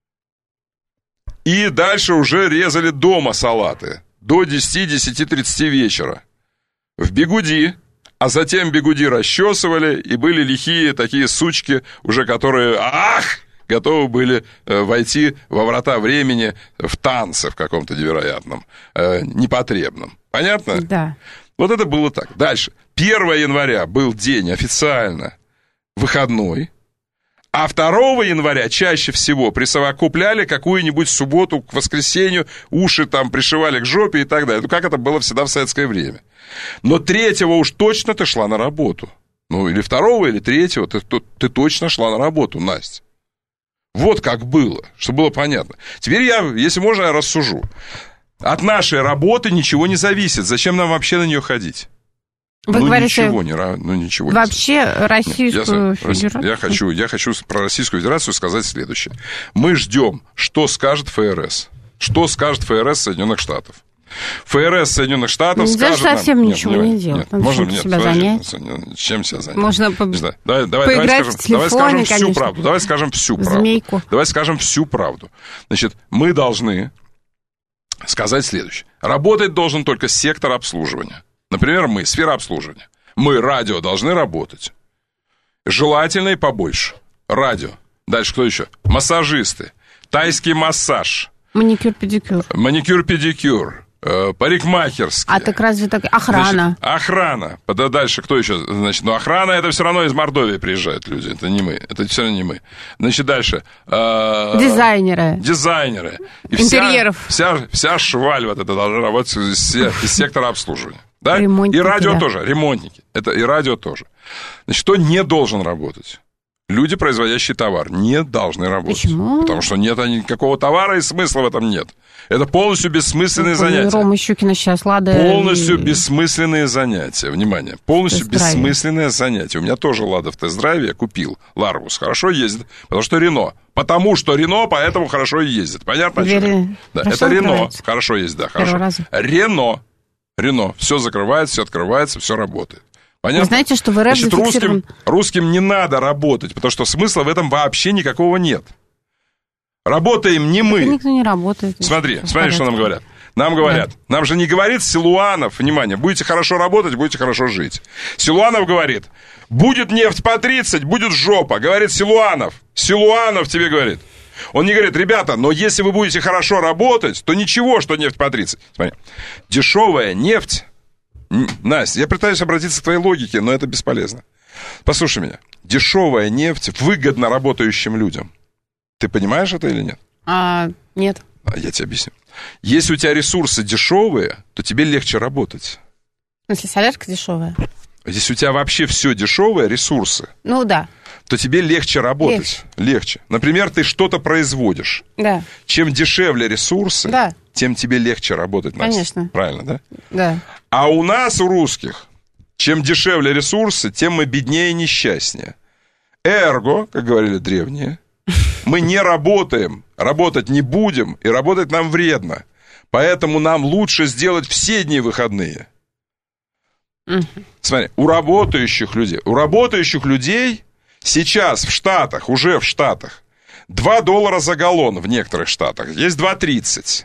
и дальше уже резали дома салаты до 10-10:30 вечера. В бигуди, а затем бигуди расчесывали, и были лихие такие сучки, уже которые, готовы были войти во врата времени в танце в каком-то невероятном, непотребном. Понятно? Да. Вот это было так. Дальше. 1 января был день официально выходной, а 2 января чаще всего присовокупляли какую-нибудь субботу к воскресенью, уши там пришивали к жопе и так далее. Ну, как это было всегда в советское время. Но 3-го уж точно ты шла на работу. Ну, или 2-го, или 3-го ты точно шла на работу, Настя. Вот как было, чтобы было понятно. Теперь я, если можно, я рассужу. От нашей работы ничего не зависит. Зачем нам вообще на нее ходить? Вы говорите, ничего вообще Российскую Федерацию? Я хочу про Российскую Федерацию сказать следующее. Мы ждем, что скажет ФРС. Что скажет ФРС Соединенных Штатов. ФРС Соединенных Штатов скажет нам... совсем ничего не делать. Нет, можно себя занять. Чем себя занять? Можно давай скажем всю правду. Давай скажем всю правду. Змейку. Давай скажем всю правду. Значит, мы должны сказать следующее. Работать должен только сектор обслуживания. Например, мы, сфера обслуживания. Мы, радио, должны работать. Желательно и побольше. Радио. Дальше кто еще? Массажисты. Тайский массаж. Маникюр-педикюр. Маникюр-педикюр. Парикмахерские. А так разве так? Охрана. Значит, охрана. Дальше кто еще? Значит, охрана, это все равно из Мордовии приезжают люди. Это не мы. Это все равно не мы. Значит, дальше. Дизайнеры. И интерьеров. Вся шваль вот это должна работать из сектора обслуживания. Да? Ремонтники, и радио да. тоже. Ремонтники. Это и радио тоже. Значит, кто не должен работать? Люди, производящие товар, не должны работать. Почему? Потому что нет никакого товара, и смысла в этом нет. Это полностью бессмысленные занятия. Рома Щукина сейчас, Лада... Полностью бессмысленные занятия. Внимание, полностью бессмысленное занятие. У меня тоже Лада в тест-драйве, я купил. Ларгус хорошо ездит, потому что Рено. Потому что Рено, поэтому хорошо и ездит. Понятно? Да, это Рено. Хорошо ездит, да, хорошо. Рено. Все закрывается, все открывается, все работает. Понятно? Вы знаете, что в РФ зафиксирован... русским не надо работать, потому что смысла в этом вообще никакого нет. Работаем не мы. Никто не работает. Смотри, что нам говорят. Нам говорят, нам же не говорит Силуанов, внимание, будете хорошо работать, будете хорошо жить. Силуанов говорит, будет нефть по 30, будет жопа, говорит Силуанов. Силуанов тебе говорит. Он не говорит, ребята, но если вы будете хорошо работать, то ничего, что нефть по 30. Смотри, дешевая нефть... Настя, я пытаюсь обратиться к твоей логике, но это бесполезно. Послушай меня. Дешевая нефть выгодна работающим людям. Ты понимаешь это или нет? Нет. Я тебе объясню. Если у тебя ресурсы дешевые, то тебе легче работать. В смысле, солярка дешевая? Если у тебя вообще все дешевое, ресурсы, ну да, то тебе легче работать. Легче. Например, ты что-то производишь. Да. Чем дешевле ресурсы, да, тем тебе легче работать. Настя. Конечно. Правильно, да? Да. А у нас, у русских, чем дешевле ресурсы, тем мы беднее и несчастнее. Эрго, как говорили древние, мы не работаем, работать не будем, и работать нам вредно. Поэтому нам лучше сделать все дни выходные. Смотри, у работающих людей сейчас в Штатах, уже в Штатах, $2 за галлон в некоторых штатах, есть 2.30.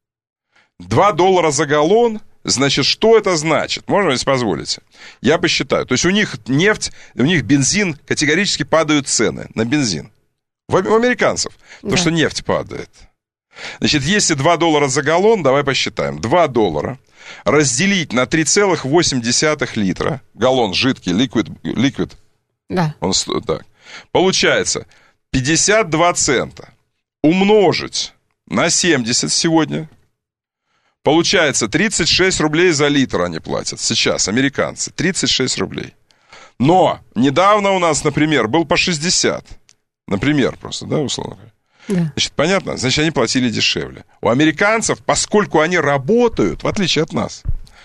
$2 за галлон, значит, что это значит? Можно, если позволите? Я посчитаю. То есть у них нефть, у них бензин, категорически падают цены на бензин. У американцев. Потому что нефть падает. Значит, если $2 за галлон, давай посчитаем. $2 разделить на 3,8 литра. Галлон жидкий, liquid. Да. Так. Получается 52 цента умножить на 70 сегодня. Получается 36 рублей за литр они платят. Сейчас американцы. 36 рублей. Но недавно у нас, например, был по 60. Например, просто, да, условно говоря. Да. Значит, понятно? Значит, они платили дешевле. У американцев, поскольку они работают, в отличие от нас,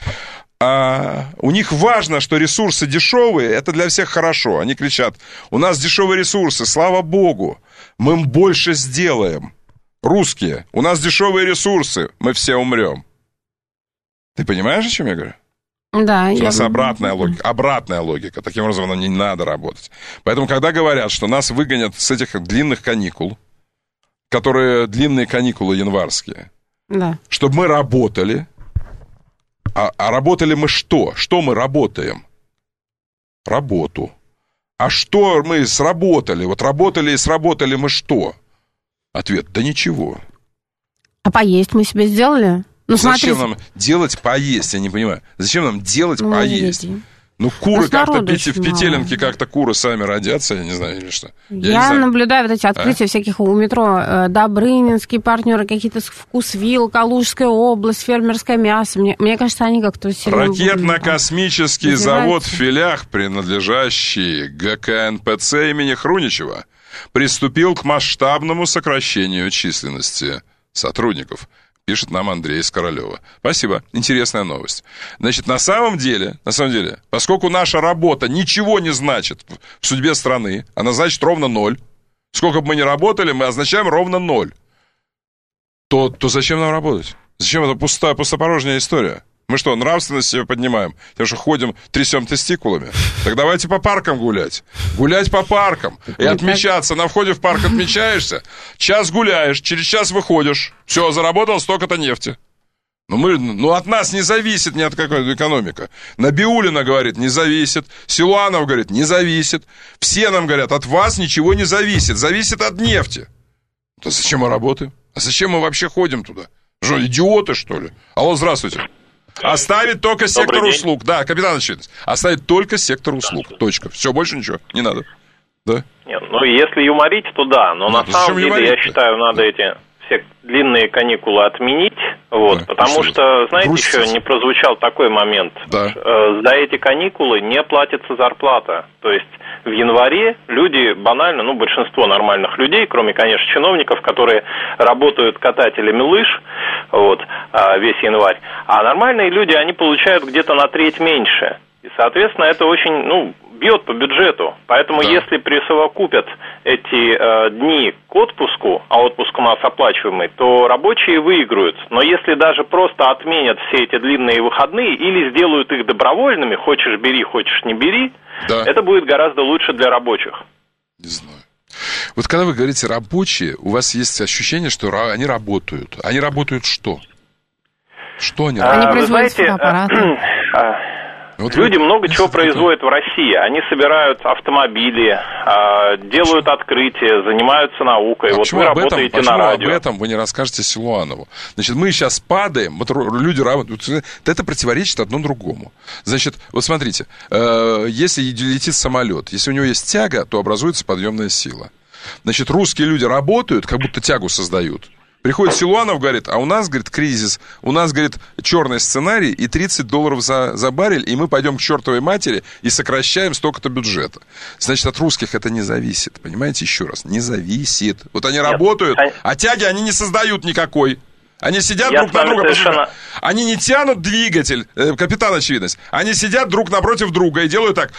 у них важно, что ресурсы дешевые, это для всех хорошо. Они кричат, у нас дешевые ресурсы, слава богу, мы им больше сделаем. Русские, у нас дешевые ресурсы, мы все умрем. Ты понимаешь, о чем я говорю? Да. У нас обратная логика. Таким образом, нам не надо работать. Поэтому, когда говорят, что нас выгонят с этих длинных каникул, которые длинные каникулы январские, да, чтобы мы работали, а работали мы что? Что мы работаем? Работу. А что мы сработали? Вот работали и сработали мы что? Ответ, да ничего. А поесть мы себе сделали? Ну, зачем нам делать поесть, я не понимаю. Зачем нам делать поесть? Ну, куры как-то в Петелинке как-то куры сами родятся, я не знаю, или что. Я наблюдаю вот эти открытия всяких у метро. Добрынинские партнеры, какие-то Вкусвилл, Калужская область, фермерское мясо. Мне кажется, они как-то серьезно... Ракетно-космический завод в Филях, принадлежащий ГКНПЦ имени Хруничева, приступил к масштабному сокращению численности сотрудников. Пишет нам Андрей из Королева. Спасибо. Интересная новость. Значит, на самом деле, поскольку наша работа ничего не значит в судьбе страны, она значит ровно 0. Сколько бы мы ни работали, мы означаем ровно 0. То зачем нам работать? Зачем это пустопорожняя история? Мы что, нравственность себе поднимаем? Потому что ходим, трясем тестикулами? Так давайте по паркам гулять. Гулять по паркам. И отмечаться. На входе в парк отмечаешься, час гуляешь, через час выходишь. Все, заработал столько-то нефти. От нас не зависит ни от какой экономика. Набиуллина говорит, не зависит. Силуанов говорит, не зависит. Все нам говорят, от вас ничего не зависит. Зависит от нефти. То зачем мы работаем? А зачем мы вообще ходим туда? Что, идиоты, что ли? Алло, здравствуйте. Оставить только сектор услуг. Да, капитан очевидность. Оставить только сектор услуг. Точка. Все, больше ничего. Не надо. Да? Нет, если юморить, то да. Но на самом деле, я считаю, надо эти все длинные каникулы отменить. Потому что, знаете, еще не прозвучал такой момент. Да. За эти каникулы не платится зарплата. То есть в январе люди банально, большинство нормальных людей, кроме, конечно, чиновников, которые работают катателями лыж, весь январь, а нормальные люди, они получают где-то на треть меньше. И, соответственно, это очень, бьет по бюджету. Поэтому, если присовокупят эти дни к отпуску, а отпуск у нас оплачиваемый, то рабочие выиграют. Но если даже просто отменят все эти длинные выходные или сделают их добровольными, хочешь бери, хочешь не бери, это будет гораздо лучше для рабочих. Не знаю. Вот когда вы говорите «рабочие», у вас есть ощущение, что они работают. Они работают что? Что они работают? Они производят фотоаппараты. Люди много чего производят в России. Они собирают автомобили, делают открытия, занимаются наукой. Вы работаете на радио. Об этом вы не расскажете Силуанову? Значит, мы сейчас падаем, люди работают. Это противоречит одно другому. Значит, вот смотрите, если летит самолет, если у него есть тяга, то образуется подъемная сила. Значит, русские люди работают, как будто тягу создают. Приходит Силуанов, говорит, а у нас, говорит, кризис, у нас, говорит, черный сценарий и $30 за баррель, и мы пойдем к чертовой матери и сокращаем столько-то бюджета. Значит, от русских это не зависит, понимаете, еще раз, не зависит. Вот они работают, а тяги они не создают никакой. Они сидят друг на друга, они не тянут двигатель, капитан очевидность, они сидят друг напротив друга и делают так.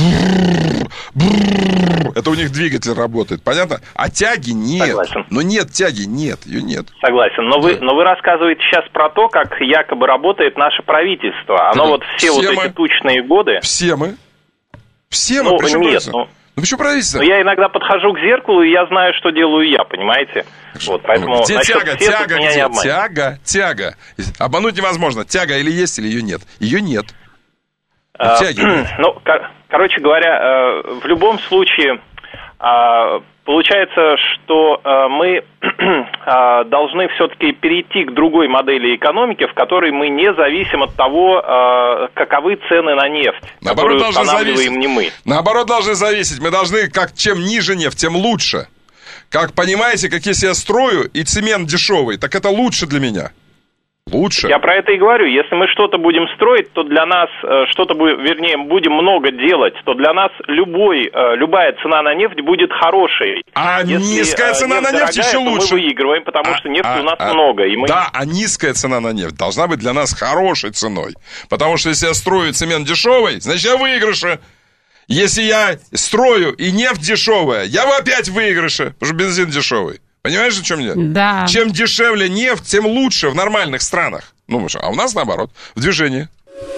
Это у них двигатель работает, понятно? А тяги нет. Согласен. Но нет тяги, нет, ее нет. Согласен, но вы рассказываете сейчас про то, как якобы работает наше правительство. Оно все эти тучные годы... Все мы, причем нет, почему правительство? Я иногда подхожу к зеркалу, и я знаю, что делаю я, понимаете? Поэтому где тяга? Тяга. Обмануть невозможно. Тяга или есть, или ее нет. Ее нет. Тяги нет. Короче говоря, в любом случае, получается, что мы должны все-таки перейти к другой модели экономики, в которой мы не зависим от того, каковы цены на нефть, которую устанавливаем не мы. Наоборот, должны зависеть. Мы должны, чем ниже нефть, тем лучше. Как, понимаете, как если я строю, и цемент дешевый, так это лучше для меня. Лучше. Я про это и говорю. Если мы что-то будем строить, то для нас будем много делать, то для нас любая цена на нефть будет хорошей. А низкая цена на нефть еще лучше. Мы выигрываем, потому что нефти у нас много. И мы... Да, а низкая цена на нефть должна быть для нас хорошей ценой. Потому что если я строю цемент дешевый, значит я в выигрыше. Если я строю и нефть дешевая, я опять в выигрыше, потому что бензин дешевый. Понимаешь, о чем я? Да. Чем дешевле нефть, тем лучше в нормальных странах. А у нас наоборот, в движении.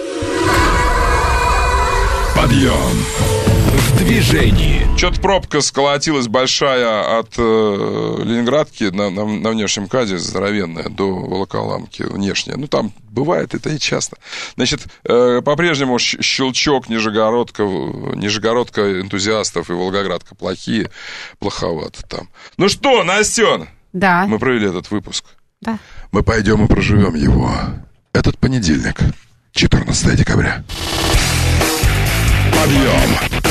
Подъем в движении. Что-то пробка сколотилась большая от Ленинградки на внешнем КАЗе, здоровенная, до Волоколамки внешняя. Там бывает это и часто. Значит, по-прежнему Щелчок, Нижегородка энтузиастов и Волгоградка плоховато там. Ну что, Настен? Да. Мы провели этот выпуск. Да. Мы пойдем и проживем его. Этот понедельник, 14 декабря. Подъем!